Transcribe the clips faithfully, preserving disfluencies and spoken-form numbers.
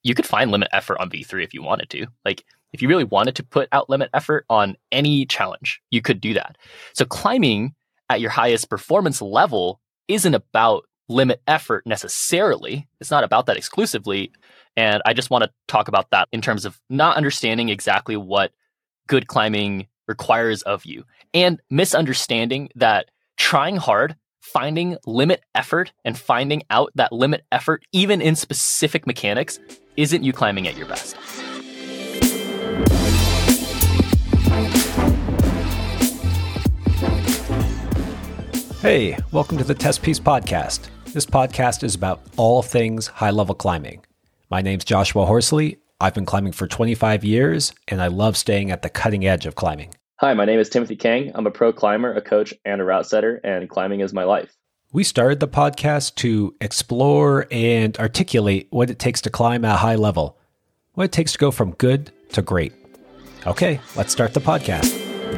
you could find limit effort on V three if you wanted to. Like, if you really wanted to put out limit effort on any challenge, you could do that. So climbing at your highest performance level isn't about limit effort necessarily. It's not about that exclusively. And I just want to talk about that in terms of not understanding exactly what good climbing requires of you, and misunderstanding that trying hard, finding limit effort, and finding out that limit effort, even in specific mechanics, isn't you climbing at your best. Hey, welcome to the Test Piece Podcast. This podcast is about all things high-level climbing. My name's Joshua Horsley. I've been climbing for twenty-five years, and I love staying at the cutting edge of climbing. Hi, my name is Timothy Kang. I'm a pro climber, a coach, and a route setter, and climbing is my life. We started the podcast to explore and articulate what it takes to climb at a high level, what it takes to go from good to great. Okay, let's start the podcast.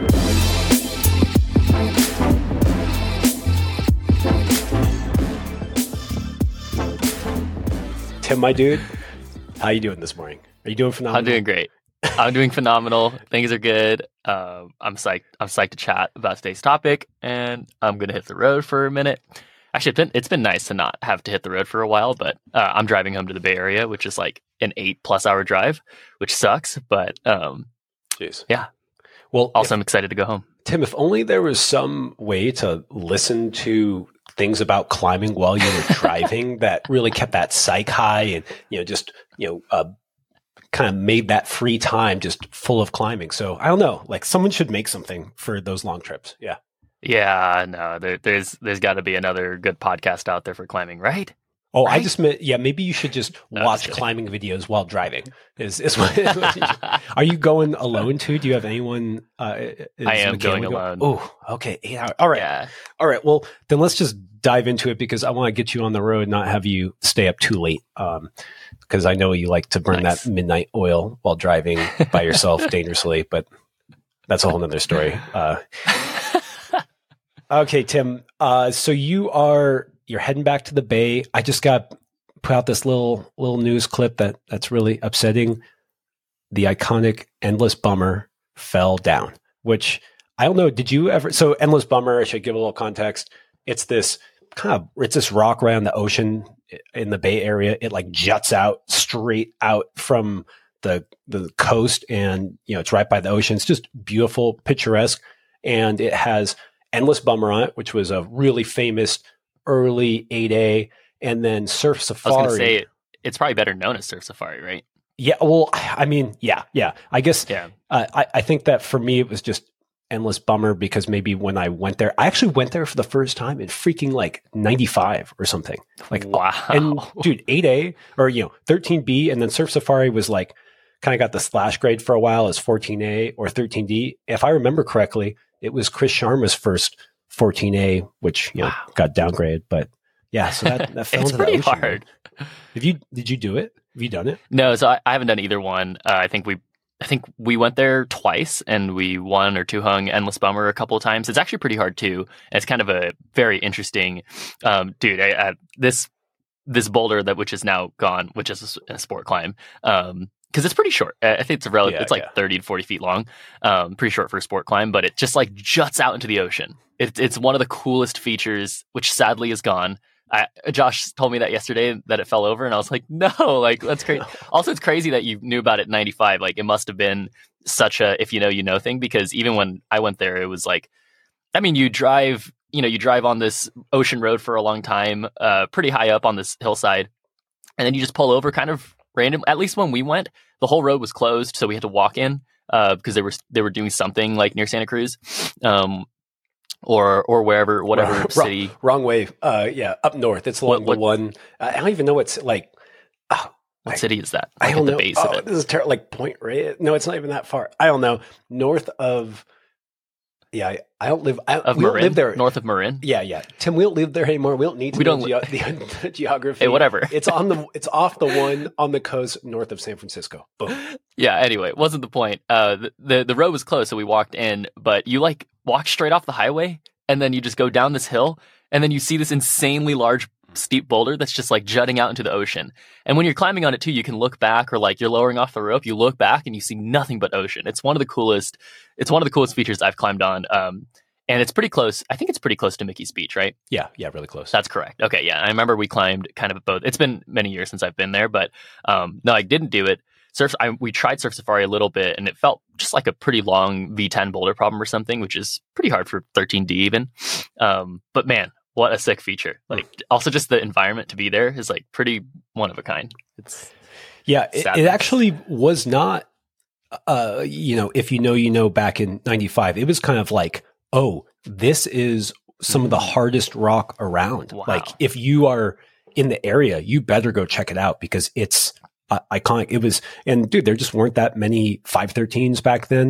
Tim, my dude, how you doing this morning? Are you doing phenomenal? I'm doing great. I'm doing phenomenal. Things are good. Um, I'm psyched. I'm psyched to chat about today's topic, and I'm gonna hit the road for a minute. Actually, it's been, it's been nice to not have to hit the road for a while, but uh, I'm driving home to the Bay Area, which is like an eight plus hour drive, which sucks. But um, Jeez. yeah. Well, also, if, I'm excited to go home. Tim, if only there was some way to listen to things about climbing while you were driving that really kept that psych high and, you know, just, you know, uh, kind of made that free time just full of climbing. So I don't know, like someone should make something for those long trips. Yeah. Yeah, no, there, there's there's got to be another good podcast out there for climbing, right? Oh, right? I just meant, yeah, maybe you should just No, watch just climbing videos while driving. Is, is what, are you going alone too? Do you have anyone? Uh, is I am Michaela going go- alone. Oh, okay. Eight hours. All right. Yeah. All right. Well, then let's just dive into it because I want to get you on the road, not have you stay up too late. Um, because I know you like to burn Nice. that midnight oil while driving by yourself dangerously, but that's a whole nother story. Uh, okay, Tim. Uh, so you are, you're heading back to the Bay. I just got put out this little, little news clip that that's really upsetting. The iconic Endless Bummer fell down, which I don't know. Did you ever, so Endless Bummer, I should give a little context. It's this kind of, it's this rock right on the ocean in the Bay Area. It like juts out straight out from the the coast, and you know it's right by the ocean. It's just beautiful, picturesque, and it has Endless Bummer on it, which was a really famous early eight A, and then Surf Safari. I was going to say it's probably better known as Surf Safari, right? Yeah, well, I mean, yeah, yeah. I guess Yeah. uh, I I think that for me it was just Endless Bummer because maybe when I went there, I actually went there for the first time in freaking like ninety-five or something. Like, Wow. and dude, eight A or, you know, thirteen B, and then Surf Safari was like, kind of got the slash grade for a while as fourteen A or thirteen D. If I remember correctly, it was Chris Sharma's first fourteen A, which, you know, Wow. got downgraded. But yeah, so that, that fell It's into the pretty ocean, hard. man. Have you, did you do it? Have you done it? No, so I, I haven't done either one. Uh, I think we, I think we went there twice, and we one or two hung Endless Bummer a couple of times. It's actually pretty hard too. It's kind of a very interesting, um, dude. I, I, this this boulder that which is now gone, which is a, a sport climb, um, because it's pretty short. I think it's a relative. Yeah, it's like yeah. thirty to forty feet long, um, pretty short for a sport climb, but it just like juts out into the ocean. It's it's one of the coolest features, which sadly is gone. I, Josh told me that yesterday that it fell over, and I was like, no, like that's crazy. Also, it's crazy that you knew about it in ninety-five. Like, it must have been such a if you know, you know thing, because even when I went there, it was like, I mean, you drive, you know, you drive on this ocean road for a long time, uh, pretty high up on this hillside, and then you just pull over kind of random. At least when we went, the whole road was closed, so we had to walk in uh, because they were they were doing something like near Santa Cruz. Um, or or wherever, whatever wrong, city. Wrong, wrong way. Uh, yeah, up north. It's along What- the one. I don't even know what's like. Oh, What I- city is that? I Like don't at the know. base Oh, of it. this is terrible. Like Point Reyes. No, it's not even that far. I don't know. North of. Yeah, I, I don't live. I, Of we don't Marin? live there. North of Marin? Yeah, yeah. Tim, we don't live there anymore. We don't need to We know don't geo- the, geography. Hey, whatever. It's on the. It's off the one on the coast north of San Francisco. Boom. Yeah, anyway, it wasn't the point. Uh, the, the, the road was closed, so we walked in, but you like walk straight off the highway, and then you just go down this hill, and then you see this insanely large steep boulder that's just like jutting out into the ocean. And when you're climbing on it too, you can look back, or like you're lowering off the rope, you look back and you see nothing but ocean. It's one of the coolest. It's one of the coolest features I've climbed on. Um, and it's pretty close. I think it's pretty close to Mickey's Beach, right? Yeah, yeah, really close. That's correct. Okay, yeah. I remember we climbed kind of both. It's been many years since I've been there, but um, no, I didn't do it. Surf. I, we tried Surf Safari a little bit, and it felt just like a pretty long V ten boulder problem or something, which is pretty hard for thirteen D even. Um, but man, what a sick feature! Like, also just the environment to be there is like pretty one of a kind. It's yeah, it, it actually was not. Uh, you know, if you know, you know, back in ninety-five, it was kind of like, oh, this is some of the hardest rock around. Wow. Like, if you are in the area, you better go check it out because it's uh, iconic. It was, and dude, there just weren't that many five thirteens back then.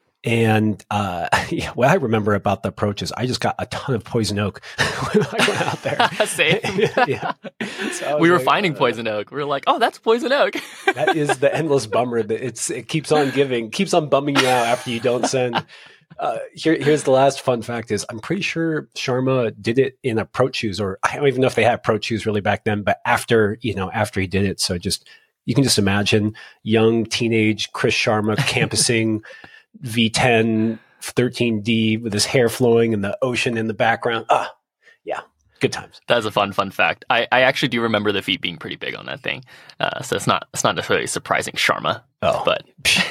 And uh, yeah, what I remember about the approach is I just got a ton of poison oak when I went out there. Same. yeah. So we were like, finding uh, poison oak. We were like, oh, that's poison oak. That is the endless bummer that it's it keeps on giving, keeps on bumming you out after you don't send. Uh, here, here's the last fun fact: is I'm pretty sure Sharma did it in a pro shoes, or I don't even know if they had pro shoes really back then. But after you know, after he did it, so just you can just imagine young teenage Chris Sharma campusing V ten thirteen D with his hair flowing and the ocean in the background. Ah, yeah. Good times. That's a fun, fun fact. I, I actually do remember the feet being pretty big on that thing. Uh, so it's not it's not necessarily surprising Sharma. Oh. But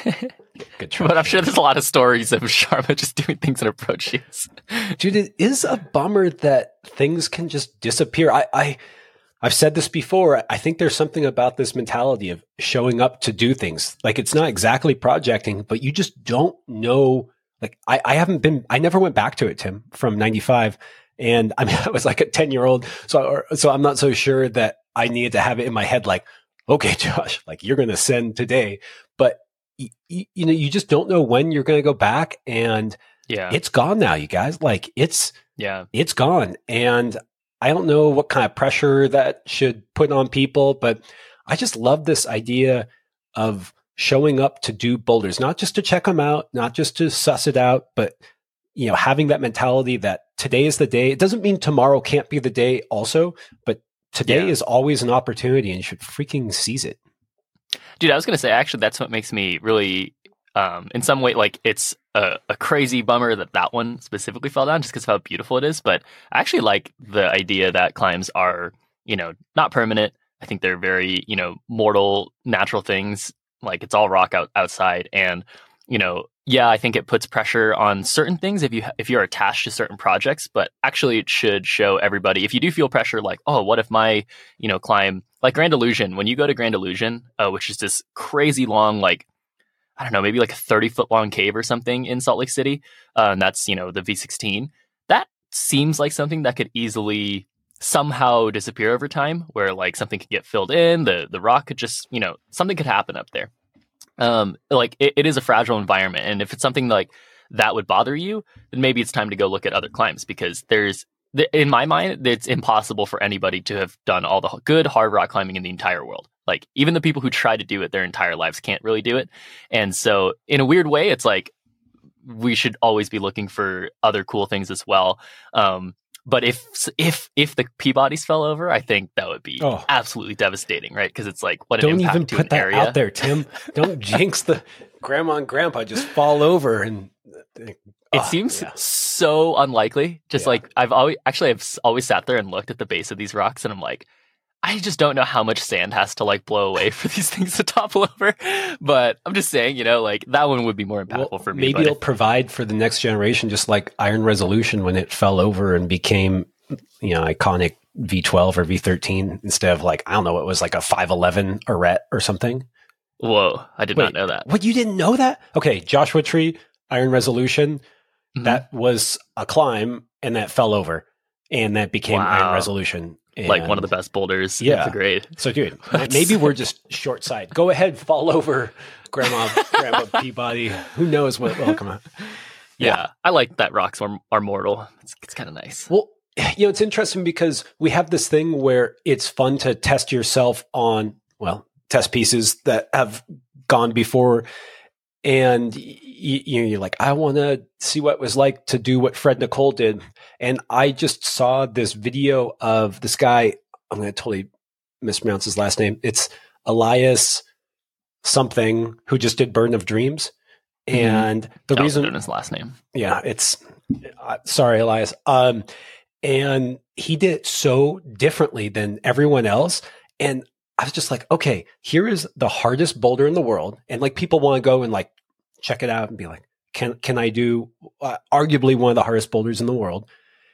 good try. But I'm sure there's a lot of stories of Sharma just doing things in approach shoes. Dude, it is a bummer that things can just disappear. I, I I've said this before. I think there's something about this mentality of showing up to do things. Like, it's not exactly projecting, but you just don't know. Like, I, I haven't been, I never went back to it, Tim, from ninety-five. And I mean, I was like a ten year old. So, or, so I'm not so sure that I needed to have it in my head, like, okay, Josh, like you're going to send today, but y- y- you know, you just don't know when you're going to go back, and yeah, it's gone now, you guys. Like, it's, yeah, it's gone. And I don't know what kind of pressure that should put on people, but I just love this idea of showing up to do boulders, not just to check them out, not just to suss it out, but you know, having that mentality that today is the day. It doesn't mean tomorrow can't be the day also, but today yeah. is always an opportunity and you should freaking seize it. Dude, I was going to say, actually, that's what makes me really, um, in some way, like it's a, a crazy bummer that that one specifically fell down just because of how beautiful it is. But I actually like the idea that climbs are, you know, not permanent. I think they're very, you know, mortal, natural things. Like, it's all rock out outside. And, you know, yeah, I think it puts pressure on certain things if you if you're attached to certain projects, but actually it should show everybody. If you do feel pressure, like, oh, what if my, you know, climb, like Grand Illusion, when you go to Grand Illusion, uh, which is this crazy long, like, I don't know, maybe like a thirty foot long cave or something in Salt Lake City, uh, and that's, you know, the V sixteen, that seems like something that could easily somehow disappear over time, where like something could get filled in, the the rock could just, you know, something could happen up there. Um, like it, it is a fragile environment. And if it's something like that would bother you, then maybe it's time to go look at other climbs, because there's, in my mind, it's impossible for anybody to have done all the good hard rock climbing in the entire world. Like, even the people who try to do it their entire lives can't really do it. And so in a weird way, it's like, we should always be looking for other cool things as well. Um, But if if if the Peabodys fell over, I think that would be oh. absolutely devastating, right? Because it's like, what an Don't impact even to put an that area. out there, Tim. Don't jinx the grandma and grandpa just fall over and. It oh, seems yeah. so unlikely. Just Yeah. like I've always actually I've s- always sat there and looked at the base of these rocks, and I'm like, I just don't know how much sand has to like blow away for these things to topple over. But I'm just saying, you know, like that one would be more impactful Well, for me. Maybe but it'll if- provide for the next generation, just like Iron Resolution when it fell over and became, you know, iconic V twelve or V thirteen instead of like, I don't know, it was like a five eleven Arete or something. Whoa, I did Wait, not know that. What, you didn't know that? Okay, Joshua Tree, Iron Resolution, Mhm. that was a climb and that fell over and that became Wow. Iron Resolution. Like one of And- the best boulders Yeah. in the grade. So, dude, maybe we're just short side. Go ahead, fall over, Grandma, Grandma Peabody. Who knows what will come out? Yeah. I like that rocks are, are mortal. It's, it's kind of nice. Well, you know, it's interesting because we have this thing where it's fun to test yourself on, well, test pieces that have gone before. And y- y- you're like, I want to see what it was like to do what Fred Nicole did. And I just saw this video of this guy. I'm going to totally mispronounce his last name. It's Elias something who just did Burden of Dreams. And mm-hmm. the that reason his last name. Yeah, it's uh, sorry, Elias. Um, and he did it so differently than everyone else. And I was just like, okay, here is the hardest boulder in the world. And like people want to go and like check it out and be like, can, can I do uh, arguably one of the hardest boulders in the world?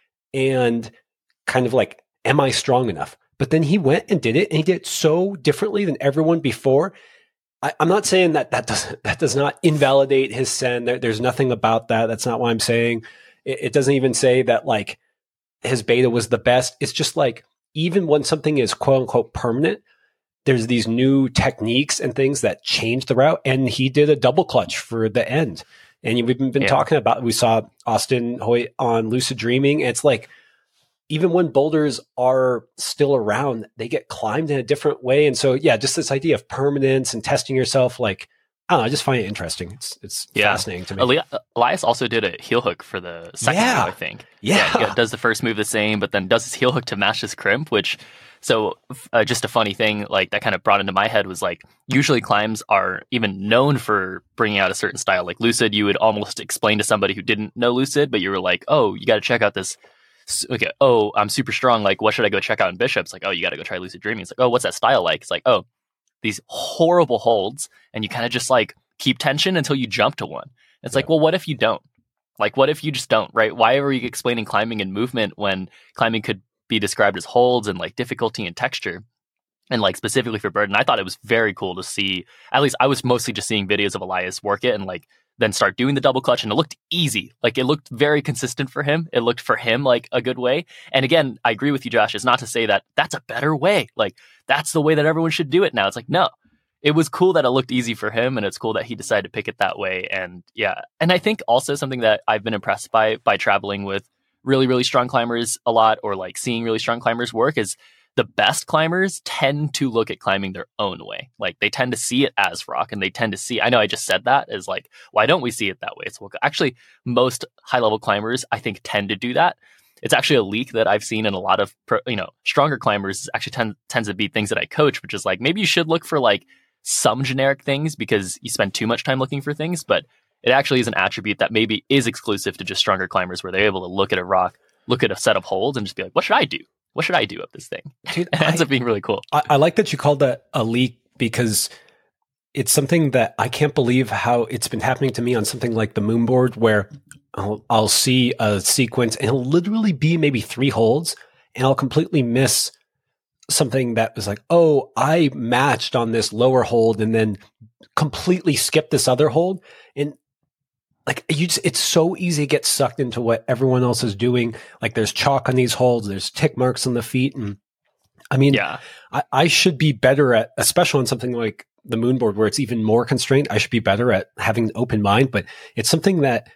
And kind of like, am I strong enough? But then he went and did it, and he did it so differently than everyone before. I, I'm not saying that that does that does not invalidate his send. There, there's nothing about that. That's not what I'm saying. It, it doesn't even say that like his beta was the best. It's just like even when something is quote unquote permanent, there's these new techniques and things that change the route. And he did a double clutch for the end. And we've been yeah. talking about. We saw Austin Hoyt on Lucid Dreaming. And it's like even when boulders are still around, they get climbed in a different way. And so, yeah, just this idea of permanence and testing yourself, like, I don't know, I just find it interesting. It's it's yeah. fascinating to me. Eli- Elias also did a heel hook for the second yeah. move, I think. Yeah. yeah. Does the first move the same, but then does his heel hook to match his crimp, which, so uh, just a funny thing, like that kind of brought into my head was like, usually climbs are even known for bringing out a certain style. Like Lucid, you would almost explain to somebody who didn't know Lucid, but you were like, oh, you got to check out this. Okay, oh, I'm super strong. Like, what should I go check out in Bishop's? Like, oh, you got to go try Lucid Dreaming. It's like, oh, what's that style like? It's like, oh, these horrible holds, and you kind of just like keep tension until you jump to one. It's yeah. like, well, what if you don't? Like, what if you just don't, right? Why are you explaining climbing and movement when climbing could be described as holds and like difficulty and texture? And like specifically for Burden, I thought it was very cool to see. At least I was mostly just seeing videos of Elias work it and like then start doing the double clutch, and it looked easy. Like it looked very consistent for him. It looked for him like a good way. And again, I agree with you, Josh. It's not to say that that's a better way. Like that's the way that everyone should do it now. It's like, no, it was cool that it looked easy for him, and it's cool that he decided to pick it that way. And yeah, and I think also something that I've been impressed by by traveling with really, really strong climbers a lot, or like seeing really strong climbers work, is the best climbers tend to look at climbing their own way. Like they tend to see it as rock, and they tend to see, I know I just said that as like, why don't we see it that way? So actually most high level climbers, I think, tend to do that. It's actually a leak that I've seen in a lot of, pro, you know, stronger climbers actually tend, tends to be things that I coach, which is like, maybe you should look for like some generic things because you spend too much time looking for things, but it actually is an attribute that maybe is exclusive to just stronger climbers, where they're able to look at a rock, look at a set of holds, and just be like, what should I do? What should I do up this thing? Dude, it ends I, up being really cool. I, I like that you called that a leak, because it's something that I can't believe how it's been happening to me on something like the Moonboard, where I'll, I'll see a sequence and it'll literally be maybe three holds, and I'll completely miss something that was like, oh, I matched on this lower hold and then completely skipped this other hold. And like you just, it's so easy to get sucked into what everyone else is doing. Like there's chalk on these holds, there's tick marks on the feet. And I mean, yeah. I, I should be better at, especially on something like the Moonboard where it's even more constrained, I should be better at having an open mind, but it's something that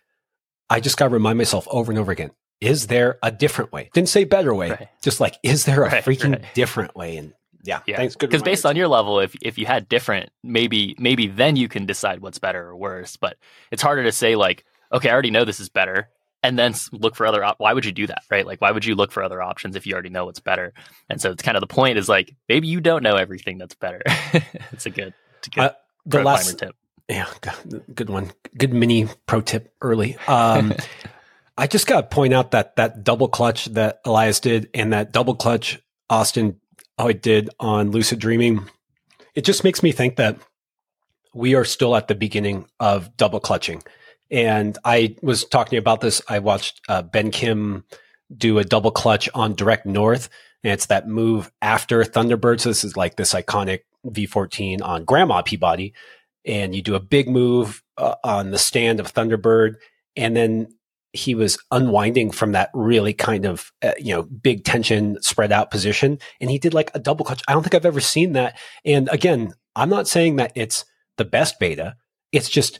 I just got to remind myself over and over again. Is there a different way? Didn't say better way. Right. Just like, is there a right, freaking right. different way? And yeah, yeah. Thanks. Good. Because based on your level, if if you had different, maybe maybe then you can decide what's better or worse. But it's harder to say like, okay, I already know this is better, and then look for other. Op- why would you do that, right? Like, why would you look for other options if you already know what's better? And so it's kind of the point is like, maybe you don't know everything that's better. It's a good, it's a good uh, the pro last climber tip. Yeah, good one. Good mini pro tip early. Um, I just got to point out that that double clutch that Elias did and that double clutch Austin Hoyt did on Lucid Dreaming, it just makes me think that we are still at the beginning of double clutching. And I was talking about this. I watched uh, Ben Kim do a double clutch on Direct North, and it's that move after Thunderbird. So this is like this iconic V fourteen on Grandma Peabody, and you do a big move uh, on the stand of Thunderbird, and then he was unwinding from that really kind of, uh, you know, big tension spread out position. And he did like a double clutch. I don't think I've ever seen that. And again, I'm not saying that it's the best beta. It's just,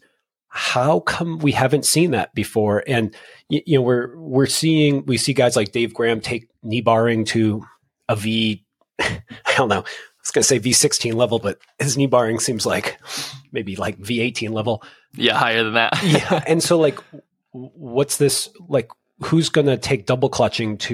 how come we haven't seen that before? And, you, you know, we're, we're seeing, we see guys like Dave Graham take knee barring to a V, I don't know, I was going to say V sixteen level, but his knee barring seems like maybe like V eighteen level. Yeah, higher than that. Yeah. And so like, what's this like? Who's going to take double clutching to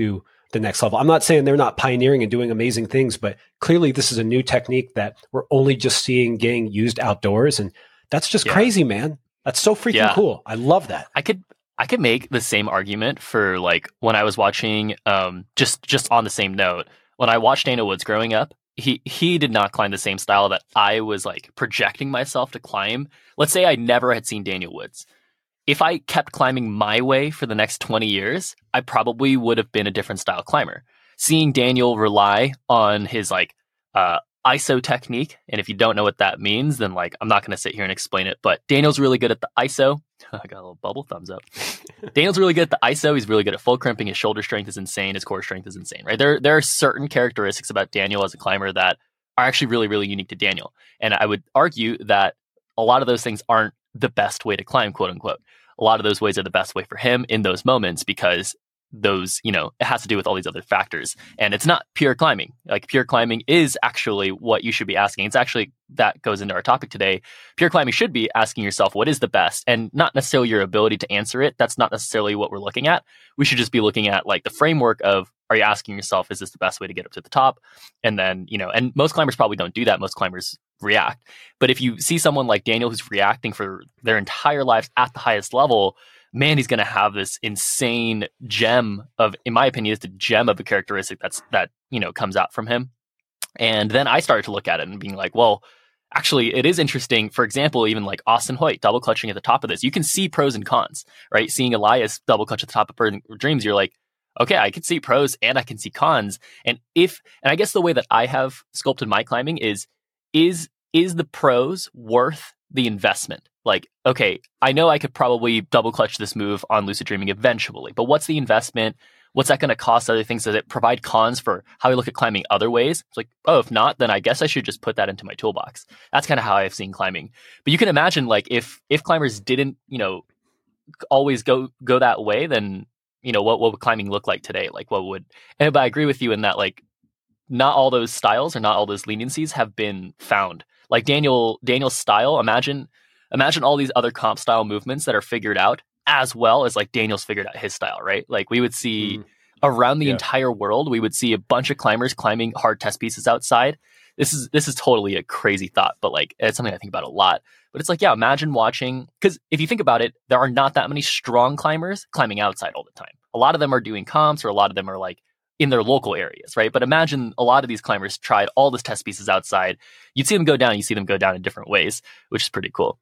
the next level. I'm not saying they're not pioneering and doing amazing things, but clearly this is a new technique that we're only just seeing getting used outdoors. And that's just yeah. crazy, man. That's so freaking yeah. cool. I love that. I could, I could make the same argument for like when I was watching, um, just, just on the same note, when I watched Daniel Woods growing up, he, he did not climb the same style that I was like projecting myself to climb. Let's say I never had seen Daniel Woods. If I kept climbing my way for the next twenty years, I probably would have been a different style climber. Seeing Daniel rely on his like uh, I S O technique, and if you don't know what that means, then like I'm not going to sit here and explain it, but Daniel's really good at the I S O. I got a little bubble thumbs up. Daniel's really good at the I S O. He's really good at full crimping. His shoulder strength is insane. His core strength is insane, right? There, there are certain characteristics about Daniel as a climber that are actually really, really unique to Daniel. And I would argue that a lot of those things aren't the best way to climb, quote unquote. A lot of those ways are the best way for him in those moments because those, you know, it has to do with all these other factors. And it's not pure climbing. Like pure climbing is actually what you should be asking. It's actually, that goes into our topic today. Pure climbing should be asking yourself, what is the best? And not necessarily your ability to answer it. That's not necessarily what we're looking at. We should just be looking at like the framework of, are you asking yourself, is this the best way to get up to the top? And then, you know, and most climbers probably don't do that. Most climbers react. But if you see someone like Daniel who's reacting for their entire lives at the highest level, man, he's going to have this insane gem of, in my opinion, it's a gem of a characteristic that's that, you know, comes out from him. And then I started to look at it and being like, well, actually, it is interesting. For example, even like Austin Hoyt double clutching at the top of this, you can see pros and cons, right? Seeing Elias double clutch at the top of Burning Dreams, you're like, okay, I can see pros and I can see cons. And if, and I guess the way that I have sculpted my climbing is, is, is the pros worth the investment? Like, okay, I know I could probably double clutch this move on Lucid Dreaming eventually, but what's the investment? What's that going to cost? Other things? Does it provide cons for how I look at climbing other ways? It's like, oh, if not, then I guess I should just put that into my toolbox. That's kind of how I've seen climbing. But you can imagine, like, if if climbers didn't, you know, always go go that way, then, you know, what, what would climbing look like today? Like, what would, and but I agree with you in that, like, not all those styles or not all those leniencies have been found. Like Daniel, Daniel's style, imagine, imagine all these other comp style movements that are figured out as well as like Daniel's figured out his style, right? Like we would see mm. around the yeah. entire world, we would see a bunch of climbers climbing hard test pieces outside. This is, this is totally a crazy thought, but like, it's something I think about a lot. But it's like, yeah, imagine watching, because if you think about it, there are not that many strong climbers climbing outside all the time. A lot of them are doing comps, or a lot of them are like in their local areas, right? But imagine a lot of these climbers tried all these test pieces outside. You'd see them go down, you see them go down in different ways, which is pretty cool.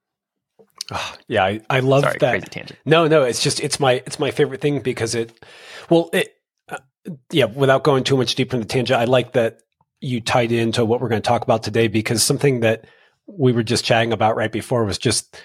Oh, yeah, I, I love Sorry, that. Crazy tangent. No, no, it's just, it's my, it's my favorite thing because it, well, it, uh, yeah, without going too much deeper into the tangent, I like that you tied into what we're going to talk about today, because something that we were just chatting about right before was just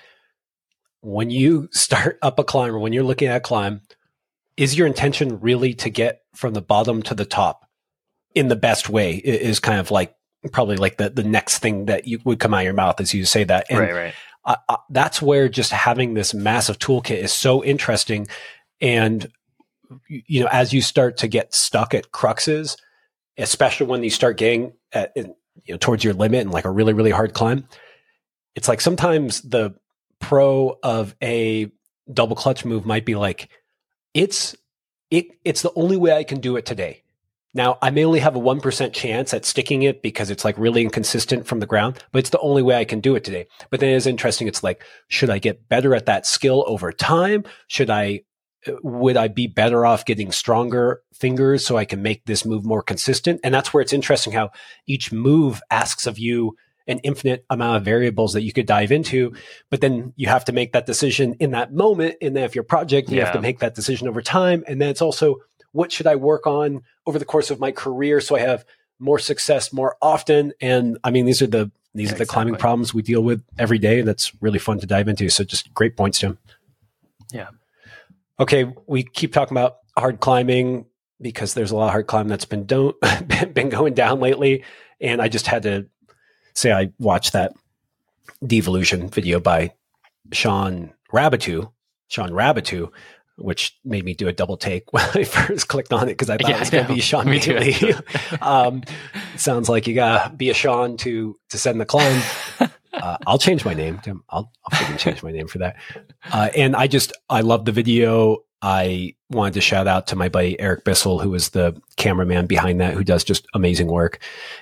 when you start up a climb, or when you're looking at a climb, is your intention really to get from the bottom to the top in the best way? Is kind of like probably like the, the next thing that you would come out of your mouth as you say that. And right, right. Uh, uh, that's where just having this massive toolkit is so interesting. And, you know, as you start to get stuck at cruxes, especially when you start getting at, you know, towards your limit and like a really, really hard climb, it's like sometimes the pro of a double clutch move might be like, it's, it, it's the only way I can do it today. Now, I may only have a one percent chance at sticking it because it's like really inconsistent from the ground, but it's the only way I can do it today. But then it's interesting. It's like, should I get better at that skill over time? Should I, would I be better off getting stronger fingers so I can make this move more consistent? And that's where it's interesting how each move asks of you an infinite amount of variables that you could dive into, but then you have to make that decision in that moment. And then if your project, you yeah. have to make that decision over time. And then it's also, what should I work on over the course of my career so I have more success more often? And I mean, these are the these yeah, are the exactly. climbing problems we deal with every day. And that's really fun to dive into. So just great points, Tim. Yeah. Okay, we keep talking about hard climbing because there's a lot of hard climbing that's been don't been going down lately. And I just had to say I watched that devolution video by Sean Rabitou, Sean Rabitou, which made me do a double take when I first clicked on it because I thought yeah, it was going to be Sean immediately. um, sounds like you got to be a Sean to to send the climb. Uh, I'll change my name. Tim. I'll I'll freaking change my name for that. Uh, and I just I love the video. I wanted to shout out to my buddy Eric Bissell, who is the cameraman behind that, who does just amazing work.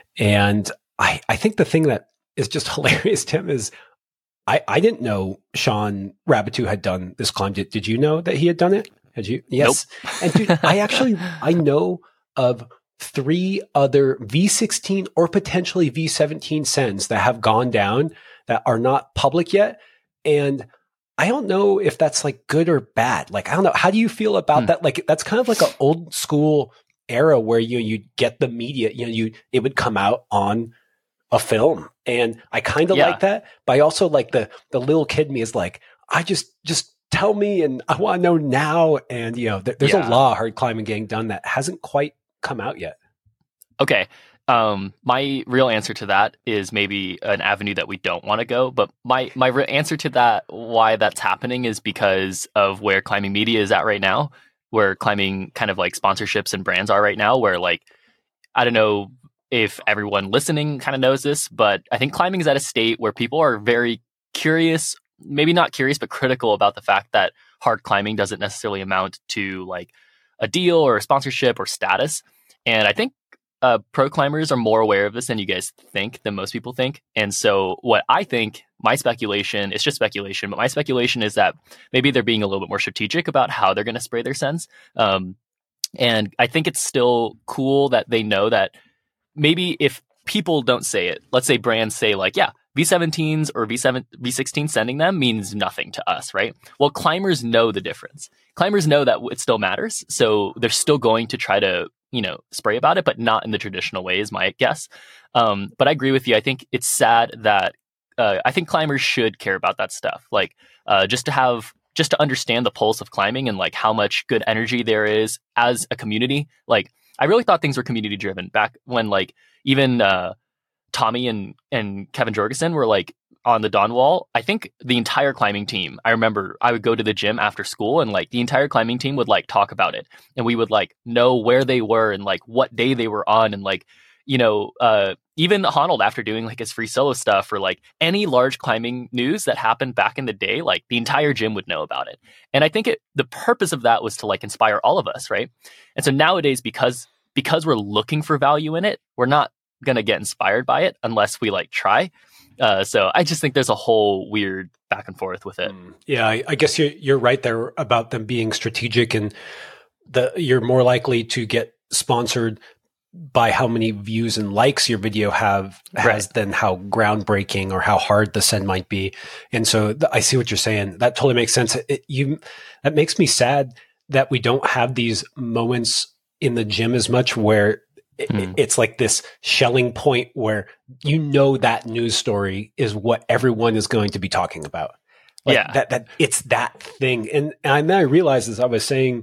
And I, I think the thing that is just hilarious, Tim, is I, I didn't know Sean Rabatou had done this climb. Did, did you know that he had done it? Had you? Yes. Nope. And dude, I actually, I know of three other V sixteen or potentially V seventeen sends that have gone down that are not public yet. And I don't know if that's like good or bad. Like, I don't know. How do you feel about hmm. that? Like, that's kind of like an old school era where you, you get the media, you know, you, it would come out on a film. And I kind of Yeah. like that, but I also like the, the little kid in me is like, I just, just tell me and I want to know now. And, you know, th- there's Yeah. a lot of hard climbing getting done that hasn't quite come out yet. Okay. Um, my real answer to that is maybe an avenue that we don't want to go. But my, my re- answer to that, why that's happening, is because of where climbing media is at right now, where climbing kind of like sponsorships and brands are right now, where like, I don't know if everyone listening kind of knows this, but I think climbing is at a state where people are very curious, maybe not curious, but critical about the fact that hard climbing doesn't necessarily amount to like a deal or a sponsorship or status. And I think uh, pro climbers are more aware of this than you guys think, than most people think. And so what I think, my speculation, it's just speculation, but my speculation is that maybe they're being a little bit more strategic about how they're going to spray their sends. Um, and I think it's still cool that they know that maybe if people don't say it, let's say brands say like, yeah, V seventeens or V seven, V sixteen sending them means nothing to us, right? Well, climbers know the difference. Climbers know that it still matters. So they're still going to try to, you know, spray about it, but not in the traditional way is my guess. Um, but I agree with you. I think it's sad that uh, I think climbers should care about that stuff. Like uh, just to have, just to understand the pulse of climbing and like how much good energy there is as a community. Like, I really thought things were community driven back when like even uh, Tommy and, and Kevin Jorgensen were like on the Dawn Wall. I think the entire climbing team, I remember I would go to the gym after school and like the entire climbing team would like talk about it. And we would like know where they were and like what day they were on. And like, you know, uh, even Honnold after doing like his free solo stuff or like any large climbing news that happened back in the day, like the entire gym would know about it. And I think it, the purpose of that was to like inspire all of us, right? And so nowadays, because because we're looking for value in it, we're not gonna get inspired by it unless we like try. Uh, so I just think there's a whole weird back and forth with it. Mm. Yeah, I, I guess you're you're right there about them being strategic, and the you're more likely to get sponsored by how many views and likes your video have has Right. than how groundbreaking or how hard the send might be. And so th- I see what you're saying. That totally makes sense. It, you that makes me sad that we don't have these moments in the gym as much where it, Hmm. it's like this shelling point where you know that news story is what everyone is going to be talking about. Like Yeah. that that it's that thing. And, and then I realized, as I was saying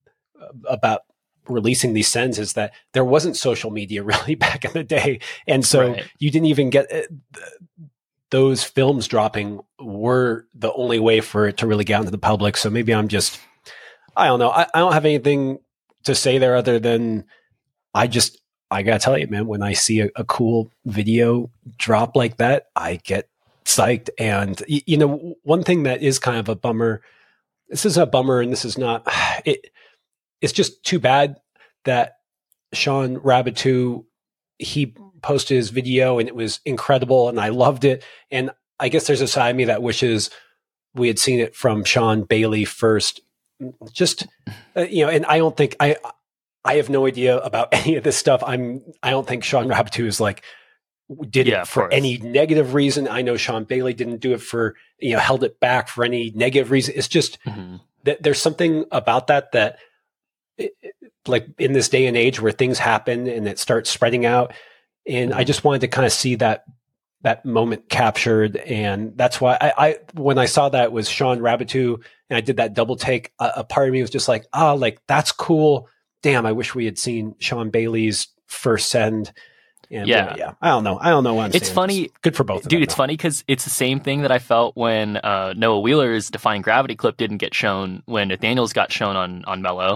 about releasing these sends, is that there wasn't social media really back in the day. And so Right. you didn't even get uh, those films dropping were the only way for it to really get out into the public. So maybe I'm just, I don't know. I, I don't have anything to say there other than I just, I gotta tell you, man, when I see a, a cool video drop like that, I get psyched. And, y- you know, one thing that is kind of a bummer, this is a bummer and this is not, it, it's just too bad that Sean Rabatou, he posted his video and it was incredible and I loved it. And I guess there's a side of me that wishes we had seen it from Sean Bailey first. Just, uh, you know, and I don't think I, I have no idea about any of this stuff. I'm, I don't think Sean Rabatou is like, did Yeah, it of for course. any negative reason. I know Sean Bailey didn't do it for, you know, held it back for any negative reason. It's just Mhm. that there's something about that, that it, it- like in this day and age where things happen and it starts spreading out. And I just wanted to kind of see that, that moment captured. And that's why I, I when I saw that it was Sean Rabatou and I did that double take, a, a part of me was just like, ah, like that's cool. Damn, I wish we had seen Sean Bailey's first send. And Yeah. uh, yeah, I don't know. I don't know what I'm It's saying. funny- Just good for both of Dude, them, it's though. funny because it's the same thing that I felt when uh, Noah Wheeler's Defying Gravity clip didn't get shown when Nathaniel's got shown on on Mellow.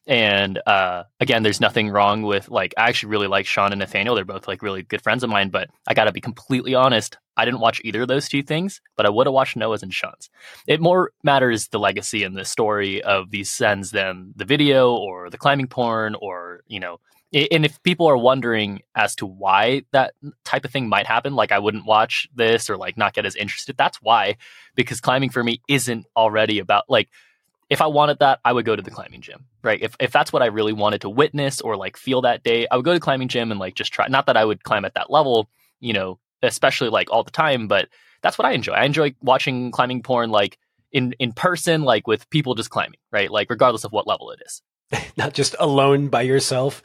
And uh, again, there's nothing wrong with like, I actually really like Sean and Nathaniel. They're both like really good friends of mine, but I got to be completely honest. I didn't watch either of those two things, but I would have watched Noah's and Sean's. It more matters the legacy and the story of these sends than the video or the climbing porn or, you know, and if people are wondering as to why that type of thing might happen, like I wouldn't watch this or like not get as interested, that's why, because climbing for me isn't already about like, if I wanted that, I would go to the climbing gym, right? If if that's what I really wanted to witness or like feel that day, I would go to the climbing gym and like just try. Not that I would climb at that level, you know, especially like all the time, but that's what I enjoy. I enjoy watching climbing porn like in, in person, like with people just climbing, right? Like regardless of what level it is. Not just alone by yourself.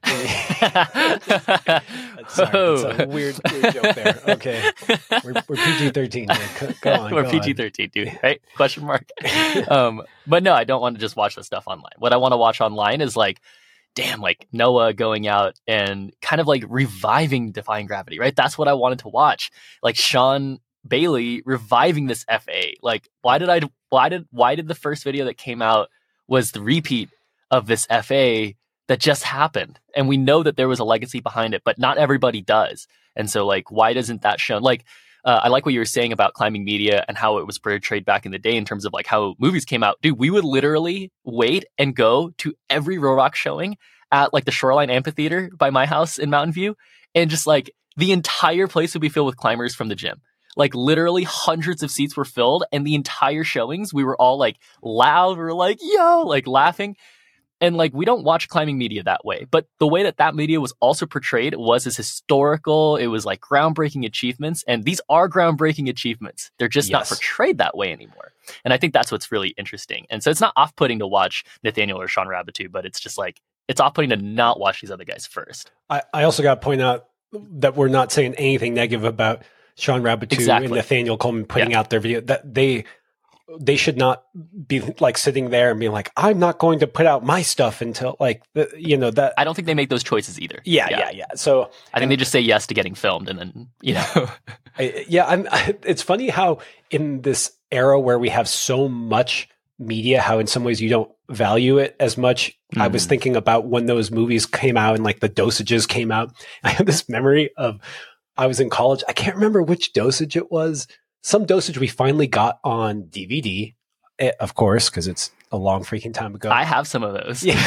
that's, sorry, Oh. that's a weird, weird joke there. Okay. We're, we're P G thirteen. Go, go on. We're go P G thirteen, dude, right? Question mark. um, but no, I don't want to just watch the stuff online. What I want to watch online is like, damn, like Noah going out and kind of like reviving Defying Gravity, right? That's what I wanted to watch. Like Sean Bailey reviving this F A. Like, why did I, why did, why did the first video that came out was the repeat of this F A that just happened? And we know that there was a legacy behind it, but not everybody does. And so like, why doesn't that show? Like, uh, I like what you were saying about climbing media and how it was portrayed back in the day in terms of like how movies came out. Dude, we would literally wait and go to every Row Rock showing at like the Shoreline Amphitheater by my house in Mountain View. And just like the entire place would be filled with climbers from the gym. Like literally hundreds of seats were filled, and the entire showings, we were all like loud. We were like, yo, like laughing. And like, we don't watch climbing media that way, but the way that that media was also portrayed was as historical. It was like groundbreaking achievements, and these are groundbreaking achievements. They're just not Yes. portrayed that way anymore. And I think that's what's really interesting. And so it's not off-putting to watch Nathaniel or Sean Rabitou, but it's just like, it's off-putting to not watch these other guys first. I, I also got to point out that we're not saying anything negative about Sean Rabitou Exactly. and Nathaniel Coleman putting Yeah. out their video. That they they should not be like sitting there and being like, I'm not going to put out my stuff until like the, you know that. I don't think they make those choices either. Yeah, yeah, yeah. So I think they just say yes to getting filmed, and then, you know. I, yeah, I'm, it's funny how in this era where we have so much media, how in some ways you don't value it as much. Mm-hmm. I was thinking about when those movies came out and like the dosages came out. I have this memory of I was in college. I can't remember which dosage it was. Some dosage we finally got on D V D, of course, because it's a long freaking time ago. I have some of those. Yeah.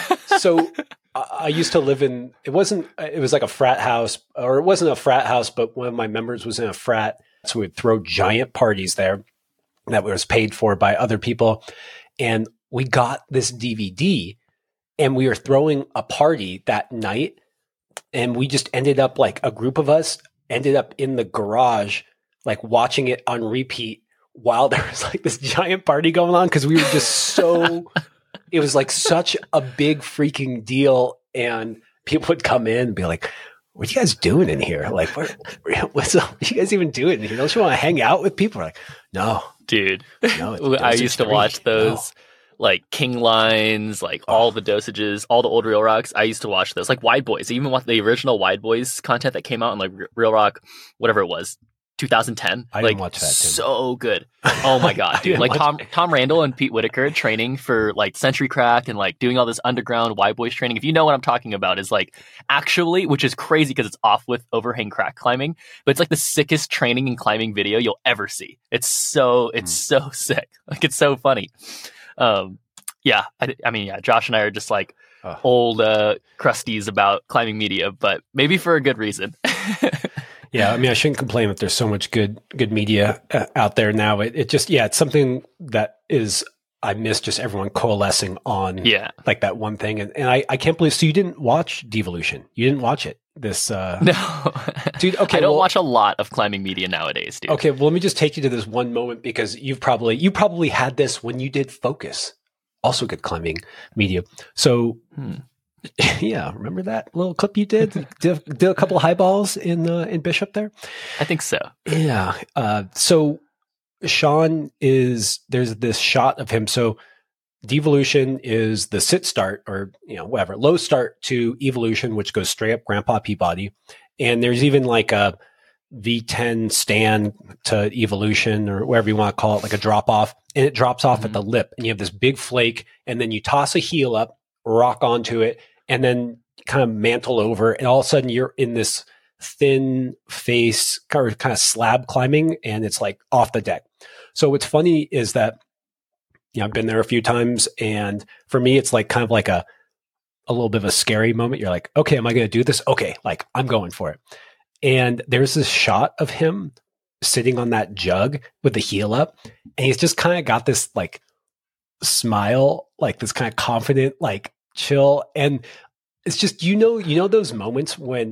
So I, I used to live in, it wasn't, it was like a frat house, or it wasn't a frat house, but one of my members was in a frat. So we'd throw giant parties there that was paid for by other people. And we got this D V D and we were throwing a party that night. And we just ended up like a group of us ended up in the garage, like watching it on repeat while there was like this giant party going on. Cause we were just so, it was like such a big freaking deal. And people would come in and be like, what are you guys doing in here? Like, what, what's up? What are you guys even doing in here? Don't you want to hang out with people? We're like, no, dude. no. It's I used to three. watch those. No. Like King Lines, like Oh. all the dosages, all the old Real Rocks. I used to watch those. Like Wide Boys, even with the original Wide Boys content that came out in like Real Rock, whatever it was, two thousand ten. I like, didn't watch that, Tim. So good. Oh my god, I dude! didn't Like watch Tom it. Tom Randall and Pete Whitaker training for like Century Crack and like doing all this underground Wide Boys training. If you know what I'm talking about, is like actually, which is crazy because it's off with overhang crack climbing, but it's like the sickest training and climbing video you'll ever see. It's so it's Mm. so sick. Like it's so funny. Um, yeah, I, I mean, yeah, Josh and I are just like Oh. old uh, crusties about climbing media, but maybe for a good reason. Yeah, I mean, I shouldn't complain if there's so much good good media uh, out there now. It, it just, yeah, it's something that is, I miss just everyone coalescing on Yeah. like that one thing. And, and I, I can't believe, so you didn't watch Devolution. You didn't watch it. This, uh, No, dude, okay. I don't well, watch a lot of climbing media nowadays, dude. Okay, well, let me just take you to this one moment because you've probably, you probably had this when you did Focus, also good climbing media. So, Hmm. yeah, remember that little clip you did? did, did a couple of highballs in uh, in Bishop there? I think so. Yeah. Uh, so Sean is, there's this shot of him. So Devolution is the sit start or, you know, whatever, low start to Evolution, which goes straight up Grandpa Peabody. And there's even like a V ten stand to Evolution or whatever you want to call it, like a drop off. And it drops off Mhm. at the lip and you have this big flake and then you toss a heel up rock onto it, and then kind of mantle over, and all of a sudden you're in this thin face kind of, kind of slab climbing, and it's like off the deck. So what's funny is that, you know, I've been there a few times, and for me, it's like kind of like a, a little bit of a scary moment. You're like, okay, am I going to do this? Okay. Like I'm going for it. And there's this shot of him sitting on that jug with the heel up, and he's just kind of got this like smile, like this kind of confident, like chill. And it's just, you know, you know, those moments when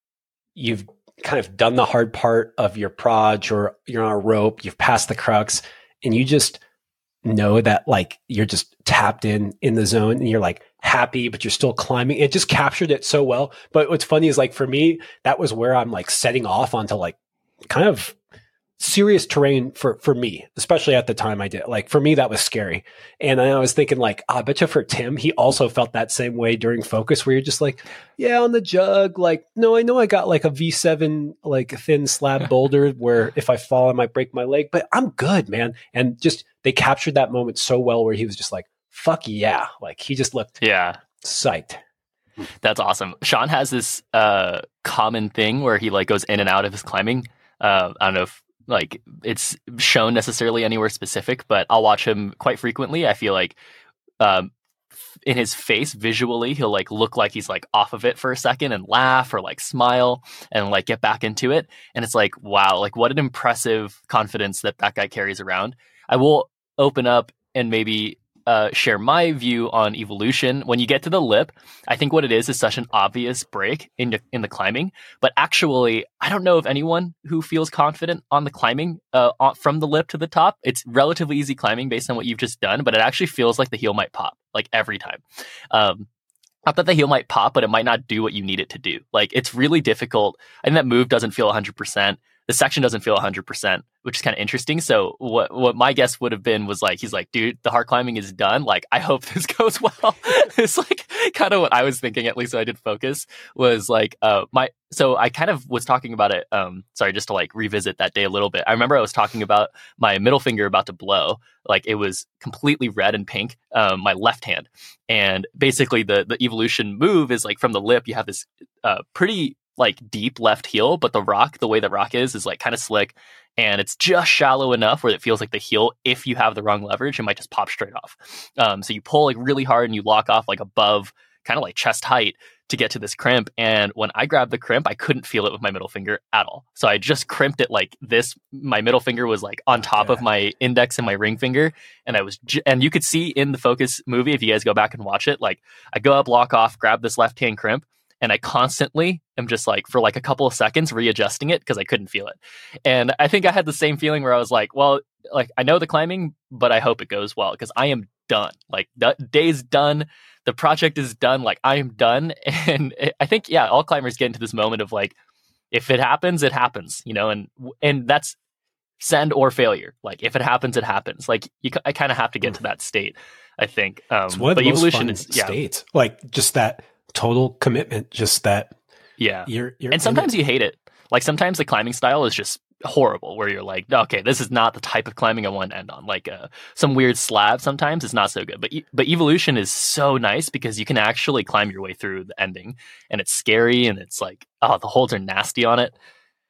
you've kind of done the hard part of your proj, or you're on a rope, you've passed the crux, and you just know that like you're just tapped in in the zone, and you're like happy, but you're still climbing. It just captured it so well. But what's funny is like for me, that was where I'm like setting off onto like kind of serious terrain for for me, especially at the time I did. Like for me, that was scary. And I was thinking like, oh, I bet you for Tim, he also felt that same way during Focus, where you're just like, yeah, on the jug, like, no, I know I got like a V seven, like thin slab boulder where if I fall, I might break my leg, but I'm good, man. And just, they captured that moment so well where he was just like, fuck yeah. Like he just looked yeah psyched. That's awesome. Sean has this uh, common thing where he like goes in and out of his climbing. Uh, I don't know if like it's shown necessarily anywhere specific, but I'll watch him quite frequently. I feel like um, in his face visually, he'll like look like he's like off of it for a second and laugh or like smile and like get back into it. And it's like, wow, like what an impressive confidence that that guy carries around. I will open up and maybe uh, share my view on evolution. When you get to the lip, I think what it is is such an obvious break in the, in the climbing. But actually, I don't know of anyone who feels confident on the climbing uh, on, from the lip to the top. It's relatively easy climbing based on what you've just done, but it actually feels like the heel might pop, like every time. Um, not that the heel might pop, but it might not do what you need it to do. Like it's really difficult. I think that move doesn't feel one hundred percent. The section doesn't feel one hundred percent, which is kind of interesting. So what what my guess would have been was like, he's like, dude, the hard climbing is done. Like, I hope this goes well. It's like kind of what I was thinking, at least when I did Focus, was like, uh, my, so I kind of was talking about it. Um, sorry, just to like revisit that day a little bit. I remember I was talking about my middle finger about to blow. Like it was completely red and pink, um, my left hand. And basically the, the evolution move is like from the lip, you have this uh, pretty like deep left heel, but the rock, the way the rock is, is like kind of slick, and it's just shallow enough where it feels like the heel, if you have the wrong leverage, it might just pop straight off. Um, so you pull like really hard and you lock off like above kind of like chest height to get to this crimp. And when I grabbed the crimp, I couldn't feel it with my middle finger at all. So I just crimped it like this. My middle finger was like on top yeah. of my index and my ring finger. And I was, j- and you could see in the Focus movie, if you guys go back and watch it, like I go up, lock off, grab this left hand crimp, and I constantly am just like, for like a couple of seconds, readjusting it because I couldn't feel it. And I think I had the same feeling where I was like, well, like I know the climbing, but I hope it goes well because I am done. Like the day's done. The project is done. Like I am done. And I think, yeah, all climbers get into this moment of like, if it happens, it happens, you know, and, and that's send or failure. Like if it happens, it happens. Like you, I kind of have to get to that state, I think. Um, It's one of but the most evolution fun is, yeah. states. Like just that total commitment, just that. Yeah. You're, you're and sometimes you hate it. Like sometimes the climbing style is just horrible where you're like, okay, this is not the type of climbing I want to end on. Like uh, some weird slab sometimes is not so good. But but evolution is so nice because you can actually climb your way through the ending, and it's scary, and it's like, oh, the holds are nasty on it.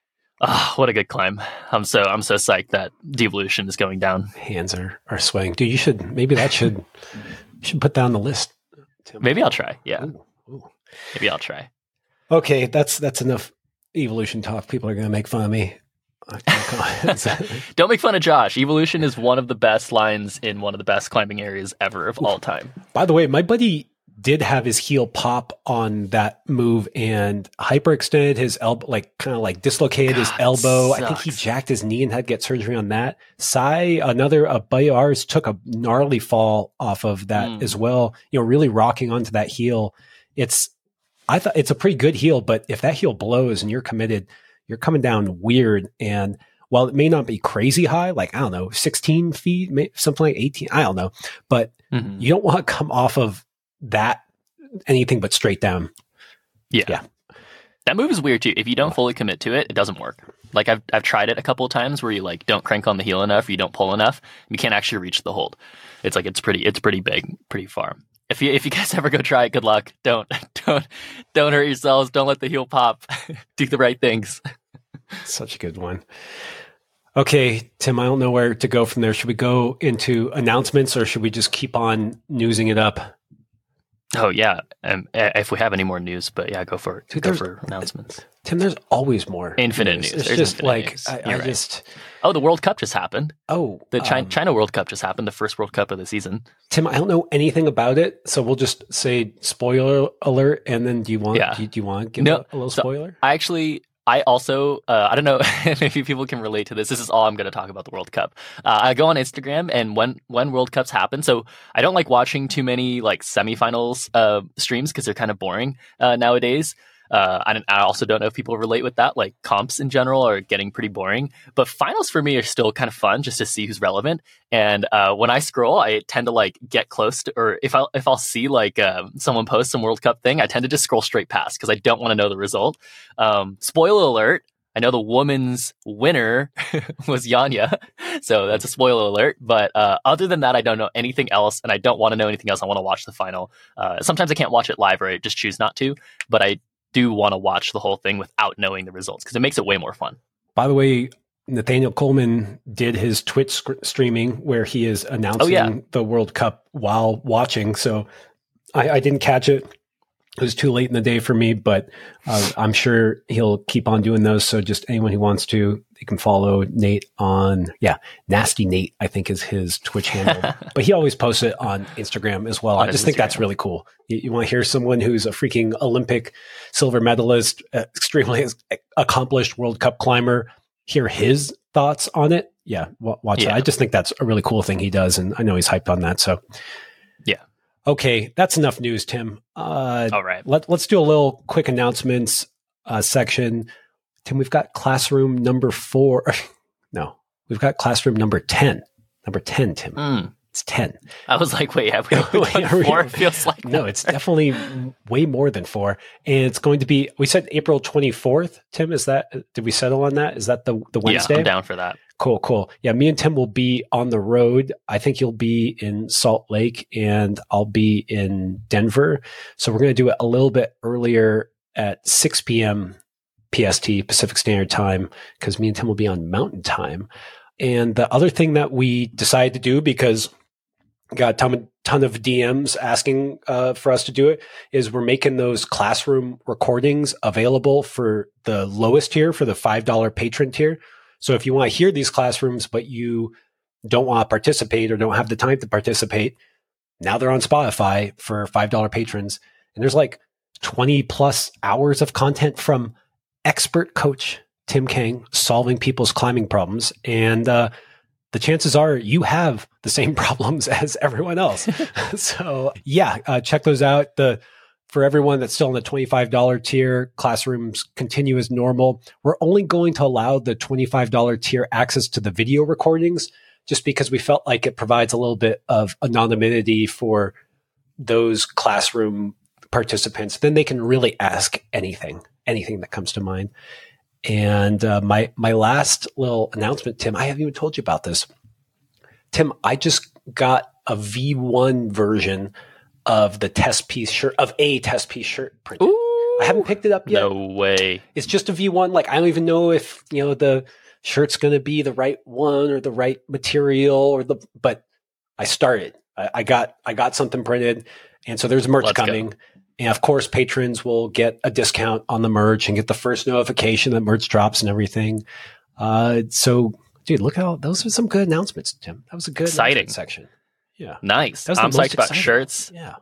Oh, what a good climb. I'm so I'm so psyched that devolution is going down. Hands are, are sweating. Dude, you should maybe that should you should put that on the list. Tim. Maybe I'll try. Yeah. Ooh, ooh. Maybe I'll try. Okay, that's that's enough evolution talk. People are going to make fun of me. Don't make fun of Josh. Evolution is one of the best lines in one of the best climbing areas ever of all time. By the way, my buddy did have his heel pop on that move and hyperextended his elbow, like kind of like dislocated God, his elbow. sucks. I think he jacked his knee and had to get surgery on that. Sai, another a buddy of ours, took a gnarly fall off of that Mm. as well. You know, really rocking onto that heel. It's I thought it's a pretty good heel, but if that heel blows and you're committed, you're coming down weird. And while it may not be crazy high, like, I don't know, sixteen feet, something like eighteen, I don't know, but Mm-hmm. you don't want to come off of that anything but straight down. Yeah. Yeah. That move is weird too. If you don't fully commit to it, it doesn't work. Like I've I've tried it a couple of times where you like don't crank on the heel enough, or you don't pull enough, you can't actually reach the hold. It's like it's pretty it's pretty big, pretty far. If you if you guys ever go try it, good luck. Don't don't don't hurt yourselves. Don't let the heel pop. Do the right things. Such a good one. Okay, Tim, I don't know where to go from there. Should we go into announcements or should we just keep on newsing it up? Oh yeah, um, if we have any more news, but yeah, go for it. Dude, go for announcements. Tim, there's always more. Infinite news. It's There's just infinite like news. I, You're I right. just. Oh, the World Cup just happened. Oh, The China, um, China World Cup just happened. The first World Cup of the season. Tim, I don't know anything about it, so we'll just say spoiler alert. And then, do you want? Yeah. Do, you, do you want to give No, a, a little so- spoiler? I actually, I also, uh, I don't know, maybe people can relate to this. This is all I'm going to talk about the World Cup. Uh, I go on Instagram, and when when World Cups happen, so I don't like watching too many like semifinals uh, streams because they're kind of boring uh, nowadays. Uh, I, don't, I also don't know if people relate with that. Like comps in general are getting pretty boring, but finals for me are still kind of fun just to see who's relevant. And uh, when I scroll, I tend to like get close to, or if I if I'll see like uh, someone post some World Cup thing, I tend to just scroll straight past because I don't want to know the result. Um, spoiler alert: I know the women's winner was Yanya, so that's a spoiler alert. But uh, other than that, I don't know anything else, and I don't want to know anything else. I want to watch the final. Uh, sometimes I can't watch it live, or I just choose not to. But I do want to watch the whole thing without knowing the results because it makes it way more fun. By the way, Nathaniel Coleman did his Twitch sc- streaming where he is announcing Oh, yeah. the World Cup while watching. So I, I didn't catch it. It was too late in the day for me, but uh, I'm sure he'll keep on doing those. So just anyone who wants to, they can follow Nate on, yeah, Nasty Nate, I think is his Twitch handle. But he always posts it on Instagram as well. On I just his think that's Instagram. really cool. You, you want to hear someone who's a freaking Olympic silver medalist, uh, extremely accomplished World Cup climber, hear his thoughts on it. Yeah, w- watch Yeah. it. I just think that's a really cool thing he does. And I know he's hyped on that. So, Yeah. Okay, that's enough news, Tim. Uh, All right. let, let's do a little quick announcements uh, section. Tim, we've got classroom number four. No, we've got classroom number ten. Number ten, Tim. Mm. It's ten. I was like, wait, have we Wait, done are we- four? It feels like No, it's definitely way more than four. And it's going to be, we said April twenty-fourth. Tim, is that, did we settle on that? Is that the, the Wednesday? Yeah, I'm down for that. Cool, cool. Yeah, me and Tim will be on the road. I think you'll be in Salt Lake and I'll be in Denver. So we're going to do it a little bit earlier at six p.m. P S T, Pacific Standard Time, because me and Tim will be on Mountain Time. And the other thing that we decided to do, because we got a ton, ton of D Ms asking uh, for us to do it, is we're making those classroom recordings available for the lowest tier, for the five dollars patron tier. So if you want to hear these classrooms, but you don't want to participate or don't have the time to participate, now they're on Spotify for five dollars patrons. And there's like twenty plus hours of content from expert coach Tim Kang solving people's climbing problems. And uh, the chances are you have the same problems as everyone else. So yeah, uh, check those out. The For everyone that's still in the twenty-five dollars tier, classrooms continue as normal. We're only going to allow the twenty-five dollars tier access to the video recordings just because we felt like it provides a little bit of anonymity for those classroom participants. Then they can really ask anything, anything that comes to mind. And uh, my my last little announcement, Tim, I haven't even told you about this. Tim, I just got a V one version of the test piece shirt, of a test piece shirt printed. Ooh, I haven't picked it up yet. No way. It's just a V one. Like, I don't even know if, you know, the shirt's going to be the right one or the right material or the, but I started, I, I got, I got something printed. And so there's merch Let's coming. go. And of course, patrons will get a discount on the merch and get the first notification that merch drops and everything. Uh, so dude, look how, those are some good announcements, Tim. That was a good Exciting announcement section. Yeah. Nice. That was the I'm most psyched about exciting. shirts. Yeah.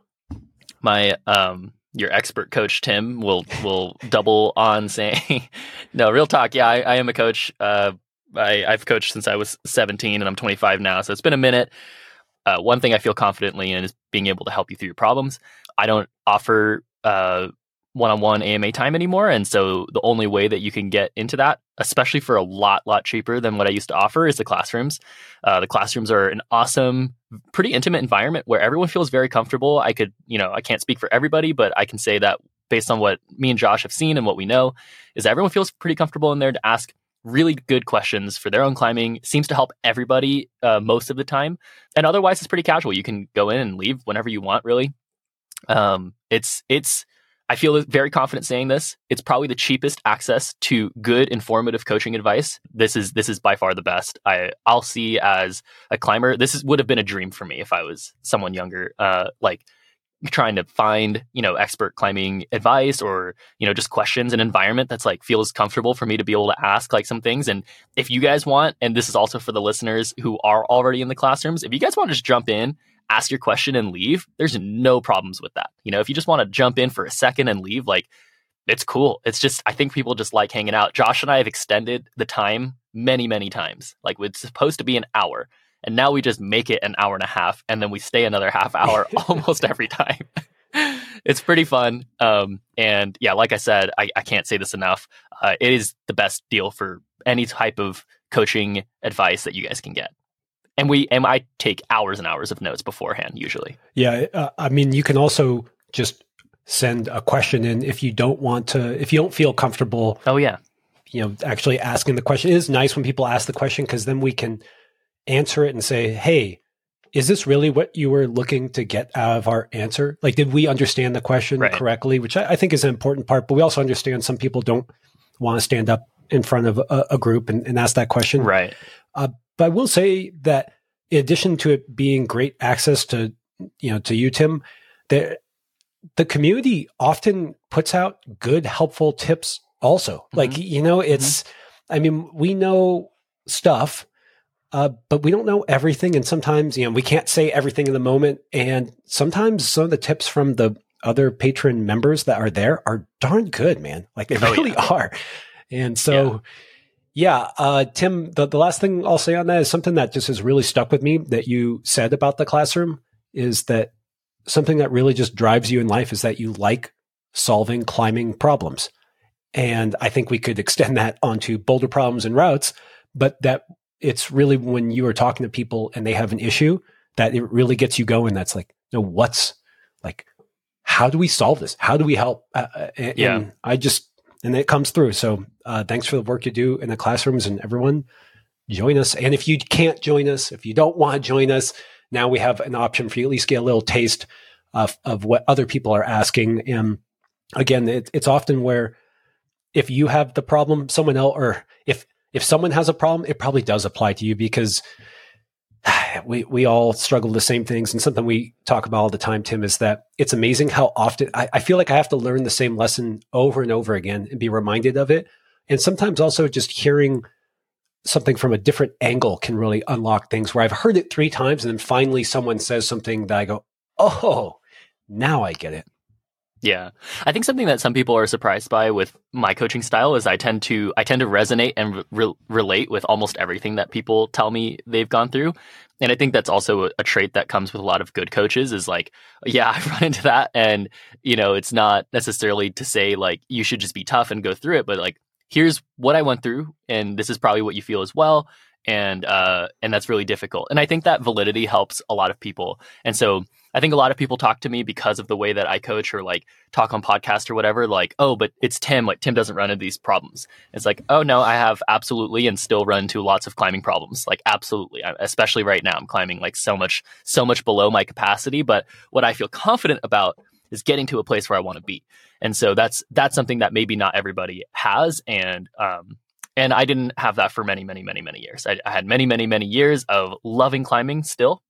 My um your expert coach Tim will will double on saying no, real talk. Yeah, I, I am a coach. Uh I, I've coached since I was seventeen and I'm twenty-five now, so it's been a minute. Uh, one thing I feel confidently in is being able to help you through your problems. I don't offer uh one-on-one A M A time anymore, and so the only way that you can get into that, especially for a lot lot cheaper than what I used to offer, is the classrooms. Uh, the classrooms are an awesome, pretty intimate environment where everyone feels very comfortable. I could, you know, I can't speak for everybody, but I can say that based on what me and Josh have seen and what we know, is everyone feels pretty comfortable in there to ask really good questions for their own climbing. Seems to help everybody uh, most of the time, and otherwise it's pretty casual. You can go in and leave whenever you want, really. Um, it's it's. I feel very confident saying this. It's probably the cheapest access to good, informative coaching advice. This is this is by far the best. I I'll see as a climber. This is, would have been a dream for me if I was someone younger. Uh, like trying to find you know expert climbing advice or you know just questions, an environment that's like feels comfortable for me to be able to ask like some things. And if you guys want, and this is also for the listeners who are already in the classrooms, if you guys want to just jump in, ask your question and leave, there's no problems with that. You know, if you just want to jump in for a second and leave, like it's cool. It's just, I think people just like hanging out. Josh and I have extended the time many, many times. Like it's supposed to be an hour and now we just make it an hour and a half and then we stay another half hour almost every time. It's pretty fun. Um, and yeah, like I said, I, I can't say this enough. Uh, it is the best deal for any type of coaching advice that you guys can get. And we and I take hours and hours of notes beforehand, usually. Yeah, uh, I mean, you can also just send a question in if you don't want to, if you don't feel comfortable. Oh yeah, you know, actually asking the question. It is nice when people ask the question because then we can answer it and say, "Hey, is this really what you were looking to get out of our answer? Like, did we understand the question right. correctly?" Which I, I think is an important part. But we also understand some people don't want to stand up in front of a, a group and, and ask that question, right? Uh, But I will say that in addition to it being great access to, you know, to you, Tim, the, the community often puts out good, helpful tips also. Mm-hmm. Like, you know, it's, mm-hmm. I mean, we know stuff, uh, but we don't know everything. And sometimes, you know, we can't say everything in the moment. And sometimes some of the tips from the other patron members that are there are darn good, man. Like they oh, really yeah. are. And so... Yeah. Yeah, uh, Tim, the, the last thing I'll say on that is something that just has really stuck with me that you said about the classroom is that something that really just drives you in life is that you like solving climbing problems. And I think we could extend that onto boulder problems and routes, but that it's really when you are talking to people and they have an issue that it really gets you going. That's like, no, what's like, how do we solve this? How do we help? Uh, and, yeah. and I just, And it comes through. So uh, thanks for the work you do in the classrooms and everyone join us. And if you can't join us, if you don't want to join us, now we have an option for you to at least get a little taste of, of what other people are asking. And again, it, it's often where if you have the problem, someone else, or if, if someone has a problem, it probably does apply to you because we, we all struggle with the same things. And something we talk about all the time, Tim, is that it's amazing how often I, I feel like I have to learn the same lesson over and over again and be reminded of it. And sometimes also just hearing something from a different angle can really unlock things where I've heard it three times and then finally someone says something that I go, oh, now I get it. Yeah. I think something that some people are surprised by with my coaching style is I tend to I tend to resonate and re- relate with almost everything that people tell me they've gone through. And I think that's also a, a trait that comes with a lot of good coaches is like, yeah, I've run into that. And, you know, it's not necessarily to say like you should just be tough and go through it, but like, here's what I went through. And this is probably what you feel as well. And uh, and that's really difficult. And I think that validity helps a lot of people. And so I think a lot of people talk to me because of the way that I coach or like talk on podcast or whatever, like, oh, but it's Tim, like Tim doesn't run into these problems. It's like, oh no, I have absolutely and still run into lots of climbing problems. Like absolutely. I, especially right now, I'm climbing like so much, so much below my capacity. But what I feel confident about is getting to a place where I want to be. And so that's that's something that maybe not everybody has. And um and I didn't have that for many, many, many, many years. I, I had many, many, many years of loving climbing still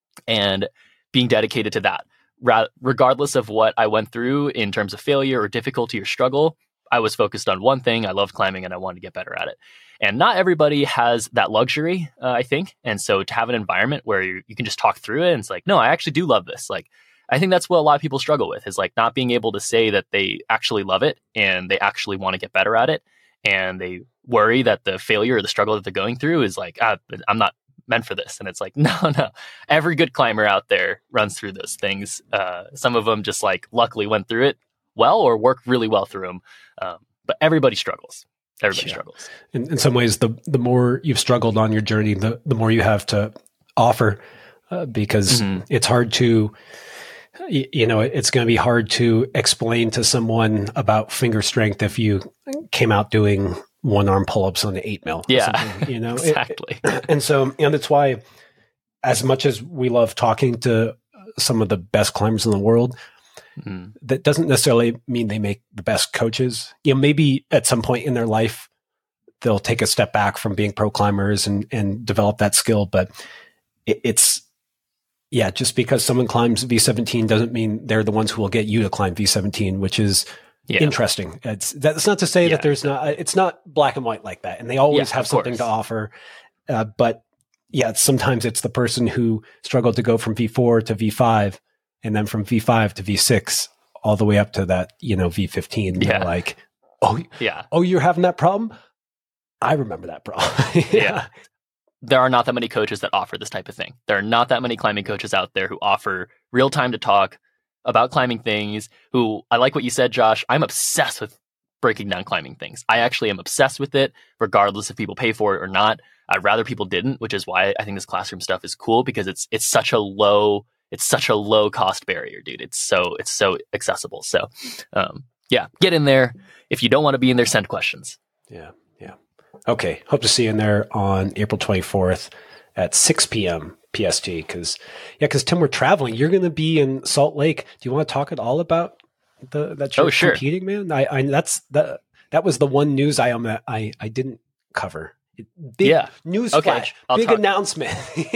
and being dedicated to that. Ra- regardless of what I went through in terms of failure or difficulty or struggle, I was focused on one thing. I loved climbing and I wanted to get better at it. And not everybody has that luxury, uh, I think. And so to have an environment where you, you can just talk through it and it's like, no, I actually do love this. Like, I think that's what a lot of people struggle with is like not being able to say that they actually love it and they actually want to get better at it. And they worry that the failure or the struggle that they're going through is like, ah, I'm not meant for this. And it's like, no, no. Every good climber out there runs through those things. Uh, some of them just like luckily went through it well or worked really well through them. Um, but everybody struggles. Everybody yeah. struggles. In, in some ways, the the more you've struggled on your journey, the, the more you have to offer uh, because mm-hmm. it's hard to, you, you know, it's going to be hard to explain to someone about finger strength if you came out doing one arm pull-ups on the eight mil. Yeah, you know, exactly. It, and so, and that's why as much as we love talking to some of the best climbers in the world, Mm. that doesn't necessarily mean they make the best coaches. You know, maybe at some point in their life, they'll take a step back from being pro climbers and, and develop that skill. But it, it's, yeah, just because someone climbs V seventeen doesn't mean they're the ones who will get you to climb V seventeen, which is yeah. interesting. It's, that's not to say yeah. that there's not, it's not black and white like that. And they always yeah, have something course. to offer. Uh, but yeah, sometimes it's the person who struggled to go from V four to V five and then from V five to V six all the way up to that, you know, V fifteen. Yeah. They're like, oh, yeah. oh, you're having that problem? I remember that problem. yeah. yeah. There are not that many coaches that offer this type of thing. There are not that many climbing coaches out there who offer real time to talk about climbing things, who, I like what you said, Josh, I'm obsessed with breaking down climbing things. I actually am obsessed with it, regardless if people pay for it or not. I'd rather people didn't, which is why I think this classroom stuff is cool, because it's it's such a low, it's such a low cost barrier, dude. It's so, it's so accessible. So um, yeah, get in there. If you don't want to be in there, send questions. Yeah. Okay. Hope to see you in there on April twenty-fourth at six p.m. P S T. Cause yeah, cause Tim, we're traveling. You're going to be in Salt Lake. Do you want to talk at all about the, that you're oh, sure. competing, man? I, I, that's the, that was the one news I, um, I, I didn't cover. Big yeah. news okay. flash, I'll big talk. announcement.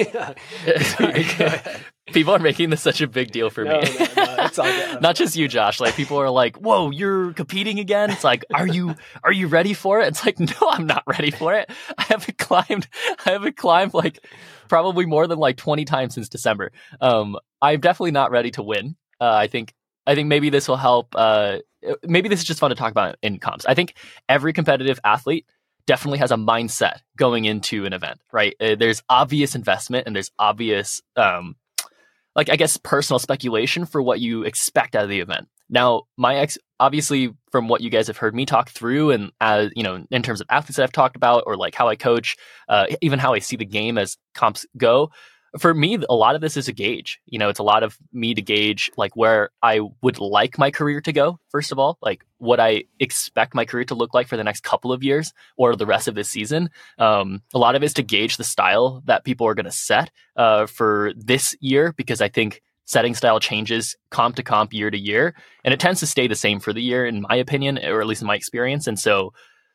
People are making this such a big deal for no, me. No, no, it's all good. Not just you, Josh. Like, people are like, whoa, you're competing again? It's like, are you are you ready for it? It's like, no, I'm not ready for it. I haven't climbed, I haven't climbed like probably more than like twenty times since December. Um, I'm definitely not ready to win. Uh, I think I think maybe this will help. Uh, maybe this is just fun to talk about in comps. I think every competitive athlete definitely has a mindset going into an event, right? Uh, there's obvious investment and there's obvious, um, like, I guess, personal speculation for what you expect out of the event. Now, my ex, obviously, from what you guys have heard me talk through, and as you know, in terms of athletes that I've talked about, or like how I coach, uh, even how I see the game as comps go, for me, a lot of this is a gauge. You know, it's a lot of me to gauge like where I would like my career to go. First of all, like what I expect my career to look like for the next couple of years or the rest of this season. Um, a lot of it is to gauge the style that people are going to set uh, for this year, because I think setting style changes comp to comp, year to year, and it tends to stay the same for the year, in my opinion, or at least in my experience. And so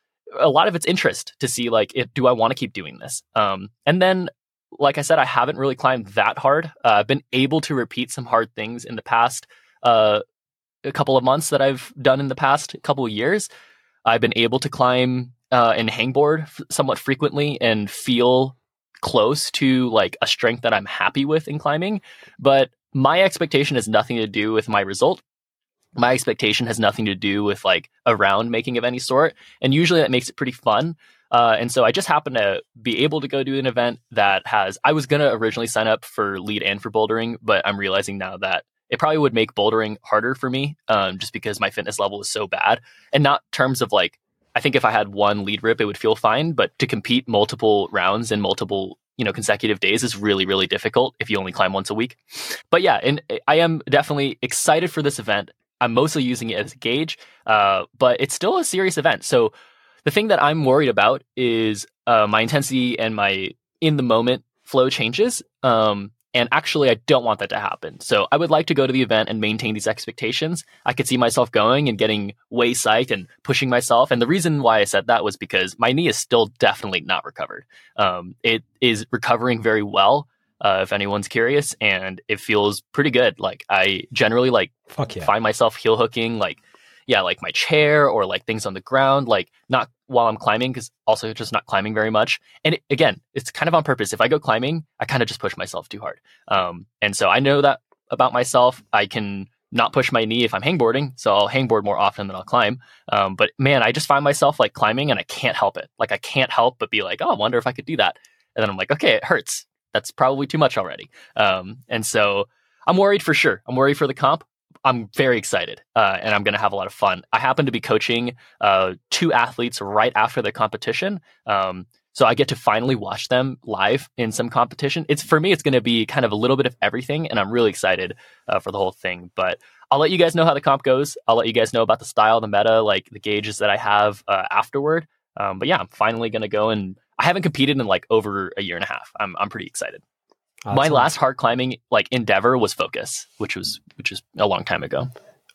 a lot of it's interest to see like, if, do I want to keep doing this? Um, and then, like I said, I haven't really climbed that hard. Uh, I've been able to repeat some hard things in the past uh, a couple of months that I've done in the past couple of years. I've been able to climb uh, and hangboard f- somewhat frequently and feel close to like a strength that I'm happy with in climbing. But my expectation has nothing to do with my result. My expectation has nothing to do with like a round making of any sort. And usually that makes it pretty fun. Uh, and so I just happen to be able to go do an event that has, I was going to originally sign up for lead and for bouldering, but I'm realizing now that it probably would make bouldering harder for me um, just because my fitness level is so bad. And not terms of like, I think if I had one lead rip, it would feel fine, but to compete multiple rounds in multiple, you know, consecutive days is really, really difficult if you only climb once a week. But yeah, and I am definitely excited for this event. I'm mostly using it as a gauge, uh, but it's still a serious event. So the thing that I'm worried about is uh, my intensity and my in the moment flow changes. Um, and actually, I don't want that to happen. So I would like to go to the event and maintain these expectations. I could see myself going and getting way psyched and pushing myself. And the reason why I said that was because my knee is still definitely not recovered. Um, it is recovering very well, uh, if anyone's curious, and it feels pretty good. Like I generally like Fuck yeah. find myself heel hooking, like yeah, like my chair or like things on the ground, like not while I'm climbing, because also just not climbing very much. And it, again, it's kind of on purpose. If I go climbing, I kind of just push myself too hard. Um, and so I know that about myself. I can not push my knee if I'm hangboarding, so I'll hangboard more often than I'll climb. Um, but man, I just find myself like climbing and I can't help it. Like I can't help but be like, oh, I wonder if I could do that. And then I'm like, okay, it hurts. That's probably too much already. Um, and so I'm worried for sure. I'm worried for the comp. I'm very excited, uh, and I'm going to have a lot of fun. I happen to be coaching uh, two athletes right after the competition, um, so I get to finally watch them live in some competition. It's for me, it's going to be kind of a little bit of everything, and I'm really excited uh, for the whole thing. But I'll let you guys know how the comp goes. I'll let you guys know about the style, the meta, like the gauges that I have uh, afterward. Um, but yeah, I'm finally going to go, and I haven't competed in like over a year and a half. I'm I'm pretty excited. Awesome. My last hard climbing like endeavor was Focus, which was which is a long time ago.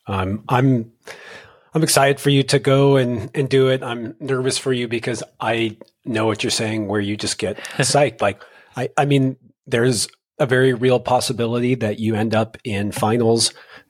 Um, I'm I'm excited for you to go and, and do it. I'm nervous for you because I know what you're saying where you just get psyched. Like, I, I mean, there's a very real possibility that you end up in finals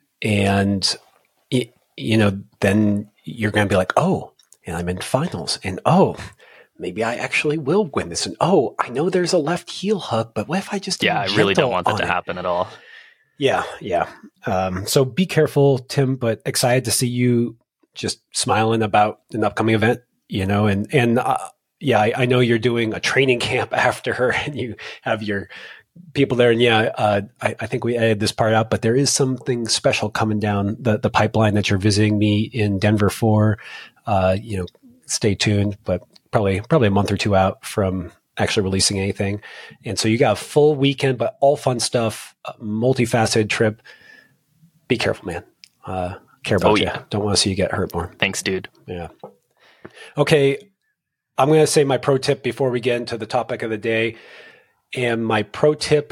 and, it, you know, then you're going to be like, oh, and I'm in finals and, oh, maybe I actually will win this. And, oh, I know there's a left heel hook, but what if I just, yeah, I really don't want that to it? happen at all. Yeah. Yeah. Um, so be careful, Tim, but excited to see you just smiling about an upcoming event, you know, and, and, uh, yeah, I, I know you're doing a training camp after her and you have your people there. And yeah, uh, I, I think we edited this part out, but there is something special coming down the, the pipeline that you're visiting me in Denver for, uh, you know, stay tuned, but probably, probably a month or two out from actually releasing anything. And so you got a full weekend, but all fun stuff, a multifaceted trip. Be careful, man. Uh, care about oh, you. Yeah. Don't want to see you get hurt more. Thanks, dude. Yeah. Okay. I'm going to say my pro tip before we get into the topic of the day. And my pro tip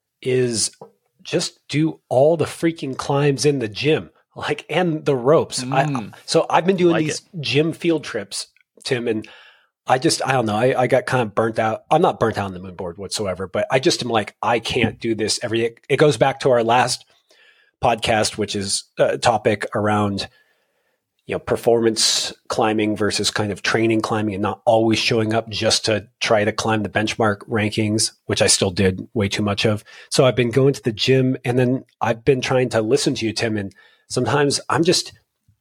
is just do all the freaking climbs in the gym, like, and the ropes. Mm. I, so I've been doing like these it. gym field trips, Tim, and I just, I don't know. I, I got kind of burnt out. I'm not burnt out on the moon board whatsoever, but I just am like, I can't do this every day. It goes back to our last podcast, which is a topic around, you know, performance climbing versus kind of training climbing and not always showing up just to try to climb the benchmark rankings, which I still did way too much of. So I've been going to the gym and then I've been trying to listen to you, Tim. And sometimes I'm just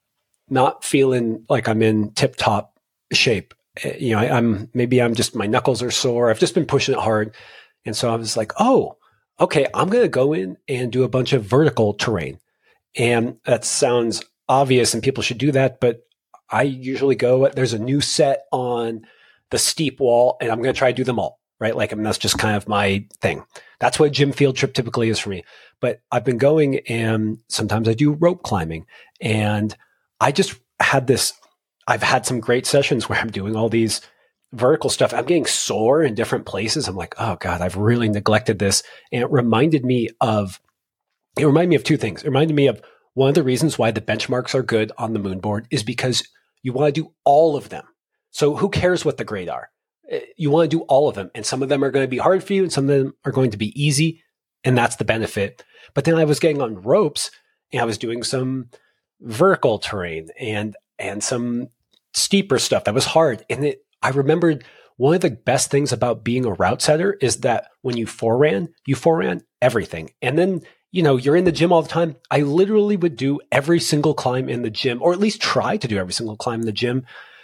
not feeling like I'm in tip top shape. You know, I, I'm maybe I'm just, my knuckles are sore. I've just been pushing it hard. And so I was like, oh, okay, I'm going to go in and do a bunch of vertical terrain. And that sounds obvious and people should do that. But I usually go, there's a new set on the steep wall and I'm going to try to do them all, right? Like, I mean, that's just kind of my thing. That's what a gym field trip typically is for me. But I've been going and sometimes I do rope climbing and I just had this, I've had some great sessions where I'm doing all these vertical stuff. I'm getting sore in different places. I'm like, oh God, I've really neglected this. And it reminded me of, it reminded me of two things. It reminded me of one of the reasons why the benchmarks are good on the moon board is because you want to do all of them. So who cares what the grade are? You want to do all of them. And some of them are going to be hard for you and some of them are going to be easy. And that's the benefit. But then I was getting on ropes and I was doing some vertical terrain and, and some steeper stuff that was hard. And it, I remembered one of the best things about being a route setter is that when you foreran, you foreran everything. And then, you know, you're in the gym all the time. I literally would do every single climb in the gym, or at least try to do every single climb in the gym.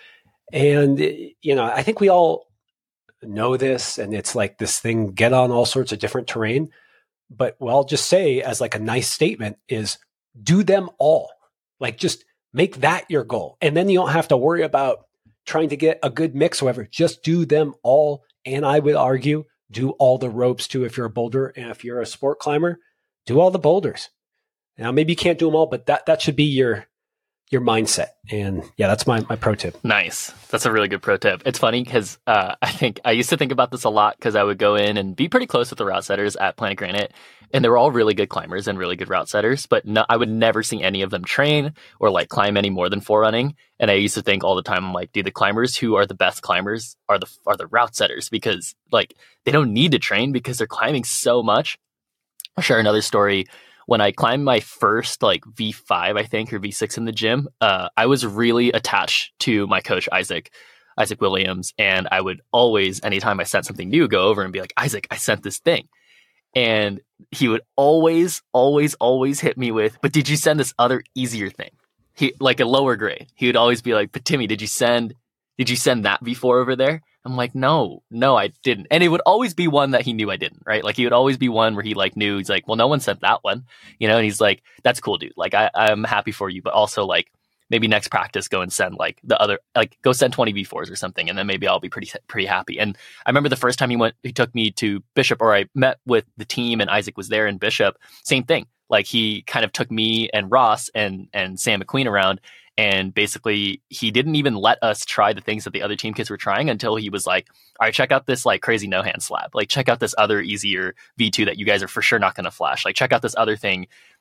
And, you know, I think we all know this and it's like this thing, get on all sorts of different terrain. But what I'll just say as like a nice statement is do them all. Like just make that your goal. And then you don't have to worry about trying to get a good mix, however, just do them all. And I would argue, do all the ropes too if you're a boulder. And if you're a sport climber, do all the boulders. Now, maybe you can't do them all, but that, that should be your your mindset. And yeah, that's my, my pro tip. Nice. That's a really good pro tip. It's funny because uh, I think I used to think about this a lot because I would go in and be pretty close with the route setters at Planet Granite. And they were all really good climbers and really good route setters, but no, I would never see any of them train or like climb any more than four running. And I used to think all the time, I'm like, dude, the climbers who are the best climbers are the are the route setters because like they don't need to train because they're climbing so much. I'll share another story. When I climbed my first like V five, I think, or V six in the gym, uh, I was really attached to my coach, Isaac, Isaac Williams. And I would always, anytime I sent something new, go over and be like, Isaac, I sent this thing. And he would always, always, always hit me with, but did you send this other easier thing? He like a lower grade. He would always be like, but Timmy, did you send, did you send that before over there? I'm like, no, no, I didn't. And it would always be one that he knew I didn't, right? Like he would always be one where he like knew, he's like, well, no one sent that one, you know? And he's like, that's cool, dude. Like I, I'm happy for you, but also like maybe next practice, go and send like the other, like go send twenty V fours or something. And then maybe I'll be pretty, pretty happy. And I remember the first time he went, he took me to Bishop, or I met with the team and Isaac was there in Bishop, same thing. Like he kind of took me and Ross and, and Sam McQueen around. And basically, he didn't even let us try the things that the other team kids were trying until he was like, all right, check out this like crazy no-hand slab. Like, check out this other easier V two that you guys are for sure not going to flash. Like, check out this other thing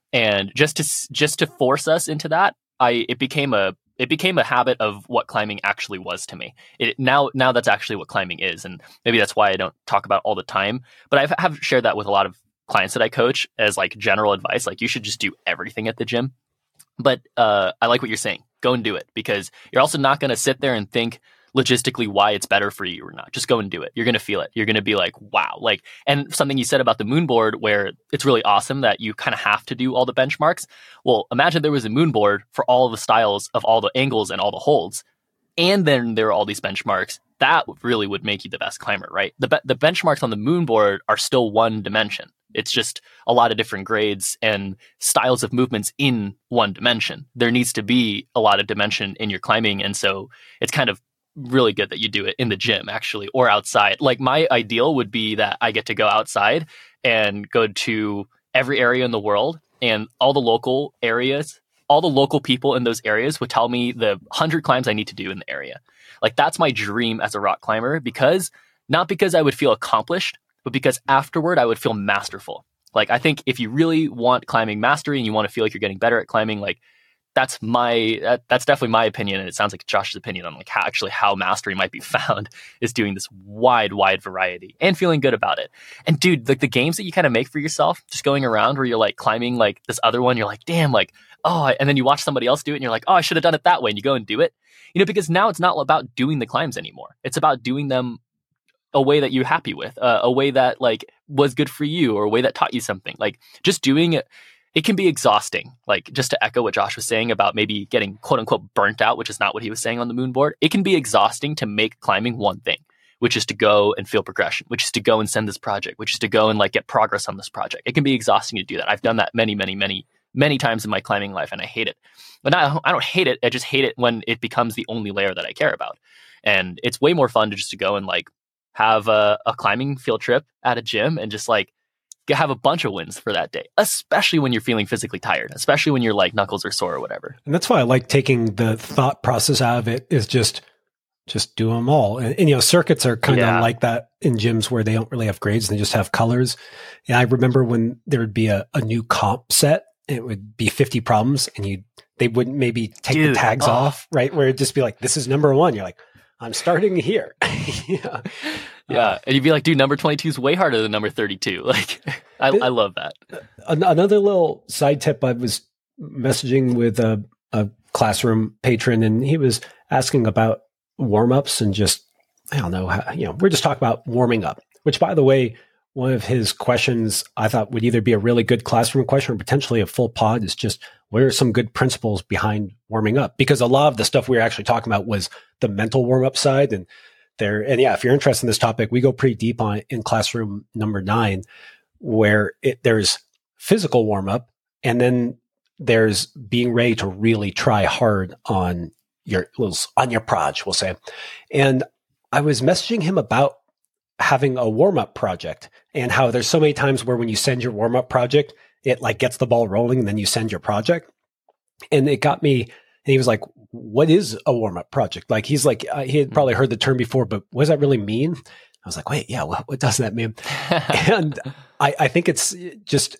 And just to just to force us into that, I it became a it became a habit of what climbing actually was to me. It now now that's actually what climbing is, and maybe that's why I don't talk about it all the time. But I have shared that with a lot of clients that I coach as like general advice, like you should just do everything at the gym. But uh, I like what you're saying. Go and do it, because you're also not going to sit there and think logistically why it's better for you or not. Just go and do it. You're going to feel it. You're going to be like, wow. Like, and something you said about the moon board where it's really awesome that you kind of have to do all the benchmarks. Well, imagine there was a moon board for all the styles of all the angles and all the holds. And then there are all these benchmarks. That really would make you the best climber, right? The, be- the benchmarks on the moon board are still one dimension. It's just a lot of different grades and styles of movements in one dimension. There needs to be a lot of dimension in your climbing. And so it's kind of really good that you do it in the gym, actually, or outside. Like, my ideal would be that I get to go outside and go to every area in the world, and all the local areas, all the local people in those areas would tell me the one hundred climbs I need to do in the area. Like, that's my dream as a rock climber, because not because I would feel accomplished, but because afterward I would feel masterful. Like, I think if you really want climbing mastery and you want to feel like you're getting better at climbing, like, that's my, that, that's definitely my opinion. And it sounds like Josh's opinion on like how actually how mastery might be found is doing this wide, wide variety and feeling good about it. And dude, like the games that you kind of make for yourself, just going around where you're like climbing like this other one, you're like, damn, like, oh, and then you watch somebody else do it and you're like, oh, I should have done it that way. And you go and do it, you know, because now it's not about doing the climbs anymore. It's about doing them a way that you're happy with, uh, a way that like was good for you, or a way that taught you something. Like, just doing it, it can be exhausting. Like, just to echo what Josh was saying about maybe getting quote unquote burnt out, which is not what he was saying on the moon board. It can be exhausting to make climbing one thing, which is to go and feel progression, which is to go and send this project, which is to go and like get progress on this project. It can be exhausting to do that. I've done that many, many, many, many times in my climbing life, and I hate it. But I, I don't hate it. I just hate it when it becomes the only layer that I care about. And it's way more fun to just to go and like have a, a climbing field trip at a gym and just like have a bunch of wins for that day, especially when you're feeling physically tired, especially when you're like knuckles are sore or whatever. And that's why I like taking the thought process out of it, is just, just do them all. And, and you know, circuits are kind Yeah. of like that in gyms where they don't really have grades, they just have colors. And I remember when there would be a, a new comp set, it would be fifty problems, and you, they wouldn't maybe take Dude, the tags oh. off, right? Where it'd just be like, this is number one. You're like, I'm starting here. yeah. Yeah. Uh, and you'd be like, dude, number twenty-two is way harder than number thirty-two. Like, I, I love that. An- Another little side tip, I was messaging with a, a classroom patron, and he was asking about warm-ups and just, I don't know, how, you know, we're just talking about warming up, which, by the way, one of his questions I thought would either be a really good classroom question or potentially a full pod is just, what are some good principles behind warming up? Because a lot of the stuff we were actually talking about was the mental warm-up side. And there, and yeah, if you're interested in this topic, we go pretty deep on it in classroom number nine, where it, there's physical warm-up, and then there's being ready to really try hard on your on your proj, we'll say. And I was messaging him about having a warm-up project, and how there's so many times where when you send your warm-up project, it like gets the ball rolling, and then you send your project. And it got me, and he was like, what is a warm-up project? Like, he's like, uh, he had probably heard the term before, but what does that really mean? I was like, wait, yeah, what, what does that mean? And I, I think it's just,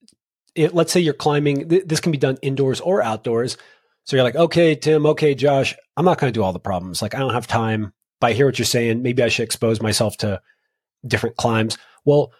it, let's say you're climbing, th- this can be done indoors or outdoors. So you're like, okay, Tim, okay, Josh, I'm not going to do all the problems. Like, I don't have time, but I hear what you're saying. Maybe I should expose myself to different climbs. Well,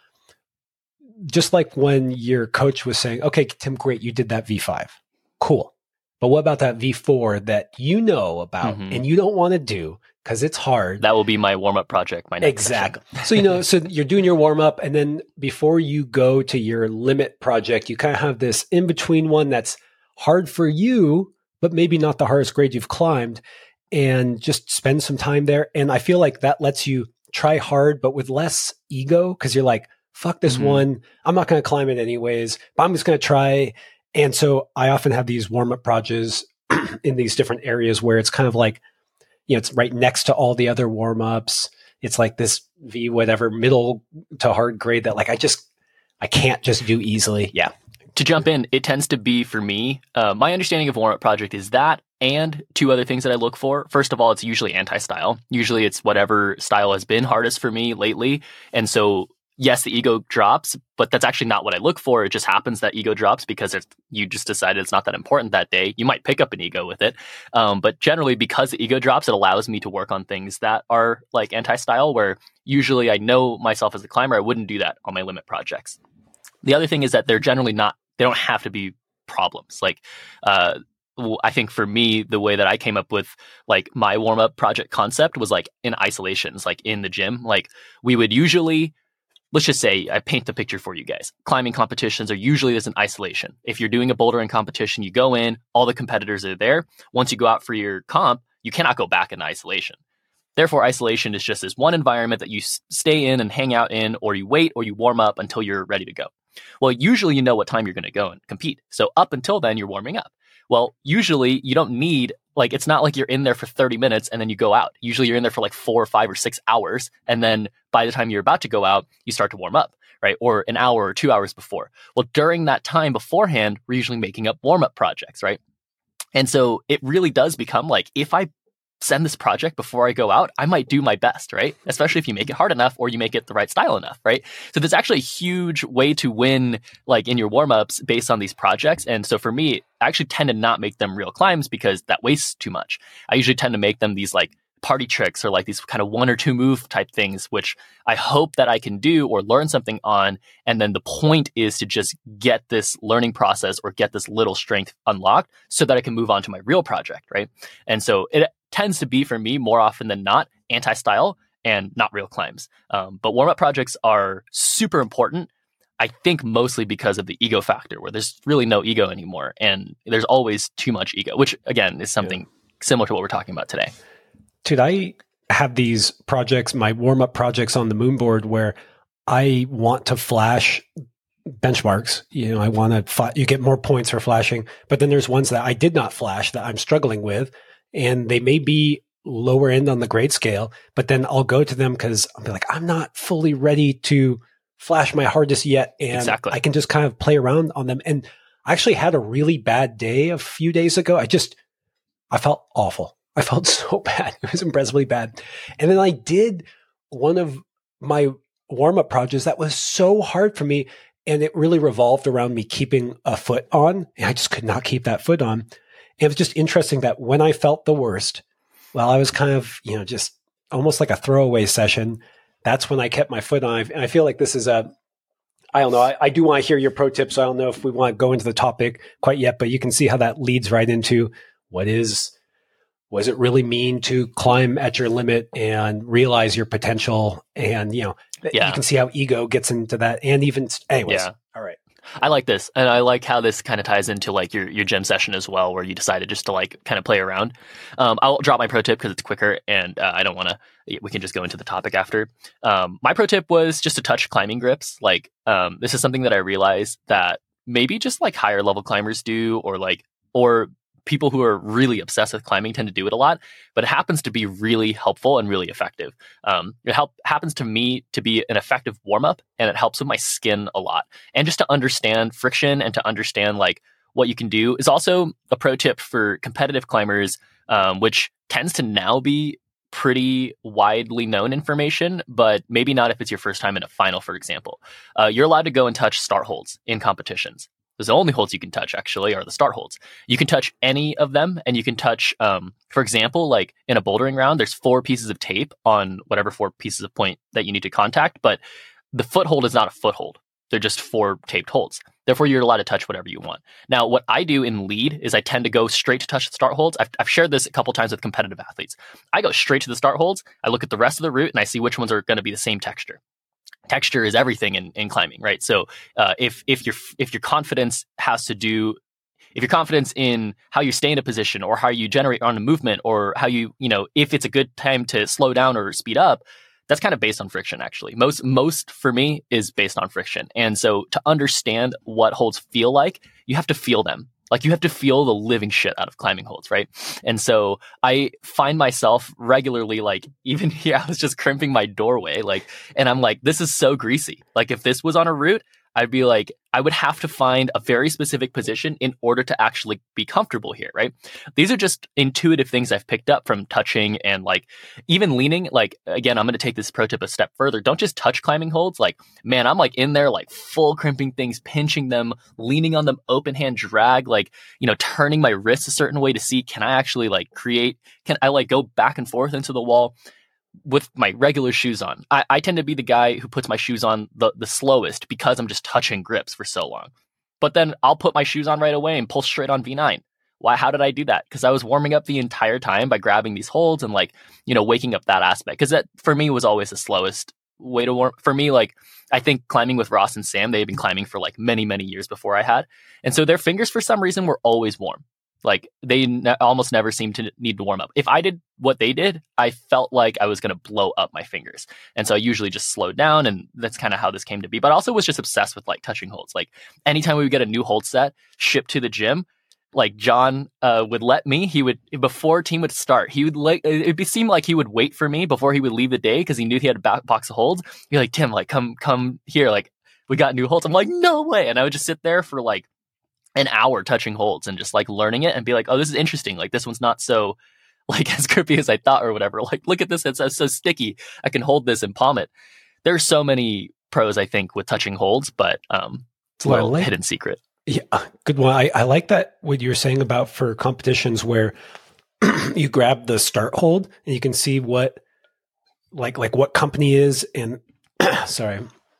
just like when your coach was saying, okay, Tim, great, you did that V five. Cool. But what about that V four that you know about mm-hmm. and you don't want to do because it's hard? That will be my warm-up project. My next exactly. So, you know, so you're doing your warm-up, and then before you go to your limit project, you kind of have this in-between one that's hard for you, but maybe not the hardest grade you've climbed, and just spend some time there. And I feel like that lets you try hard, but with less ego, because you're like, fuck this mm-hmm. one. I'm not going to climb it anyways, but I'm just going to try. And so I often have these warm-up projects in these different areas where it's kind of like, you know, it's right next to all the other warm-ups. It's like this V whatever middle to hard grade that like, I just, I can't just do easily. Yeah. To jump in, it tends to be for me, uh, my understanding of warm-up project is that and two other things that I look for. First of all, it's usually anti-style. Usually it's whatever style has been hardest for me lately. And so yes, the ego drops, but that's actually not what I look for. It just happens that ego drops because it's, you just decided it's not that important that day. You might pick up an ego with it. Um, but generally, because the ego drops, it allows me to work on things that are like anti-style, where usually I know myself as a climber, I wouldn't do that on my limit projects. The other thing is that they're generally not, they don't have to be problems. Like, uh, I think for me, the way that I came up with like my warm-up project concept was like in isolations, like in the gym. Like we would usually, let's just say, I paint the picture for you guys. Climbing competitions are usually as an isolation. If you're doing a bouldering competition, you go in, all the competitors are there. Once you go out for your comp, you cannot go back into isolation. Therefore, isolation is just this one environment that you s- stay in and hang out in, or you wait or you warm up until you're ready to go. Well, usually you know what time you're going to go and compete. So up until then, you're warming up. Well, usually you don't need, like, it's not like you're in there for thirty minutes and then you go out. Usually you're in there for like four or five or six hours. And then by the time you're about to go out, you start to warm up, right? Or an hour or two hours before. Well, during that time beforehand, we're usually making up warm-up projects, right? And so it really does become like, if I send this project before I go out, I might do my best, right? Especially if you make it hard enough or you make it the right style enough, right? So there's actually a huge way to win, like in your warm-ups based on these projects. And so for me, I actually tend to not make them real climbs because that wastes too much. I usually tend to make them these like party tricks or like these kind of one or two move type things, which I hope that I can do or learn something on. And then the point is to just get this learning process or get this little strength unlocked so that I can move on to my real project, right? And so it tends to be, for me, more often than not, anti-style and not real climbs. Um, but warm-up projects are super important, I think mostly because of the ego factor, where there's really no ego anymore. And there's always too much ego, which, again, is something yeah. similar to what we're talking about today. Dude, I have these projects, my warm-up projects on the Moonboard, where I want to flash benchmarks. You know, I want to, fl- you get more points for flashing, but then there's ones that I did not flash that I'm struggling with. And they may be lower end on the grade scale, but then I'll go to them because I'll be like, I'm not fully ready to flash my hardest yet. And exactly. I can just kind of play around on them. And I actually had a really bad day a few days ago. I just, I felt awful. I felt so bad. It was impressively bad. And then I did one of my warm-up projects that was so hard for me. And it really revolved around me keeping a foot on. And I just could not keep that foot on. It was just interesting that when I felt the worst, well, I was kind of, you know, just almost like a throwaway session. That's when I kept my foot on. And I feel like this is a, I don't know, I, I do want to hear your pro tips. I don't know if we want to go into the topic quite yet, but you can see how that leads right into what is, what does it really mean to climb at your limit and realize your potential? And, you know, yeah. you can see how ego gets into that. And even, anyways, yeah. all right. I like this. And I like how this kind of ties into like your, your gym session as well, where you decided just to like kind of play around. Um, I'll drop my pro tip because it's quicker and uh, I don't want to, we can just go into the topic after. Um, my pro tip was just to touch climbing grips. Like um, this is something that I realized that maybe just like higher level climbers do, or like, or people who are really obsessed with climbing tend to do it a lot, but it happens to be really helpful and really effective. Um, it help, happens to me to be an effective warm-up, and it helps with my skin a lot. And just to understand friction and to understand like what you can do is also a pro tip for competitive climbers, um, which tends to now be pretty widely known information, but maybe not if it's your first time in a final, for example. Uh, you're allowed to go and touch start holds in competitions. Those are the only holds you can touch, actually, are the start holds. You can touch any of them, and you can touch, um, for example, like in a bouldering round, there's four pieces of tape on whatever four pieces of point that you need to contact, but the foothold is not a foothold. They're just four taped holds. Therefore, you're allowed to touch whatever you want. Now, what I do in lead is I tend to go straight to touch the start holds. I've, I've shared this a couple times with competitive athletes. I go straight to the start holds. I look at the rest of the route, and I see which ones are going to be the same texture. Texture is everything in, in climbing, right? So uh, if if your if your confidence has to do, if your confidence in how you stay in a position or how you generate on a movement or how you, you know, if it's a good time to slow down or speed up, that's kind of based on friction, actually. Most most for me is based on friction. And so to understand what holds feel like, you have to feel them. Like you have to feel the living shit out of climbing holds, right? And so I find myself regularly, like even here, I was just crimping my doorway, like, and I'm like, this is so greasy. Like if this was on a route, I'd be like, I would have to find a very specific position in order to actually be comfortable here, right? These are just intuitive things I've picked up from touching and like even leaning. Like, again, I'm going to take this pro tip a step further. Don't just touch climbing holds. Like, man, I'm like in there, like full crimping things, pinching them, leaning on them, open hand drag, like, you know, turning my wrists a certain way to see, can I actually like create, can I like go back and forth into the wall with my regular shoes on. I, I tend to be the guy who puts my shoes on the, the slowest because I'm just touching grips for so long. But then I'll put my shoes on right away and pull straight on V nine. Why? How did I do that? Because I was warming up the entire time by grabbing these holds and like, you know, waking up that aspect. Because that for me was always the slowest way to warm. For me, like, I think climbing with Ross and Sam, they had been climbing for like many, many years before I had. And so their fingers for some reason were always warm. Like they ne- almost never seemed to need to warm up. If I did what they did, I felt like I was going to blow up my fingers. And so I usually just slowed down, and that's kind of how this came to be. But I also was just obsessed with like touching holds. Like anytime we would get a new hold set shipped to the gym, like John uh, would let me, he would, before team would start, he would like, it would seem like he would wait for me before he would leave the day because he knew he had a back box of holds. He'd be like, Tim, like come, come here. Like we got new holds. I'm like, no way. And I would just sit there for like an hour touching holds and just like learning it and be like, oh, this is interesting. Like this one's not so like as grippy as I thought or whatever. Like, look at this. It's, it's so sticky. I can hold this and palm it. There's so many pros, I think, with touching holds, but um, it's a Well, little like- hidden secret. Yeah, good one. I, I like that what you were saying about for competitions where you grab the start hold and you can see what like like what company is and sorry,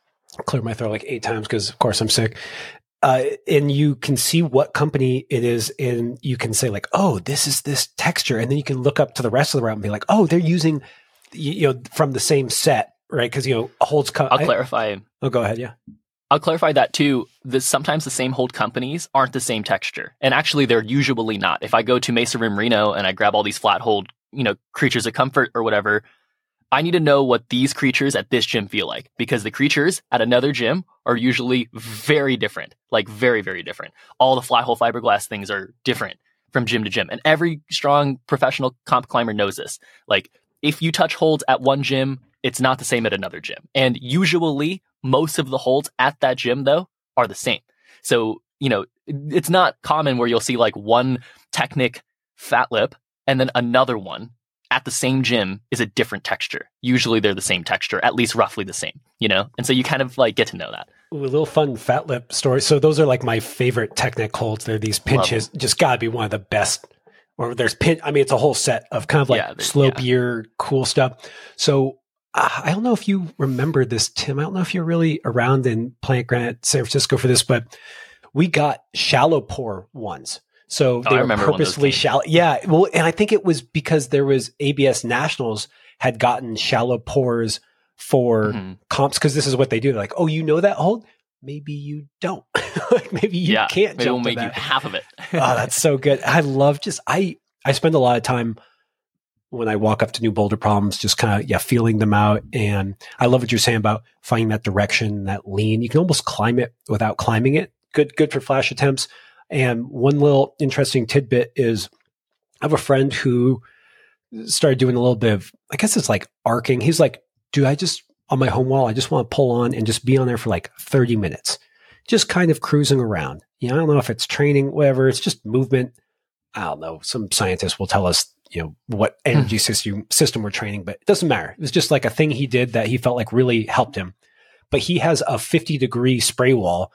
I cleared my throat like eight times because of course I'm sick. Uh, and you can see what company it is, and you can say like, oh, this is this texture, and then you can look up to the rest of the route and be like, oh, they're using you, you know from the same set, right? Because you know holds. Co- I'll I, clarify. oh, go ahead. Yeah. I'll clarify that too. That sometimes the same hold companies aren't the same texture. And actually they're usually not. If I go to Mesa Rim Reno and I grab all these flat hold, you know, creatures of comfort or whatever, I need to know what these creatures at this gym feel like, because the creatures at another gym are usually very different, like very, very different. All the flat hole fiberglass things are different from gym to gym. And every strong professional comp climber knows this. Like if you touch holds at one gym, it's not the same at another gym. And usually most of the holds at that gym, though, are the same. So, you know, it's not common where you'll see like one Technic fat lip and then another one at the same gym is a different texture. Usually they're the same texture, at least roughly the same, you know? And so you kind of like get to know that. Ooh, a little fun fat lip story. So those are like my favorite Technic holds. They're these pinches. Just gotta be one of the best. Or there's pin. I mean, it's a whole set of kind of like Yeah, slopier, cool stuff. So uh, I don't know if you remember this, Tim. I don't know if you're really around in Plant Granite, San Francisco for this, but we got shallow pour ones. So Oh, they I were remember when those purposely came. shallow. Yeah. Well, and I think it was because there was A B S Nationals had gotten shallow pours for Mhm. comps, because this is what they do. They're like, oh, you know that hold? Maybe you don't. Like maybe you Yeah, can't maybe jump we'll to make you that. half of it. Oh, that's so good. I love just I I spend a lot of time when I walk up to new boulder problems, just kind of yeah, feeling them out. And I love what you're saying about finding that direction, that lean. You can almost climb it without climbing it. Good, good for flash attempts. And one little interesting tidbit is I have a friend who started doing a little bit of, I guess it's like arcing. He's like, dude, I just on my home wall, I just want to pull on and just be on there for like thirty minutes, just kind of cruising around. You know, I don't know if it's training, whatever. It's just movement. I don't know. Some scientists will tell us, you know, what energy system system we're training, but it doesn't matter. It was just like a thing he did that he felt like really helped him. But he has a fifty degree spray wall,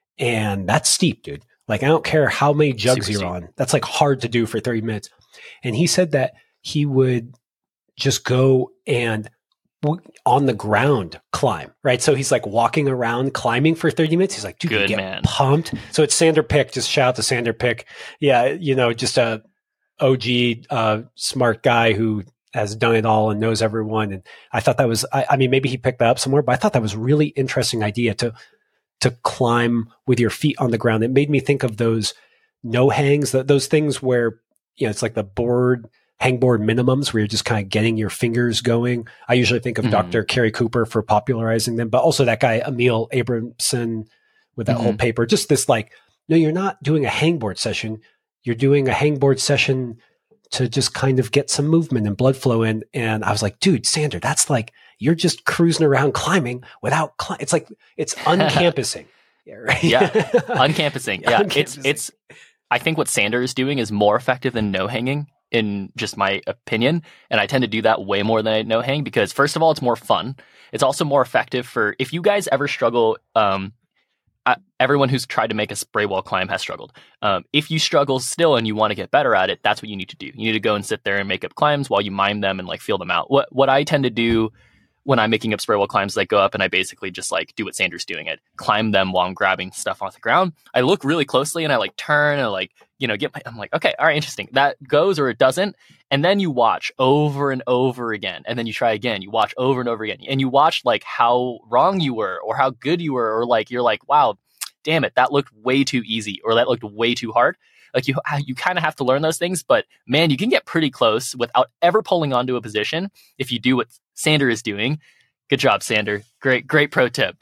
and that's steep, dude. Like, I don't care how many jugs Super you're steep. on. That's like hard to do for thirty minutes. And he said that he would just go and w- on the ground climb, right? So he's like walking around climbing for thirty minutes. He's like, dude, you Good get man. pumped. So it's Sander Pick. Just shout out to Sander Pick. Yeah, you know, just a O G uh, smart guy who has done it all and knows everyone. And I thought that was, I, I mean, maybe he picked that up somewhere, but I thought that was a really interesting idea to to climb with your feet on the ground. It made me think of those no hangs, th- those things where, you know, it's like the board, hangboard minimums where you're just kind of getting your fingers going. I usually think of Mhm. Doctor Kerry Cooper for popularizing them, but also that guy, Emil Abramson, with that whole Mhm. paper. Just this like, no, you're not doing a hangboard session. You're doing a hangboard session to just kind of get some movement and blood flow in. And I was like, dude, Sander, that's like, you're just cruising around climbing without, cli- it's like, it's uncampusing. Yeah, right. Yeah, uncampusing. Yeah, Uncampusing. it's it's. I think what Sander is doing is more effective than no hanging, in just my opinion, and I tend to do that way more than I no hang because first of all, it's more fun. It's also more effective for if you guys ever struggle. Um, I, everyone who's tried to make a spray wall climb has struggled. Um, if you struggle still and you want to get better at it, that's what you need to do. You need to go and sit there and make up climbs while you mime them and like feel them out. What what I tend to do when I'm making up spray wall climbs, I go up and I basically just like do what Sander's doing. I climb them while I'm grabbing stuff off the ground. I look really closely and I like turn and like, you know, get my, I'm like, okay, all right, interesting. That goes or it doesn't. And then you watch over and over again. And then you try again, you watch over and over again. And you watch like how wrong you were or how good you were, or like, you're like, wow, damn it, that looked way too easy or that looked way too hard. Like you, you kind of have to learn those things, but man, you can get pretty close without ever pulling onto a position if you do what Sander is doing. Good job, Sander. Great, great pro tip.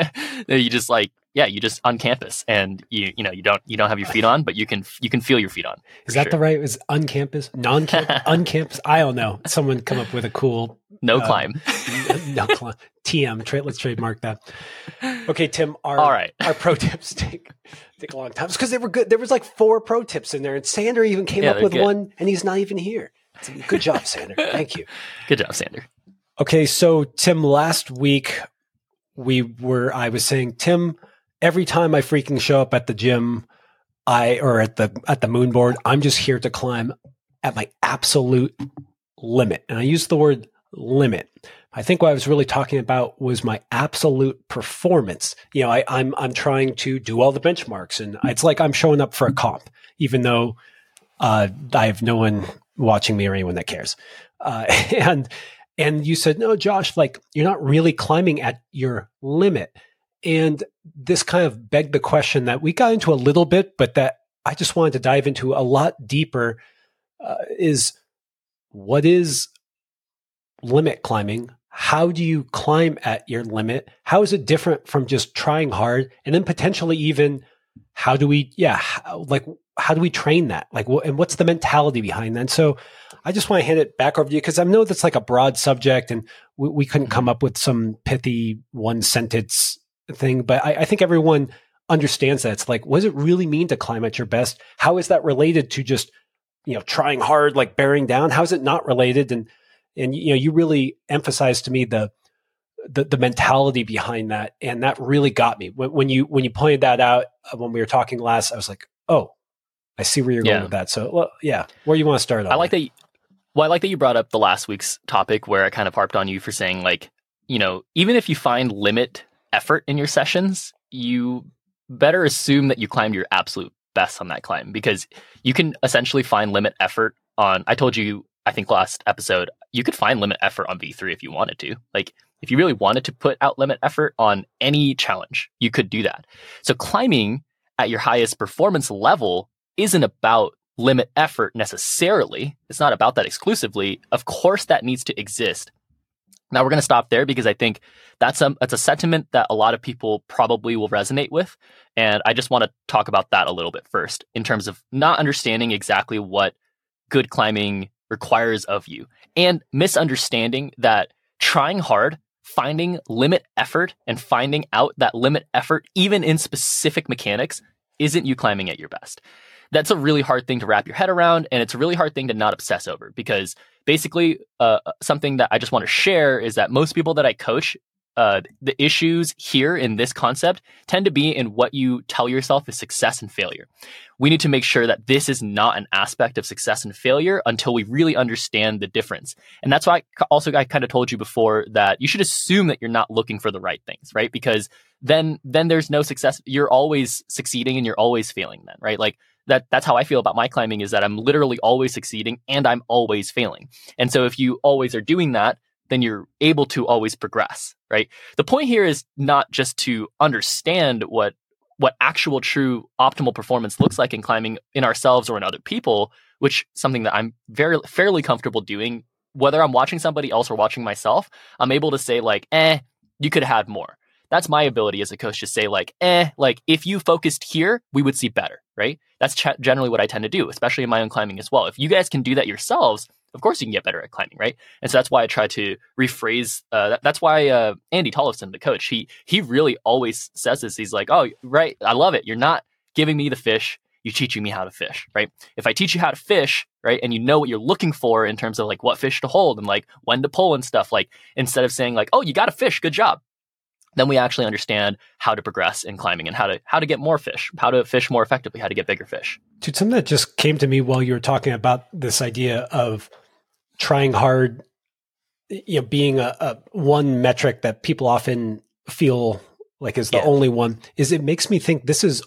You just like, yeah, you just on campus and you, you know, you don't, you don't have your feet on, but you can, you can feel your feet on. Is that sure. the right? Is on-campus, non-campus, uncampus? I don't know. Someone come up with a cool no uh, climb. no climb. T M. Tra- let's trademark that. Okay, Tim. Our, All right. Our pro tips take take a long time because they were good. There was like four pro tips in there, and Sander even came yeah, up with good. one, and he's not even here. Good job, Sander. Thank you. Good job, Sander. Okay, so Tim, last week we were. I was saying, Tim, every time I freaking show up at the gym, I or at the at the moon board, I'm just here to climb at my absolute limit, and I use the word limit. I think what I was really talking about was my absolute performance. You know, I, I'm I'm trying to do all the benchmarks, and it's like I'm showing up for a comp, even though uh, I have no one watching me or anyone that cares. Uh, and and you said, no, Josh, like you're not really climbing at your limit. And this kind of begged the question that we got into a little bit, but that I just wanted to dive into a lot deeper. Uh, is what is limit climbing? How do you climb at your limit? How is it different from just trying hard? And then potentially even how do we, yeah, how, like how do we train that? Like, wh- and what's the mentality behind that? And so I just want to hand it back over to you because I know that's like a broad subject and we, we couldn't come up with some pithy one sentence thing, but I, I think everyone understands that. It's like, what does it really mean to climb at your best? How is that related to just, you know, trying hard, like bearing down? How is it not related? And And, you know, you really emphasized to me the, the, the mentality behind that. And that really got me when, when you, when you pointed that out uh, when we were talking last, I was like, oh, I see where you're yeah. going with that. So, well, yeah, where you want to start on I like that? that. Well, I like that you brought up the last week's topic where I kind of harped on you for saying like, you know, even if you find limit effort in your sessions, you better assume that you climbed your absolute best on that climb because you can essentially find limit effort on, I told you, I think last episode, you could find limit effort on V three if you wanted to. Like if you really wanted to put out limit effort on any challenge, you could do that. So climbing at your highest performance level isn't about limit effort necessarily. It's not about that exclusively. Of course, that needs to exist. Now we're going to stop there because I think that's a, that's a sentiment that a lot of people probably will resonate with. And I just want to talk about that a little bit first in terms of not understanding exactly what good climbing requires of you and misunderstanding that trying hard, finding limit effort and finding out that limit effort, even in specific mechanics, isn't you climbing at your best. That's a really hard thing to wrap your head around. And it's a really hard thing to not obsess over because basically uh, something that I just want to share is that most people that I coach, uh, the issues here in this concept tend to be in what you tell yourself is success and failure. We need to make sure that this is not an aspect of success and failure until we really understand the difference. And that's why I also I kind of told you before that you should assume that you're not looking for the right things, right? Because then then there's no success. You're always succeeding and you're always failing then, right? Like that that's how I feel about my climbing is that I'm literally always succeeding and I'm always failing. And so if you always are doing that, then you're able to always progress, right? The point here is not just to understand what what actual true optimal performance looks like in climbing in ourselves or in other people, which something that I'm very fairly comfortable doing, whether I'm watching somebody else or watching myself, I'm able to say like, eh, you could have had more. That's my ability as a coach to say like, eh, like if you focused here, we would see better, right? That's ch- generally what I tend to do, especially in my own climbing as well. If you guys can do that yourselves, of course you can get better at climbing, right? And so that's why I try to rephrase. Uh, that, that's why uh, Andy Tollefson, the coach, he he really always says this. He's like, oh, right, I love it. You're not giving me the fish. You're teaching me how to fish, right? If I teach you how to fish, right, and you know what you're looking for in terms of like what fish to hold and like when to pull and stuff, like instead of saying like, oh, you got a fish, good job, then we actually understand how to progress in climbing and how to how to get more fish, how to fish more effectively, how to get bigger fish. Dude, something that just came to me while you were talking about this idea of trying hard, you know, being a, a one metric that people often feel like is the yeah. only one, is it makes me think this is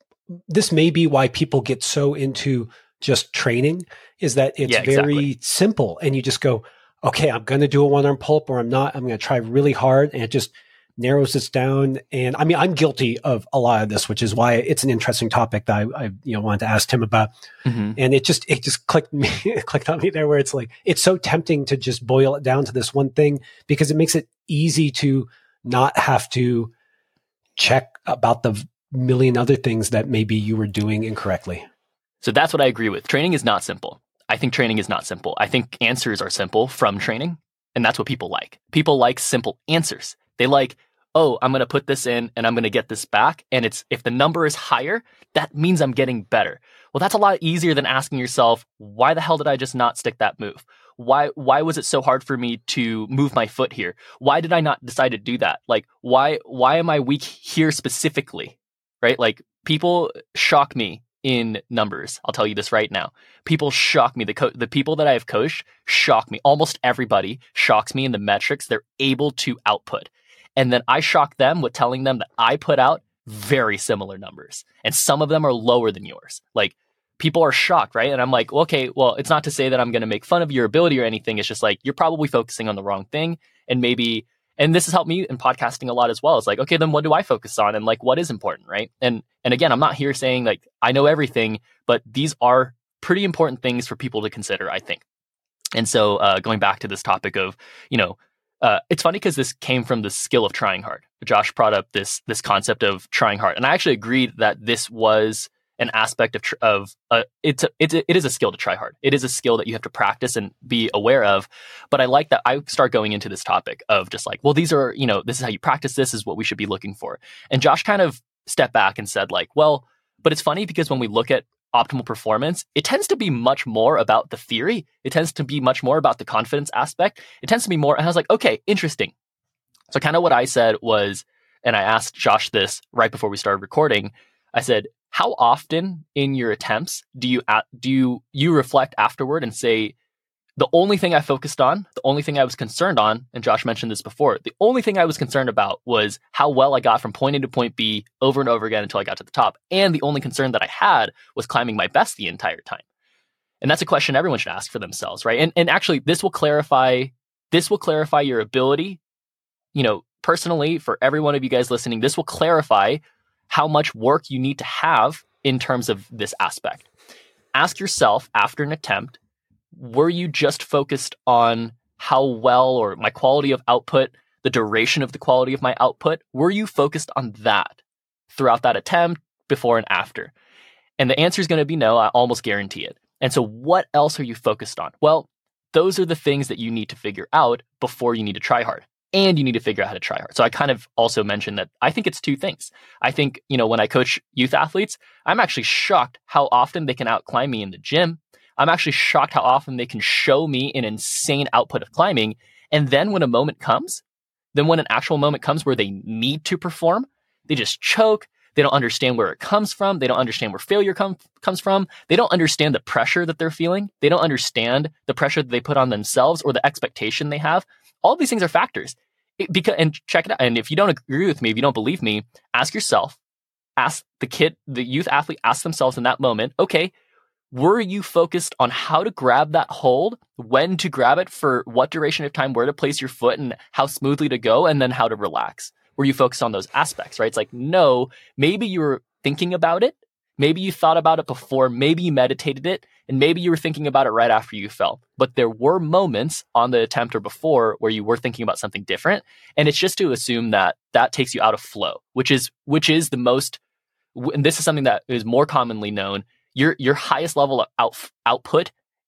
this may be why people get so into just training, is that it's yeah, very exactly. simple. And you just go, okay, I'm going to do a one arm pull up or I'm not. I'm going to try really hard. And it just narrows this down. And I mean, I'm guilty of a lot of this, which is why it's an interesting topic that I, I you know, wanted to ask Tim about. Mm-hmm. And it just, it just clicked me, it clicked on me there where it's like, it's so tempting to just boil it down to this one thing because it makes it easy to not have to check about the million other things that maybe you were doing incorrectly. So that's what I agree with. Training is not simple. I think training is not simple. I think answers are simple from training. And that's what people like. People like simple answers. They like, oh, I'm going to put this in and I'm going to get this back. And it's if the number is higher, that means I'm getting better. Well, that's a lot easier than asking yourself, why the hell did I just not stick that move? Why why was it so hard for me to move my foot here? Why did I not decide to do that? Like, why why am I weak here specifically? Right? Like, people shock me in numbers. I'll tell you this right now. People shock me. The co- the people that I have coached shock me. Almost everybody shocks me in the metrics they're able to output. And then I shock them with telling them that I put out very similar numbers. And some of them are lower than yours. Like, people are shocked, right? And I'm like, well, okay, well, it's not to say that I'm going to make fun of your ability or anything. It's just like, you're probably focusing on the wrong thing. And maybe, and this has helped me in podcasting a lot as well. It's like, okay, then what do I focus on? And like, what is important, right? And and again, I'm not here saying like, I know everything, but these are pretty important things for people to consider, I think. And so uh, going back to this topic of, you know, uh, it's funny because this came from the skill of trying hard. Josh brought up this this concept of trying hard. And I actually agreed that this was an aspect of, tr- of uh, it's, a, it's a, it is a skill to try hard. It is a skill that you have to practice and be aware of. But I like that I start going into this topic of just like, well, these are, you know, this is how you practice. This is what we should be looking for. And Josh kind of stepped back and said like, well, but it's funny because when we look at optimal performance, it tends to be much more about the theory. It tends to be much more about the confidence aspect. It tends to be more, and I was like, okay, interesting. So kind of what I said was, and I asked Josh this right before we started recording, I said, how often in your attempts do you do you you reflect afterward and say, the only thing I focused on, the only thing I was concerned on, and Josh mentioned this before, the only thing I was concerned about was how well I got from point A to point B over and over again until I got to the top. And the only concern that I had was climbing my best the entire time. And that's a question everyone should ask for themselves, right? And and actually, this will clarify this will clarify your ability, you know, personally, for every one of you guys listening, this will clarify how much work you need to have in terms of this aspect. Ask yourself after an attempt, were you just focused on how well or my quality of output, the duration of the quality of my output? Were you focused on that throughout that attempt, before and after? And the answer is going to be no, I almost guarantee it. And so what else are you focused on? Well, those are the things that you need to figure out before you need to try hard. And you need to figure out how to try hard. So I kind of also mentioned that I think it's two things. I think, you know, when I coach youth athletes, I'm actually shocked how often they can outclimb me in the gym. I'm actually shocked how often they can show me an insane output of climbing. And then when a moment comes, then when an actual moment comes where they need to perform, they just choke. They don't understand where it comes from. They don't understand where failure com- comes from. They don't understand the pressure that they're feeling. They don't understand the pressure that they put on themselves or the expectation they have. All of these things are factors. It, because and check it out. And if you don't agree with me, if you don't believe me, ask yourself, ask the kid, the youth athlete, ask themselves in that moment, okay, were you focused on how to grab that hold, when to grab it, for what duration of time, where to place your foot and how smoothly to go, and then how to relax? Were you focused on those aspects, right? It's like, no, maybe you were thinking about it. Maybe you thought about it before, maybe you meditated it, and maybe you were thinking about it right after you fell. But there were moments on the attempt or before where you were thinking about something different. And it's just to assume that that takes you out of flow, which is which is the most, and this is something that is more commonly known, your your highest level of out, output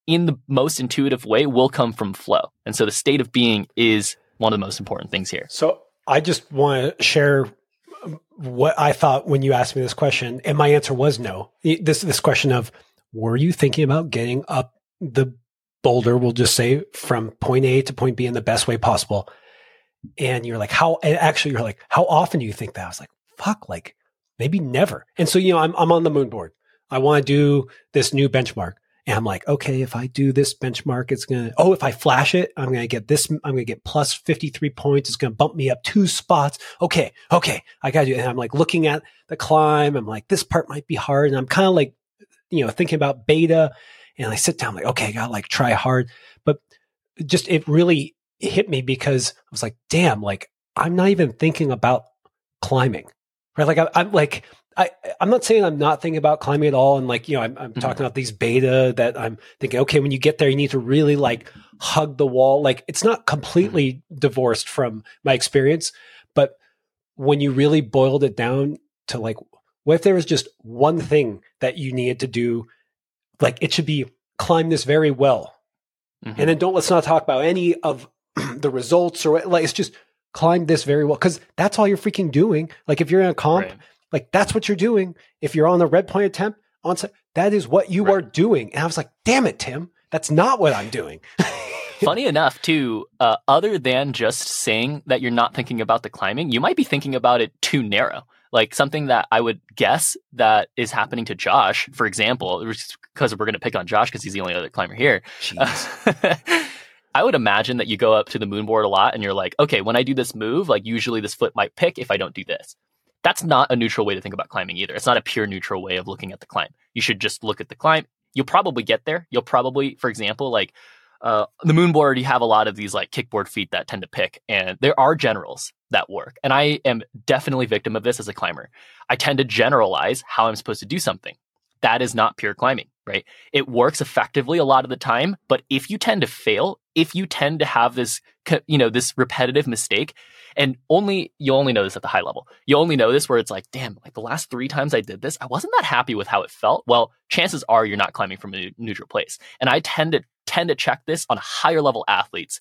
in the most intuitive way will come from flow. And so the state of being is one of the most important things here. So I just want to share what I thought when you asked me this question, and my answer was no. This this question of, were you thinking about getting up the boulder, we'll just say, from point A to point B in the best way possible? And you're like, how, and actually you're like, how often do you think that? I was like, fuck, like maybe never. And so, you know, I'm, I'm on the moon board. I want to do this new benchmark. And I'm like, okay, if I do this benchmark, it's going to, oh, if I flash it, I'm going to get this, I'm going to get plus fifty-three points. It's going to bump me up two spots. Okay. Okay. I got to do it. And I'm like looking at the climb. I'm like, this part might be hard. And I'm kind of like, you know, thinking about beta, and I sit down like, okay, I got to like try hard. But just, it really hit me because I was like, damn, like I'm not even thinking about climbing, right? Like I, I'm like, I, I'm not saying I'm not thinking about climbing at all. And like, you know, I'm, I'm mm-hmm. talking about these beta that I'm thinking, okay, when you get there, you need to really like hug the wall. Like it's not completely mm-hmm. divorced from my experience, but when you really boiled it down to like, what if there was just one thing that you needed to do? Like it should be climb this very well. Mm-hmm. And then don't, let's not talk about any of the results or like, it's just climb this very well. Cause that's all you're freaking doing. Like if you're in a comp, right. like that's what you're doing. If you're on the red point attempt on set, that is what you right. are doing. And I was like, damn it, Tim, that's not what I'm doing. Funny enough too, uh, other than just saying that you're not thinking about the climbing, you might be thinking about it too narrow. Like something that I would guess that is happening to Josh, for example, because we're going to pick on Josh because he's the only other climber here. Uh, I would imagine that you go up to the moon board a lot and you're like, okay, when I do this move, like usually this foot might pick if I don't do this. That's not a neutral way to think about climbing either. It's not a pure neutral way of looking at the climb. You should just look at the climb. You'll probably get there. You'll probably, for example, like uh, the moon board, you have a lot of these like kickboard feet that tend to pick, and there are generals that work. And I am definitely victim of this as a climber. I tend to generalize how I'm supposed to do something. That is not pure climbing, right? It works effectively a lot of the time, but if you tend to fail, if you tend to have this, you know, this repetitive mistake, and only, you only know this at the high level. You only know this where it's like, damn, like the last three times I did this, I wasn't that happy with how it felt. Well, chances are you're not climbing from a neutral place. And I tend to tend to check this on higher level athletes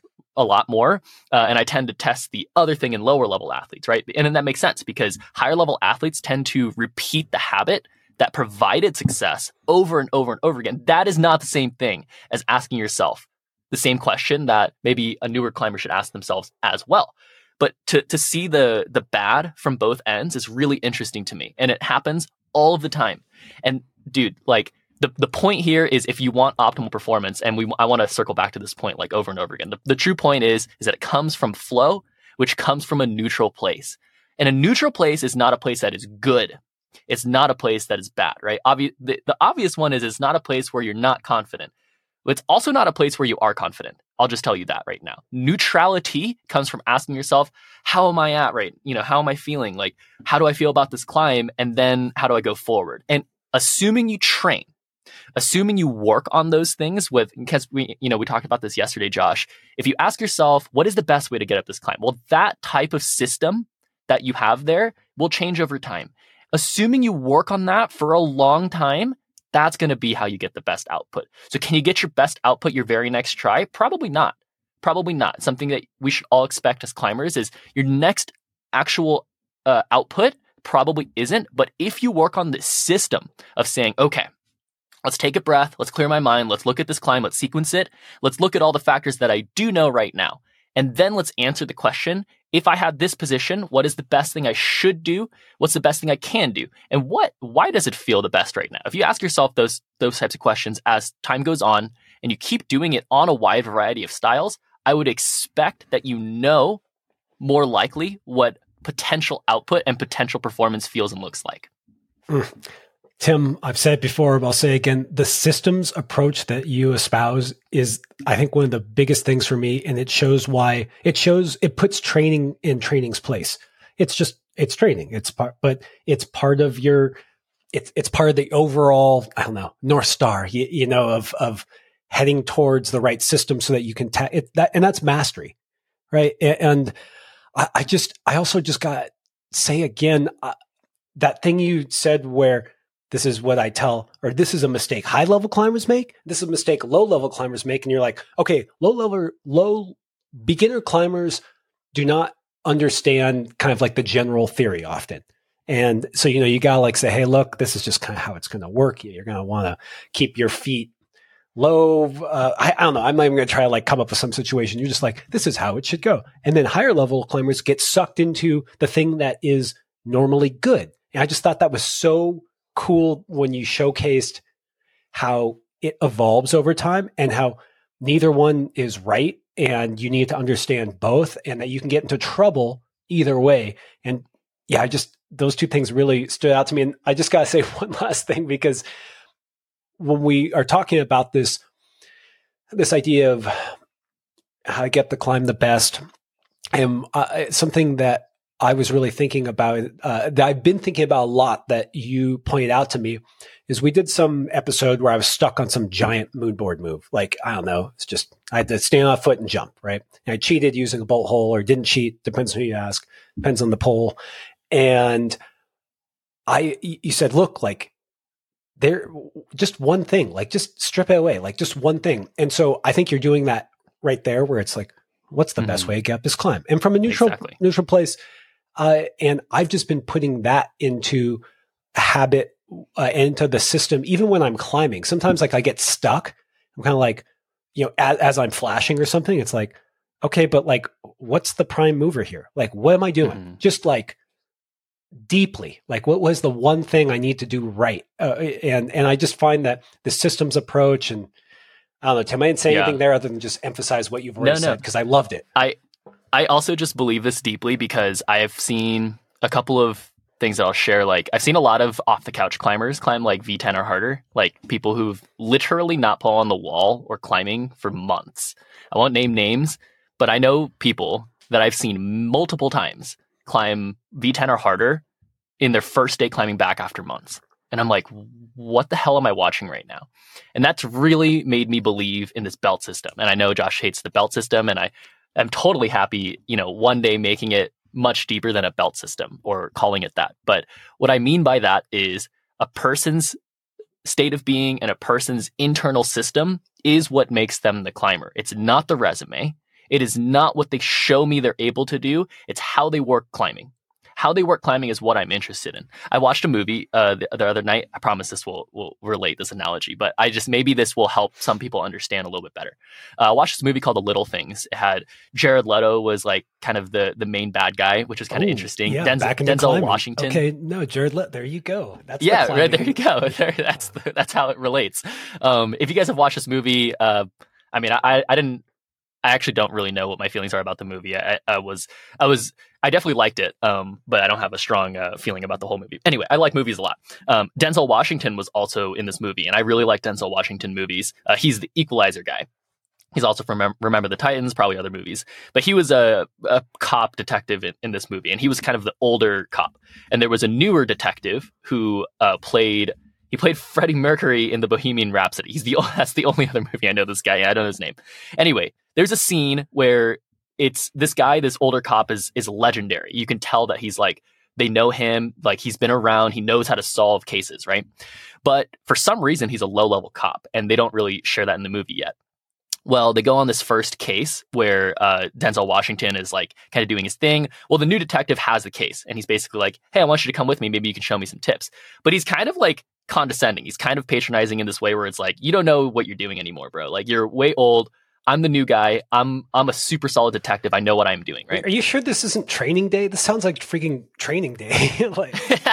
a lot more. Uh, and I tend to test the other thing in lower level athletes, right? And then that makes sense because higher level athletes tend to repeat the habit that provided success over and over and over again. That is not the same thing as asking yourself the same question that maybe a newer climber should ask themselves as well. But to to see the the bad from both ends is really interesting to me. And it happens all of the time. And dude, like the, the point here is if you want optimal performance, and we I want to circle back to this point like over and over again. The, the true point is, is that it comes from flow, which comes from a neutral place. And a neutral place is not a place that is good. It's not a place that is bad, right? Obvi- the, the obvious one is it's not a place where you're not confident. It's also not a place where you are confident. I'll just tell you that right now. Neutrality comes from asking yourself, how am I at right? You know, how am I feeling? Like, how do I feel about this climb? And then how do I go forward? And assuming you train, assuming you work on those things with, because we, you know, we talked about this yesterday, Josh, if you ask yourself, what is the best way to get up this climb? Well, that type of system that you have there will change over time. Assuming you work on that for a long time, that's going to be how you get the best output. So can you get your best output your very next try? Probably not. Probably not. Something that we should all expect as climbers is your next actual uh, output probably isn't. But if you work on this system of saying, okay, let's take a breath, let's clear my mind, let's look at this climb, let's sequence it, let's look at all the factors that I do know right now. And then let's answer the question, if I had this position, what is the best thing I should do? What's the best thing I can do? And what, why does it feel the best right now? If you ask yourself those, those types of questions as time goes on and you keep doing it on a wide variety of styles, I would expect that you know more likely what potential output and potential performance feels and looks like. Mm. Tim, I've said it before, but I'll say again, the systems approach that you espouse is, I think, one of the biggest things for me. And it shows why it shows, it puts training in training's place. It's just, it's training. It's part, but it's part of your, it's, it's part of the overall, I don't know, North Star, you, you know, of, of heading towards the right system so that you can, ta- it, that, and that's mastery. Right. And I, I just, I also just got to say again, uh, that thing you said where, this is what I tell, or this is a mistake high level climbers make. This is a mistake low level climbers make. And you're like, okay, low level, low beginner climbers do not understand kind of like the general theory often. And so, you know, you got to like say, hey, look, this is just kind of how it's going to work. You're going to want to keep your feet low. Uh, I, I don't know. I'm not even going to try to like come up with some situation. You're just like, this is how it should go. And then higher level climbers get sucked into the thing that is normally good. And I just thought that was so cool when you showcased how it evolves over time and how neither one is right. And you need to understand both, and that you can get into trouble either way. And yeah, I just, those two things really stood out to me. And I just got to say one last thing, because when we are talking about this, this idea of how to get the climb the best, and uh, something that I was really thinking about, uh, that I've been thinking about a lot, that you pointed out to me, is we did some episode where I was stuck on some giant moonboard move. Like, I don't know, it's just, I had to stand on a foot and jump, right? And I cheated using a bolt hole, or didn't cheat, depends on who you ask, depends on the pole. And I, you said, look, like, there, just one thing, like, just strip it away, like, just one thing. And so I think you're doing that right there, where it's like, what's the mm-hmm. best way to get up this climb? And from a neutral, exactly. neutral place. Uh, and I've just been putting that into a habit, uh, into the system, even when I'm climbing. Sometimes, like, I get stuck. I'm kind of like, you know, as, as I'm flashing or something, it's like, okay, but like, what's the prime mover here? Like, what am I doing? Mm-hmm. Just like deeply, like, what was the one thing I need to do right? Uh, and, and I just find that the systems approach, and I don't know, Tim, I didn't say yeah. anything there other than just emphasize what you've already no, no. said, because I loved it. I, I also just believe this deeply, because I have seen a couple of things that I'll share. Like, I've seen a lot of off the couch climbers climb like V ten or harder, like people who've literally not put on the wall or climbing for months. I won't name names, but I know people that I've seen multiple times climb V ten or harder in their first day climbing back after months. And I'm like, what the hell am I watching right now? And that's really made me believe in this belt system. And I know Josh hates the belt system, and I I'm totally happy, you know, one day making it much deeper than a belt system, or calling it that. But what I mean by that is a person's state of being and a person's internal system is what makes them the climber. It's not the resume. It is not what they show me they're able to do. It's how they work climbing. How they work climbing is what I'm interested in. I watched a movie uh, the, the other night. I promise this will will relate, this analogy, but I just, maybe this will help some people understand a little bit better. Uh, I watched this movie called The Little Things. It had Jared Leto was like kind of the the main bad guy, which is kind of interesting. Yeah, Denzel, Denzel Washington. Okay, no, Jared Leto. There you go. That's yeah, the right there you go. There, that's the, that's how it relates. Um, if you guys have watched this movie, uh, I mean, I I didn't. I actually don't really know what my feelings are about the movie. I, I was, I was, I definitely liked it, um, but I don't have a strong uh, feeling about the whole movie. Anyway, I like movies a lot. Um, Denzel Washington was also in this movie, and I really like Denzel Washington movies. Uh, he's the Equalizer guy. He's also from Remember, Remember the Titans, probably other movies. But he was a, a cop detective in, in this movie, and he was kind of the older cop. And there was a newer detective who uh, played. He played Freddie Mercury in the Bohemian Rhapsody. He's the that's the only other movie I know this guy. I don't know his name. Anyway, there's a scene where it's this guy, this older cop is is legendary. You can tell that he's like, they know him, like he's been around, he knows how to solve cases, right? But for some reason, he's a low-level cop, and they don't really share that in the movie yet. Well, they go on this first case where uh, Denzel Washington is like kind of doing his thing. Well, the new detective has the case, and he's basically like, hey, I want you to come with me. Maybe you can show me some tips. But he's kind of like condescending. He's kind of patronizing in this way where it's like, you don't know what you're doing anymore, bro. Like, you're way old. I'm the new guy. I'm I'm a super solid detective. I know what I'm doing, right? Are you sure this isn't Training Day? This sounds like freaking Training Day. like...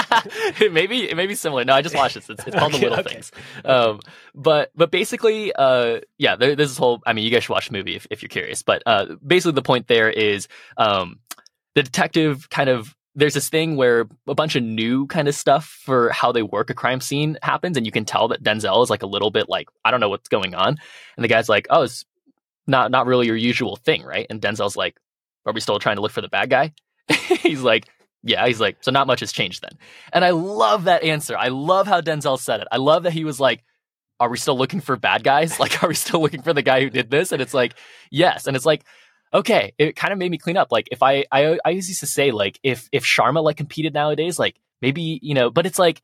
maybe it may be similar. No, I just watched this. It's, it's called okay, The Little okay. Things. Um, but but basically, uh, yeah, there, there's this whole. I mean, you guys should watch the movie if, if you're curious. But uh, basically, the point there is um, the detective kind of. There's this thing where a bunch of new kind of stuff for how they work a crime scene happens, and you can tell that Denzel is like a little bit like, I don't know what's going on, and the guy's like, oh, it's not not really your usual thing, right? And Denzel's like, are we still trying to look for the bad guy? He's like, yeah. He's like, so not much has changed then. And I love that answer. I love how Denzel said it. I love that he was like, are we still looking for bad guys? Like, are we still looking for the guy who did this? And it's like, yes. And it's like, okay, it kind of made me clean up. Like, if I, I, I used to say, like, if, if Sharma like competed nowadays, like maybe, you know, but it's like,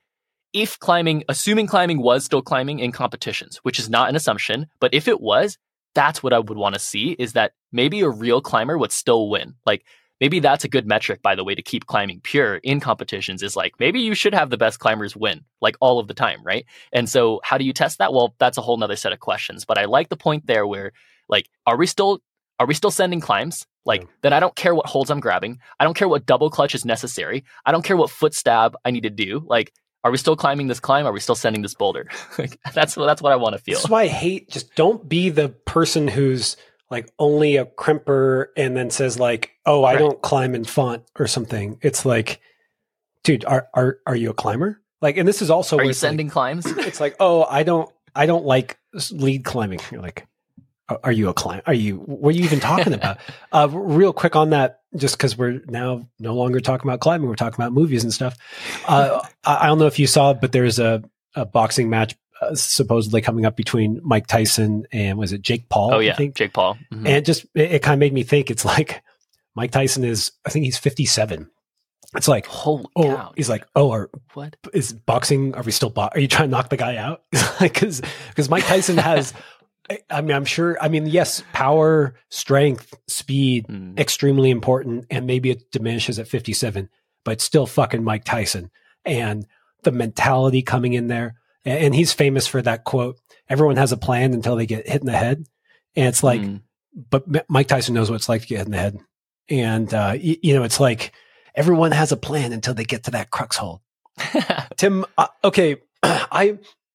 if climbing, assuming climbing was still climbing in competitions, which is not an assumption, but if it was, that's what I would want to see, is that maybe a real climber would still win. Like, maybe that's a good metric, by the way, to keep climbing pure in competitions, is like, maybe you should have the best climbers win, like all of the time, right? And so how do you test that? Well, that's a whole nother set of questions. But I like the point there where, like, are we still are we still sending climbs? Like, yeah. Then I don't care what holds I'm grabbing. I don't care what double clutch is necessary. I don't care what foot stab I need to do. Like, are we still climbing this climb? Are we still sending this boulder? Like, that's, that's what I want to feel. That's why I hate, just don't be the person who's like only a crimper and then says like, oh, I right. don't climb in font or something. It's like, dude, are, are, are you a climber? Like, and this is also, are you sending like, climbs? It's like, oh, I don't, I don't like lead climbing. You're like, are you a climber? Are you, what are you even talking about? uh, real quick on that, just because we're now no longer talking about climbing, we're talking about movies and stuff. Uh, I, I don't know if you saw, but there's a, a boxing match uh, supposedly coming up between Mike Tyson and was it Jake Paul? Oh yeah, I think? Jake Paul. Mm-hmm. And it just, it, it kind of made me think, it's like Mike Tyson is, I think he's fifty-seven. It's like, holy oh, cow, he's like, oh, are, what is boxing? Are we still, bo- are you trying to knock the guy out? Like, cause, cause Mike Tyson has, I mean, I'm sure, I mean, yes, power, strength, speed, mm. extremely important. And maybe it diminishes at fifty-seven, but it's still fucking Mike Tyson. And the mentality coming in there. And he's famous for that quote, everyone has a plan until they get hit in the head. And it's like, mm. but Mike Tyson knows what it's like to get hit in the head. And, uh, you, you know, it's like everyone has a plan until they get to that crux hole. Tim, uh, okay, I,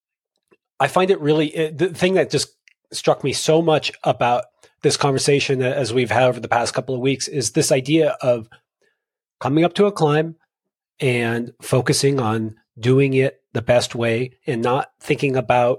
I find it really, it, the thing that just struck me so much about this conversation as we've had over the past couple of weeks is this idea of coming up to a climb and focusing on doing it the best way and not thinking about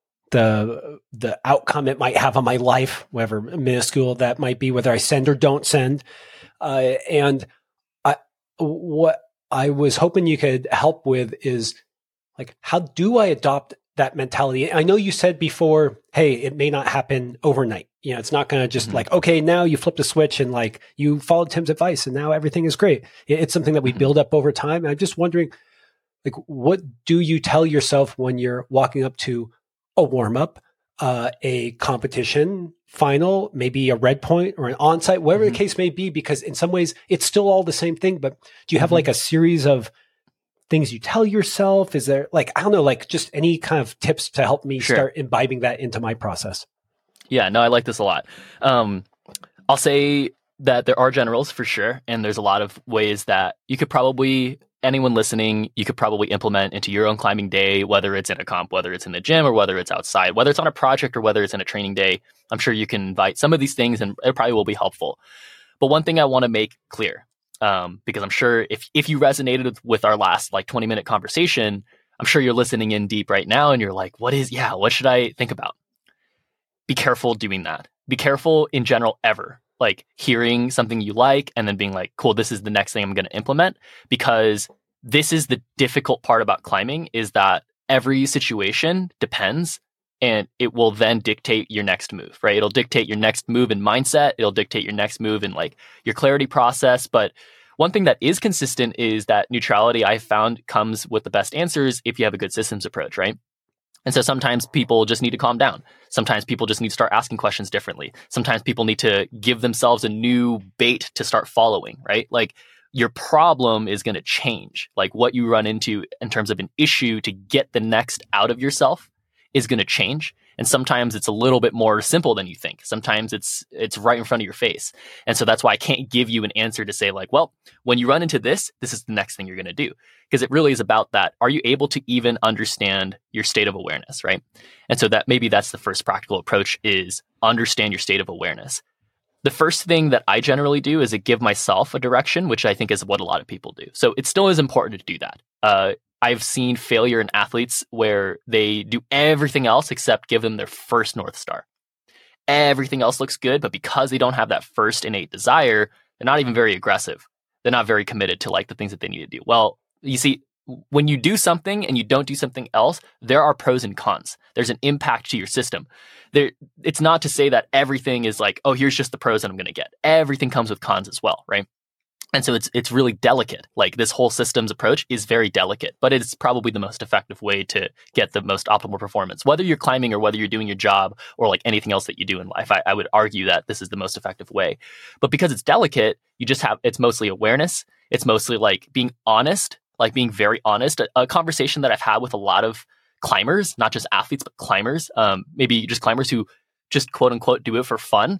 the the outcome it might have on my life, whatever minuscule that might be, whether I send or don't send. Uh, and I, what I was hoping you could help with is like, how do I adopt that mentality? I know you said before, hey, it may not happen overnight. You know, it's not going to just mm-hmm. like, okay, now you flipped a switch and like you followed Tim's advice and now everything is great. It's something that we mm-hmm. build up over time. And I'm just wondering, like, what do you tell yourself when you're walking up to a warm up, uh, a competition final, maybe a red point or an on-site, whatever mm-hmm. the case may be? Because in some ways it's still all the same thing, but do you have mm-hmm. like a series of things you tell yourself? Is there like, I don't know, like just any kind of tips to help me sure. start imbibing that into my process? Yeah, no, I like this a lot. Um, I'll say that there are generals for sure. And there's a lot of ways that you could probably, anyone listening, you could probably implement into your own climbing day, whether it's in a comp, whether it's in the gym or whether it's outside, whether it's on a project or whether it's in a training day. I'm sure you can invite some of these things and it probably will be helpful. But one thing I want to make clear, Um, because I'm sure if, if you resonated with our last like twenty minute conversation, I'm sure you're listening in deep right now and you're like, what is, yeah, what should I think about? Be careful doing that. Be careful in general ever, like hearing something you like and then being like, cool, this is the next thing I'm going to implement, because this is the difficult part about climbing, is that every situation depends and it will then dictate your next move, right? It'll dictate your next move in mindset. It'll dictate your next move in like your clarity process. But one thing that is consistent is that neutrality, I found, comes with the best answers if you have a good systems approach, right? And so sometimes people just need to calm down. Sometimes people just need to start asking questions differently. Sometimes people need to give themselves a new bait to start following, right? Like your problem is going to change. Like what you run into in terms of an issue to get the next out of yourself is going to change. And sometimes it's a little bit more simple than you think. Sometimes it's it's right in front of your face. And so that's why I can't give you an answer to say like, well, when you run into this, this is the next thing you're going to do. Because it really is about that. Are you able to even understand your state of awareness, right? And so that maybe that's the first practical approach, is understand your state of awareness. The first thing that I generally do is I give myself a direction, which I think is what a lot of people do. So it still is important to do that. Uh, I've seen failure in athletes where they do everything else except give them their first North Star. Everything else looks good, but because they don't have that first innate desire, they're not even very aggressive. They're not very committed to like the things that they need to do. Well, you see, when you do something and you don't do something else, there are pros and cons. There's an impact to your system. There, it's not to say that everything is like, oh, here's just the pros that I'm going to get. Everything comes with cons as well, right? And so it's it's really delicate. Like this whole systems approach is very delicate, but it's probably the most effective way to get the most optimal performance. Whether you're climbing or whether you're doing your job or like anything else that you do in life, I, I would argue that this is the most effective way. But because it's delicate, you just have, it's mostly awareness. It's mostly like being honest, like being very honest. A, a conversation that I've had with a lot of climbers, not just athletes, but climbers, um, maybe just climbers who just quote unquote do it for fun.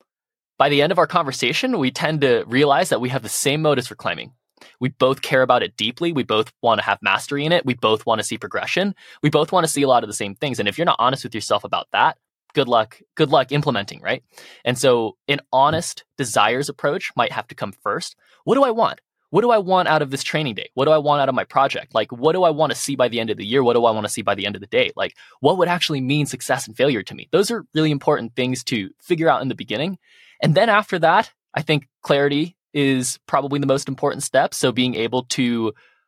By the end of our conversation, we tend to realize that we have the same motives for climbing. We both care about it deeply. We both want to have mastery in it. We both want to see progression. We both want to see a lot of the same things. And if you're not honest with yourself about that, good luck, good luck implementing, right? And so an honest desires approach might have to come first. What do I want? What do I want out of this training day? What do I want out of my project? Like, what do I want to see by the end of the year? What do I want to see by the end of the day? Like, what would actually mean success and failure to me? Those are really important things to figure out in the beginning. And then after that, I think clarity is probably the most important step. So being able to,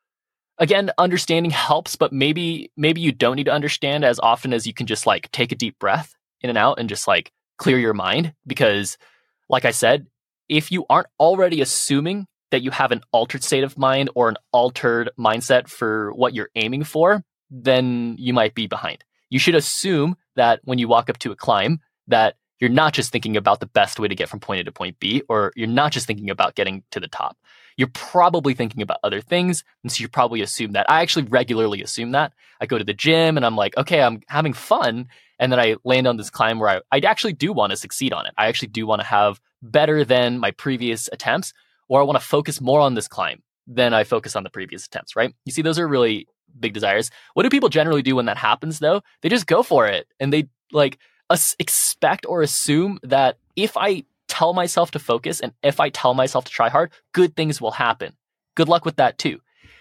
again, understanding helps, but maybe maybe you don't need to understand as often as you can just like take a deep breath in and out and just like clear your mind. Because like I said, if you aren't already assuming that you have an altered state of mind or an altered mindset for what you're aiming for, then you might be behind. You should assume that when you walk up to a climb, that you're not just thinking about the best way to get from point A to point B, or you're not just thinking about getting to the top. You're probably thinking about other things. And so you probably assume that. I actually regularly assume that. I go to the gym and I'm like, okay, I'm having fun. And then I land on this climb where I, I actually do want to succeed on it. I actually do want to have better than my previous attempts, or I want to focus more on this climb than I focus on the previous attempts, right? You see, those are really big desires. What do people generally do when that happens though? They just go for it. And they like, Us expect or assume that if I tell myself to focus and if I tell myself to try hard, good things will happen. Good luck with that too.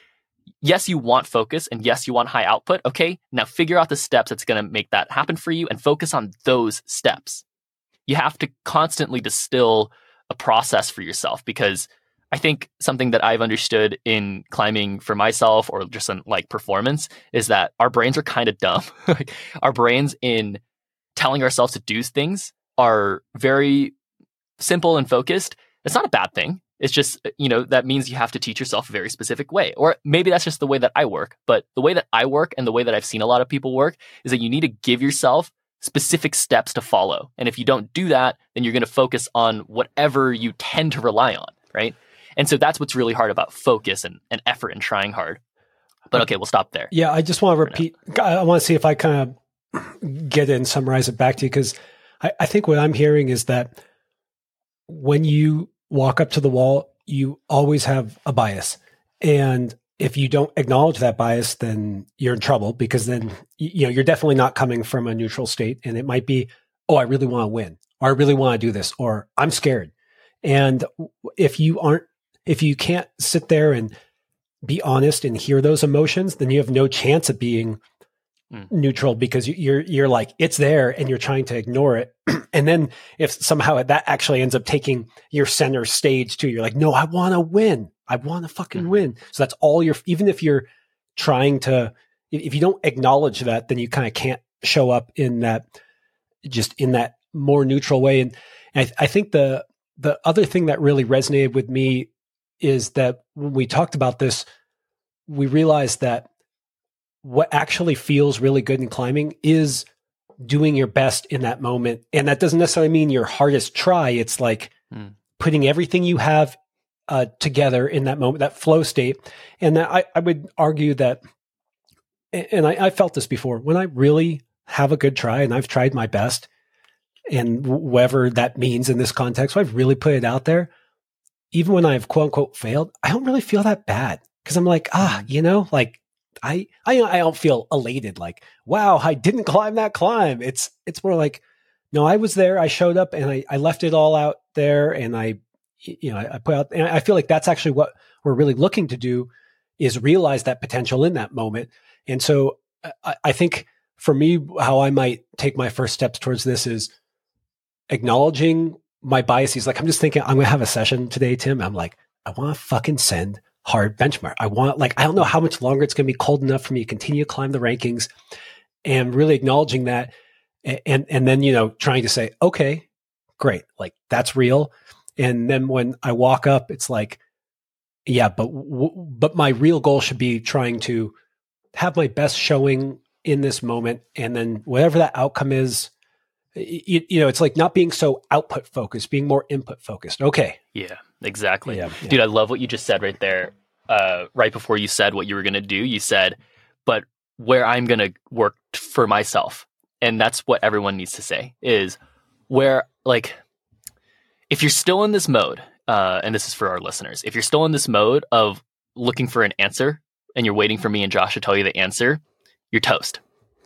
Yes, you want focus and yes, you want high output. Okay, now figure out the steps that's going to make that happen for you and focus on those steps. You have to constantly distill a process for yourself, because I think something that I've understood in climbing for myself or just in like performance is that our brains are kind of dumb. Like our brains in telling ourselves to do things are very simple and focused. It's not a bad thing. It's just, you know, that means you have to teach yourself a very specific way. Or maybe that's just the way that I work. But the way that I work and the way that I've seen a lot of people work is that you need to give yourself specific steps to follow. And if you don't do that, then you're going to focus on whatever you tend to rely on, right? And so that's what's really hard about focus and, and effort and trying hard. But okay, we'll stop there. Yeah, I just want to repeat. I want to see if I kind of get it and summarize it back to you, because I, I think what I'm hearing is that when you walk up to the wall, you always have a bias. And if you don't acknowledge that bias, then you're in trouble, because then, you know, you're definitely not coming from a neutral state. And it might be, oh, I really want to win, or I really want to do this, or I'm scared. And if you aren't, if you can't sit there and be honest and hear those emotions, then you have no chance of being Mm. neutral, because you're you're like, it's there and you're trying to ignore it. And then if somehow that actually ends up taking your center stage too, you're like, no, I want to win. I want to fucking mm. win. So that's all you're, even if you're trying to, if you don't acknowledge that, then you kind of can't show up in that, just in that more neutral way. And, and I, I think the, the other thing that really resonated with me is that when we talked about this, we realized that what actually feels really good in climbing is doing your best in that moment. And that doesn't necessarily mean your hardest try. It's like mm. putting everything you have uh, together in that moment, that flow state. And that I, I would argue that, and I, I felt this before, when I really have a good try and I've tried my best, and whatever that means in this context, so I've really put it out there, even when I've quote unquote failed, I don't really feel that bad, because I'm like, ah, you know, like, I, I I don't feel elated like, wow, I didn't climb that climb. It's it's more like, no, I was there, I showed up, and I, I left it all out there, and I, you know, I, I put out, and I feel like that's actually what we're really looking to do, is realize that potential in that moment. And so I, I think for me, how I might take my first steps towards this is acknowledging my biases. Like, I'm just thinking, I'm going to have a session today, Tim. I'm like, I want to fucking send hard benchmark. I want, like, I don't know how much longer it's going to be cold enough for me to continue to climb the rankings, and really acknowledging that. And, and then, you know, trying to say, okay, great. Like, that's real. And then when I walk up, it's like, yeah, but w- but my real goal should be trying to have my best showing in this moment, and then whatever that outcome is, you, you know, it's like not being so output focused, being more input focused. Okay. Yeah, exactly. Yeah, yeah. Dude, I love what you just said right there. Uh, right before you said what you were going to do, you said, but where I'm going to work for myself. And that's what everyone needs to say is where, like, if you're still in this mode, uh, and this is for our listeners, if you're still in this mode of looking for an answer and you're waiting for me and Josh to tell you the answer, you're toast.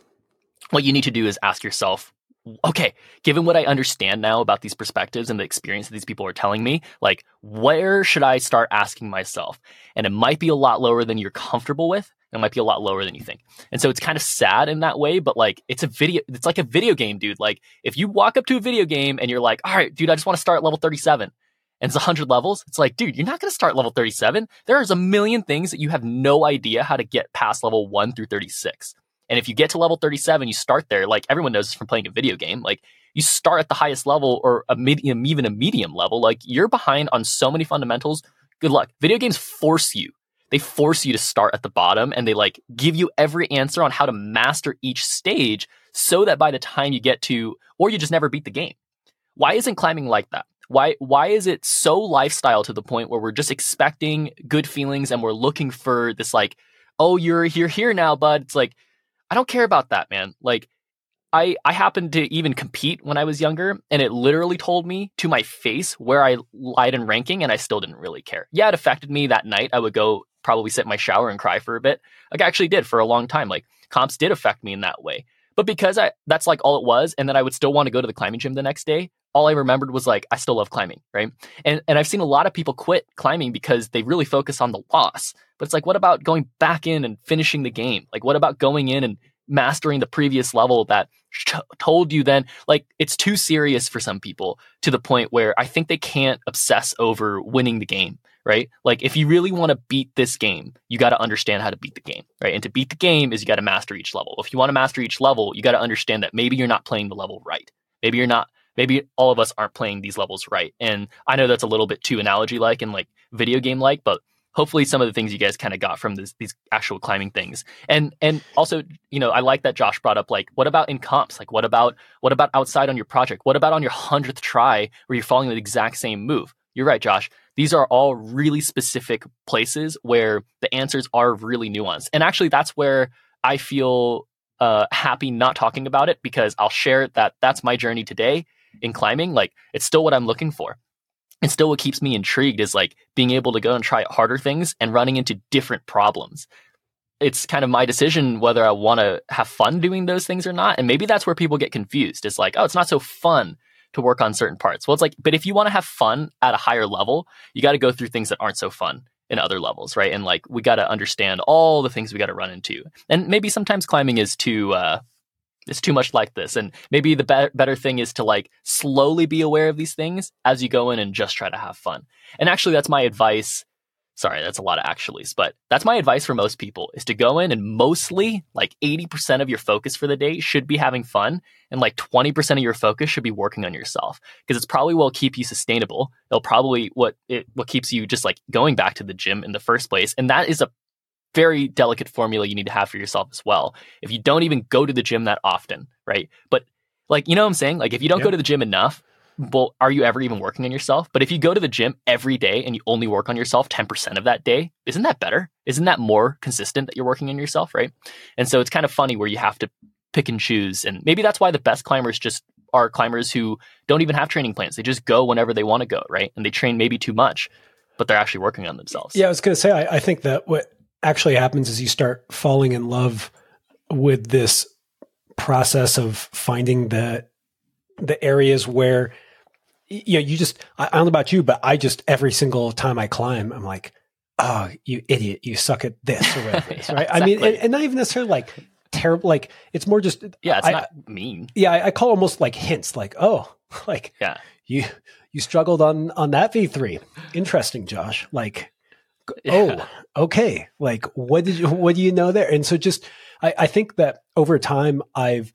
What you need to do is ask yourself, okay, given what I understand now about these perspectives and the experience that these people are telling me, like, where should I start asking myself? And it might be a lot lower than you're comfortable with. And it might be a lot lower than you think. And so it's kind of sad in that way, but like, it's a video, it's like a video game, dude. Like, if you walk up to a video game and you're like, all right, dude, I just want to start at level thirty-seven. And it's one hundred levels. It's like, dude, you're not going to start level thirty-seven. There's a million things that you have no idea how to get past level one through thirty-six. And if you get to level thirty-seven, you start there. Like, everyone knows this from playing a video game. Like, you start at the highest level or a medium, even a medium level. Like, you're behind on so many fundamentals. Good luck. Video games force you. They force you to start at the bottom, and they like give you every answer on how to master each stage so that by the time you get to, or you just never beat the game. Why isn't climbing like that? Why, why is it so lifestyle to the point where we're just expecting good feelings and we're looking for this like, oh, you're you're here now, bud. It's like, I don't care about that, man. Like, I, I happened to even compete when I was younger, and it literally told me to my face where I lied in ranking, and I still didn't really care. Yeah, it affected me that night. I would go probably sit in my shower and cry for a bit. Like, I actually did for a long time. Like, comps did affect me in that way. But because I that's like all it was, and then I would still want to go to the climbing gym the next day, all I remembered was like, I still love climbing, right? And and I've seen a lot of people quit climbing because they really focus on the loss. But it's like, what about going back in and finishing the game? Like, what about going in and mastering the previous level that sh- told you then? Like, it's too serious for some people to the point where I think they can't obsess over winning the game, right? Like, if you really want to beat this game, you got to understand how to beat the game, right? And to beat the game is you got to master each level. If you want to master each level, you got to understand that maybe you're not playing the level right. Maybe you're not, maybe all of us aren't playing these levels right. And I know that's a little bit too analogy-like and like video game-like, but hopefully some of the things you guys kind of got from this, these actual climbing things. And and also, you know, I like that Josh brought up, like, what about in comps? Like, what about what about outside on your project? What about on your hundredth try where you're following the exact same move? You're right, Josh. These are all really specific places where the answers are really nuanced. And actually, that's where I feel uh, happy not talking about it, because I'll share that that's my journey today in climbing. Like, it's still what I'm looking for. And still what keeps me intrigued is like being able to go and try harder things and running into different problems. It's kind of my decision whether I want to have fun doing those things or not. And maybe that's where people get confused. It's like, oh, it's not so fun to work on certain parts. Well, it's like, but if you want to have fun at a higher level, you got to go through things that aren't so fun in other levels, right? And like, we got to understand all the things we got to run into. And maybe sometimes climbing is too, uh, it's too much like this. And maybe the be- better thing is to like slowly be aware of these things as you go in and just try to have fun. And actually, that's my advice. Sorry, that's a lot of actuallys, but that's my advice for most people, is to go in and mostly like eighty percent of your focus for the day should be having fun. And like twenty percent of your focus should be working on yourself, because it's probably what will keep you sustainable. It'll probably what it, what keeps you just like going back to the gym in the first place. And that is a very delicate formula you need to have for yourself as well. If you don't even go to the gym that often, right? But like, you know what I'm saying? Like, if you don't yeah. go to the gym enough, well, are you ever even working on yourself? But if you go to the gym every day and you only work on yourself ten percent of that day, isn't that better? Isn't that more consistent that you're working on yourself, right? And so it's kind of funny where you have to pick and choose. And maybe that's why the best climbers just are climbers who don't even have training plans. They just go whenever they want to go, right? And they train maybe too much, but they're actually working on themselves. Yeah, I was going to say, I, I think that what actually happens is you start falling in love with this process of finding the the areas where, you know, you just, I, I don't know about you, but I just, every single time I climb, I'm like, oh, you idiot, you suck at this or whatever it is, yeah, right? Exactly. I mean, and, and not even necessarily like terrible, like it's more just, yeah, it's I, not mean. Yeah, I, I call almost like hints, like, oh, like, yeah, you you struggled on on that V three. Interesting, Josh. Like, yeah. oh, okay. Like, what did you, what do you know there? And so just, I, I think that over time, I've,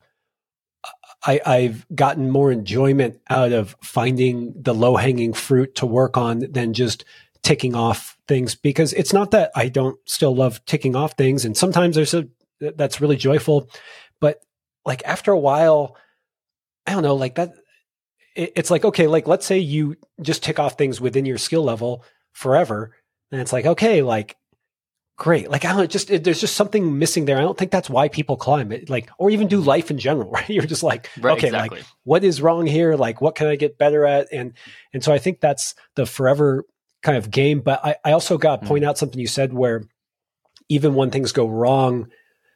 I, I've gotten more enjoyment out of finding the low hanging fruit to work on than just ticking off things, because it's not that I don't still love ticking off things. And sometimes there's a, that's really joyful, but like after a while, I don't know, like that, it, it's like, okay, like let's say you just tick off things within your skill level forever. And it's like, okay, like, great. Like, I don't just, it, there's just something missing there. I don't think that's why people climb it, like, or even do life in general, right? You're just like, right, okay, exactly. like what is wrong here? Like, what can I get better at? And, and so I think that's the forever kind of game. But I, I also got to point mm. out something you said where even when things go wrong,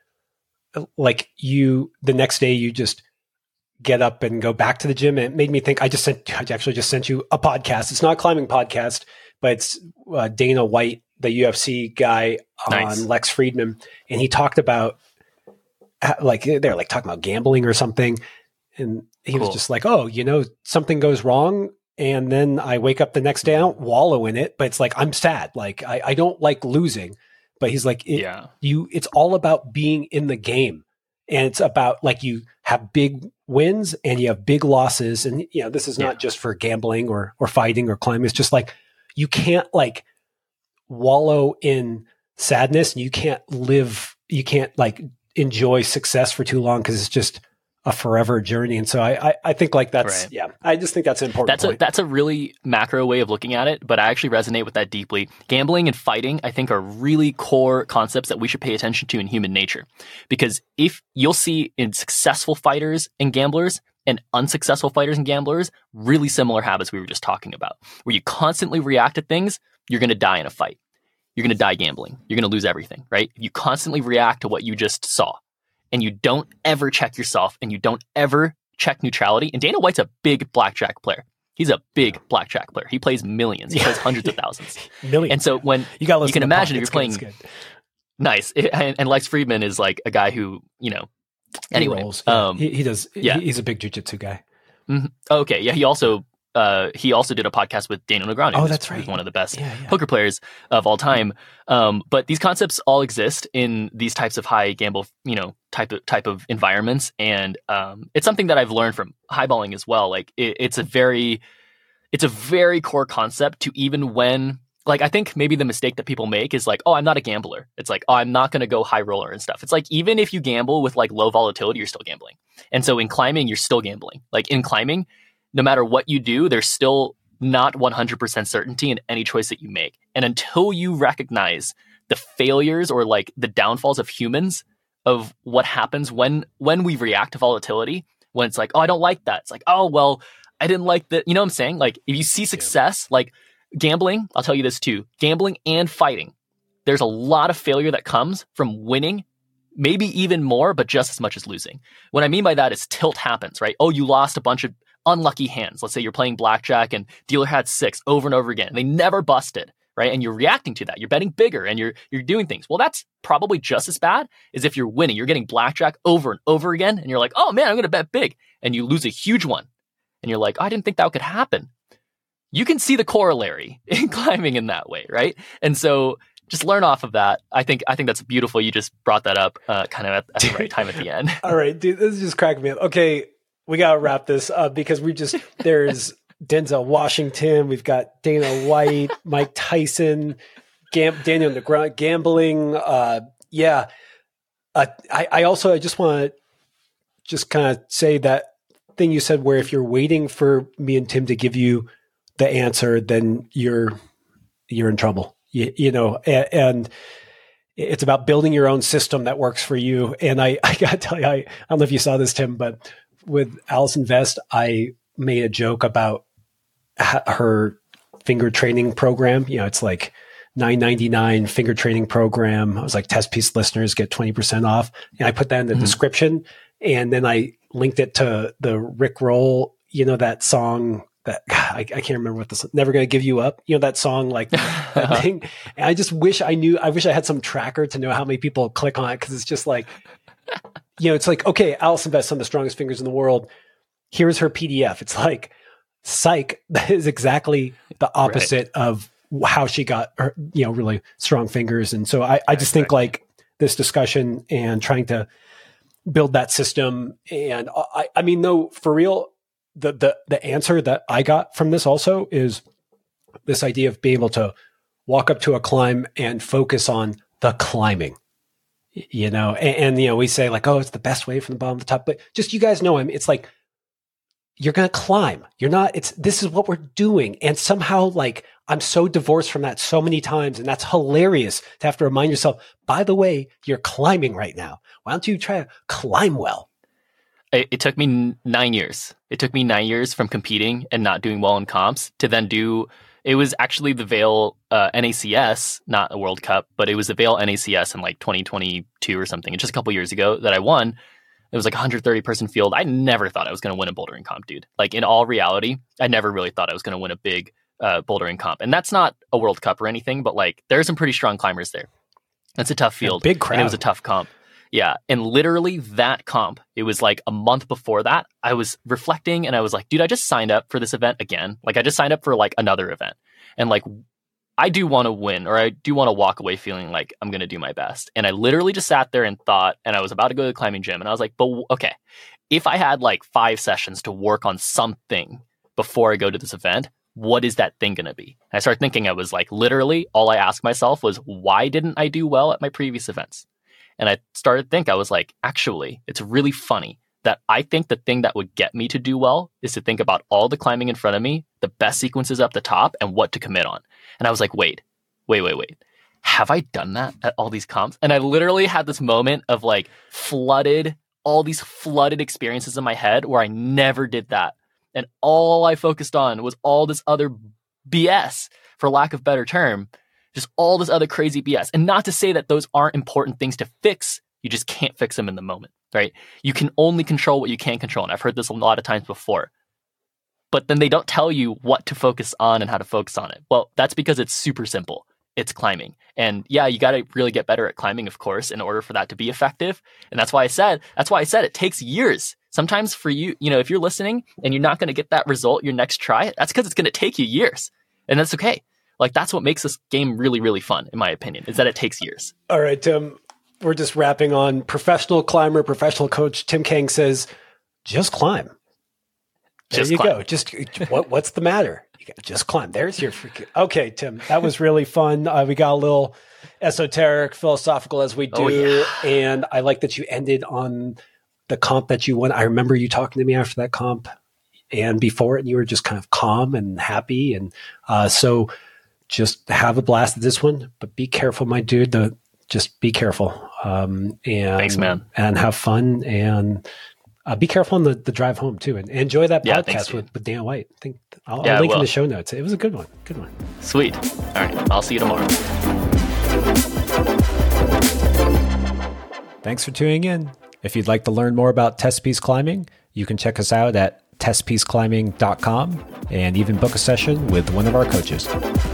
like you, the next day you just get up and go back to the gym. And it made me think, I just sent, I actually just sent you a podcast. It's not a climbing podcast, but it's uh, Dana White, the U F C guy on nice. Lex Friedman. And he talked about like, they're like talking about gambling or something. And he cool. was just like, oh, you know, something goes wrong. And then I wake up the next day, I don't wallow in it, but it's like, I'm sad. Like I, I don't like losing, but he's like, it, yeah, you, it's all about being in the game. And it's about like, you have big wins and you have big losses. And you know, this is not yeah. just for gambling or, or fighting or climbing. It's just like, you can't like wallow in sadness, and you can't live, you can't like enjoy success for too long, because it's just a forever journey. And so I, I, I think like that's, right. yeah, I just think that's an important That's point. a, that's a really macro way of looking at it, but I actually resonate with that deeply. Gambling and fighting, I think, are really core concepts that we should pay attention to in human nature. Because if you'll see in successful fighters and gamblers and unsuccessful fighters and gamblers, really similar habits we were just talking about, where you constantly react to things, you're going to die in a fight. You're going to die gambling. You're going to lose everything, right? You constantly react to what you just saw, and you don't ever check yourself, and you don't ever check neutrality. And Dana White's a big blackjack player. He's a big blackjack player. He plays millions. He plays hundreds of thousands. Millions. And so when you, got you can imagine if you're playing, good. nice. It, and, and Lex Friedman is like a guy who, you know, anyway, he, rolls, yeah. um, he, he does. Yeah. He, he's a big jiu-jitsu guy. Mm-hmm. Okay. Yeah. He also, uh, he also did a podcast with Daniel Negreanu. Oh, that's right. Who's one of the best yeah, yeah. poker players of all time. Um, but these concepts all exist in these types of high gamble, you know, type of type of environments, and um, it's something that I've learned from highballing as well. Like it, it's a very, it's a very core concept to even when, like, I think maybe the mistake that people make is like, oh, I'm not a gambler. It's like, oh, I'm not going to go high roller and stuff. It's like, even if you gamble with like low volatility, you're still gambling. And so in climbing, you're still gambling. Like in climbing, no matter what you do, there's still not one hundred percent certainty in any choice that you make. And until you recognize the failures or like the downfalls of humans, of what happens when when we react to volatility, when it's like, oh, I don't like that. It's like, oh, well, I didn't like that. You know what I'm saying? Like if you see success, yeah. like gambling, I'll tell you this too, gambling and fighting, there's a lot of failure that comes from winning, maybe even more, but just as much as losing. What I mean by that is tilt happens, right? Oh, you lost a bunch of unlucky hands. Let's say you're playing blackjack and dealer had six over and over again. And they never busted, right? And you're reacting to that. You're betting bigger and you're you're doing things. Well, that's probably just as bad as if you're winning. You're getting blackjack over and over again. And you're like, oh man, I'm going to bet big. And you lose a huge one. And you're like, oh, I didn't think that could happen. You can see the corollary in climbing in that way, right? And so just learn off of that. I think I think that's beautiful. You just brought that up uh, kind of at, at the right time at the end. All right, dude, this is just cracking me up. Okay, we got to wrap this up because we just, there's Denzel Washington, we've got Dana White, Mike Tyson, Gam- Daniel Negreanu, gambling. Uh, yeah. Uh, I, I also, I just want to just kind of say that thing you said where if you're waiting for me and Tim to give you the answer, then you're, you're in trouble, you, you know, and, and it's about building your own system that works for you. And I, I got to tell you, I, I don't know if you saw this, Tim, but with Allison Vest, I made a joke about ha- her finger training program. You know, it's like nine ninety-nine finger training program. I was like, test piece listeners get twenty percent off. And I put that in the mm-hmm. description. And then I linked it to the Rick Roll, you know, that song that I, I can't remember what this, Never Gonna Give You Up, you know, that song, like that thing. And I just wish I knew, I wish I had some tracker to know how many people click on it. Cause it's just like, you know, it's like, okay, Allison Vest, some of the strongest fingers in the world. Here's her P D F. It's like, psych, that is exactly the opposite right. of how she got her, you know, really strong fingers. And so I, I just think like this discussion and trying to build that system. And I, I mean, no, for real, the, the, the answer that I got from this also is this idea of being able to walk up to a climb and focus on the climbing. You know, and, and, you know, we say like, oh, it's the best way from the bottom to the top. But just, you guys know him. It's like, you're going to climb. You're not, it's, this is what we're doing. And somehow, like, I'm so divorced from that so many times. And that's hilarious to have to remind yourself, by the way, you're climbing right now. Why don't you try to climb well? It, it took me nine years. It took me nine years from competing and not doing well in comps to then do, it was actually the Vail uh, N A C S, not a World Cup, but it was the Vail N A C S in like twenty twenty-two or something. Just a couple years ago that I won. It was like a one hundred thirty person field. I never thought I was going to win a bouldering comp, dude. Like, in all reality, I never really thought I was going to win a big uh, bouldering comp. And that's not a World Cup or anything, but like, there are some pretty strong climbers there. That's a tough field. Yeah, big crowd. And it was a tough comp. Yeah. And literally that comp, it was like a month before that, I was reflecting and I was like, dude, I just signed up for this event again. Like, I just signed up for like another event. And like, I do want to win, or I do want to walk away feeling like I'm going to do my best. And I literally just sat there and thought, and I was about to go to the climbing gym and I was like, but okay, if I had like five sessions to work on something before I go to this event, what is that thing going to be? And I started thinking, I was like, literally all I asked myself was, why didn't I do well at my previous events? And I started to think, I was like, actually, it's really funny that I think the thing that would get me to do well is to think about all the climbing in front of me, the best sequences up the top, and what to commit on. And I was like, wait, wait, wait, wait. Have I done that at all these comps? And I literally had this moment of like flooded, all these flooded experiences in my head where I never did that. And all I focused on was all this other B S, for lack of a better term, just all this other crazy B S. And not to say that those aren't important things to fix. You just can't fix them in the moment, right? You can only control what you can control. And I've heard this a lot of times before. But then they don't tell you what to focus on and how to focus on it. Well, that's because it's super simple. It's climbing. And yeah, you got to really get better at climbing, of course, in order for that to be effective. And that's why I said, that's why I said it takes years. Sometimes for you, you know, if you're listening and you're not going to get that result your next try, that's because it's going to take you years. And that's okay. Like, that's what makes this game really, really fun, in my opinion, is that it takes years. All right, Tim, we're just wrapping on professional climber, professional coach. Tim Kang says, just climb. There Just you climb. go. Just what? What's the matter? You got, just climb. There's your freaking. Okay, Tim, that was really fun. Uh, we got a little esoteric, philosophical as we do, Oh, yeah. and I like that you ended on the comp that you won. I remember you talking to me after that comp, and before it, and you were just kind of calm and happy, and uh, so just have a blast at this one. But be careful, my dude. The just be careful. Um, and Thanks, man. And have fun and. Uh, be careful on the, the drive home too, and enjoy that Yeah, thanks, podcast with, with Dan White. I think I'll, Yeah, I'll I link in will. the show notes. It was a good one. Good one. Sweet. All right. I'll see you tomorrow. Thanks for tuning in. If you'd like to learn more about Test Piece Climbing, you can check us out at test piece climbing dot com and even book a session with one of our coaches.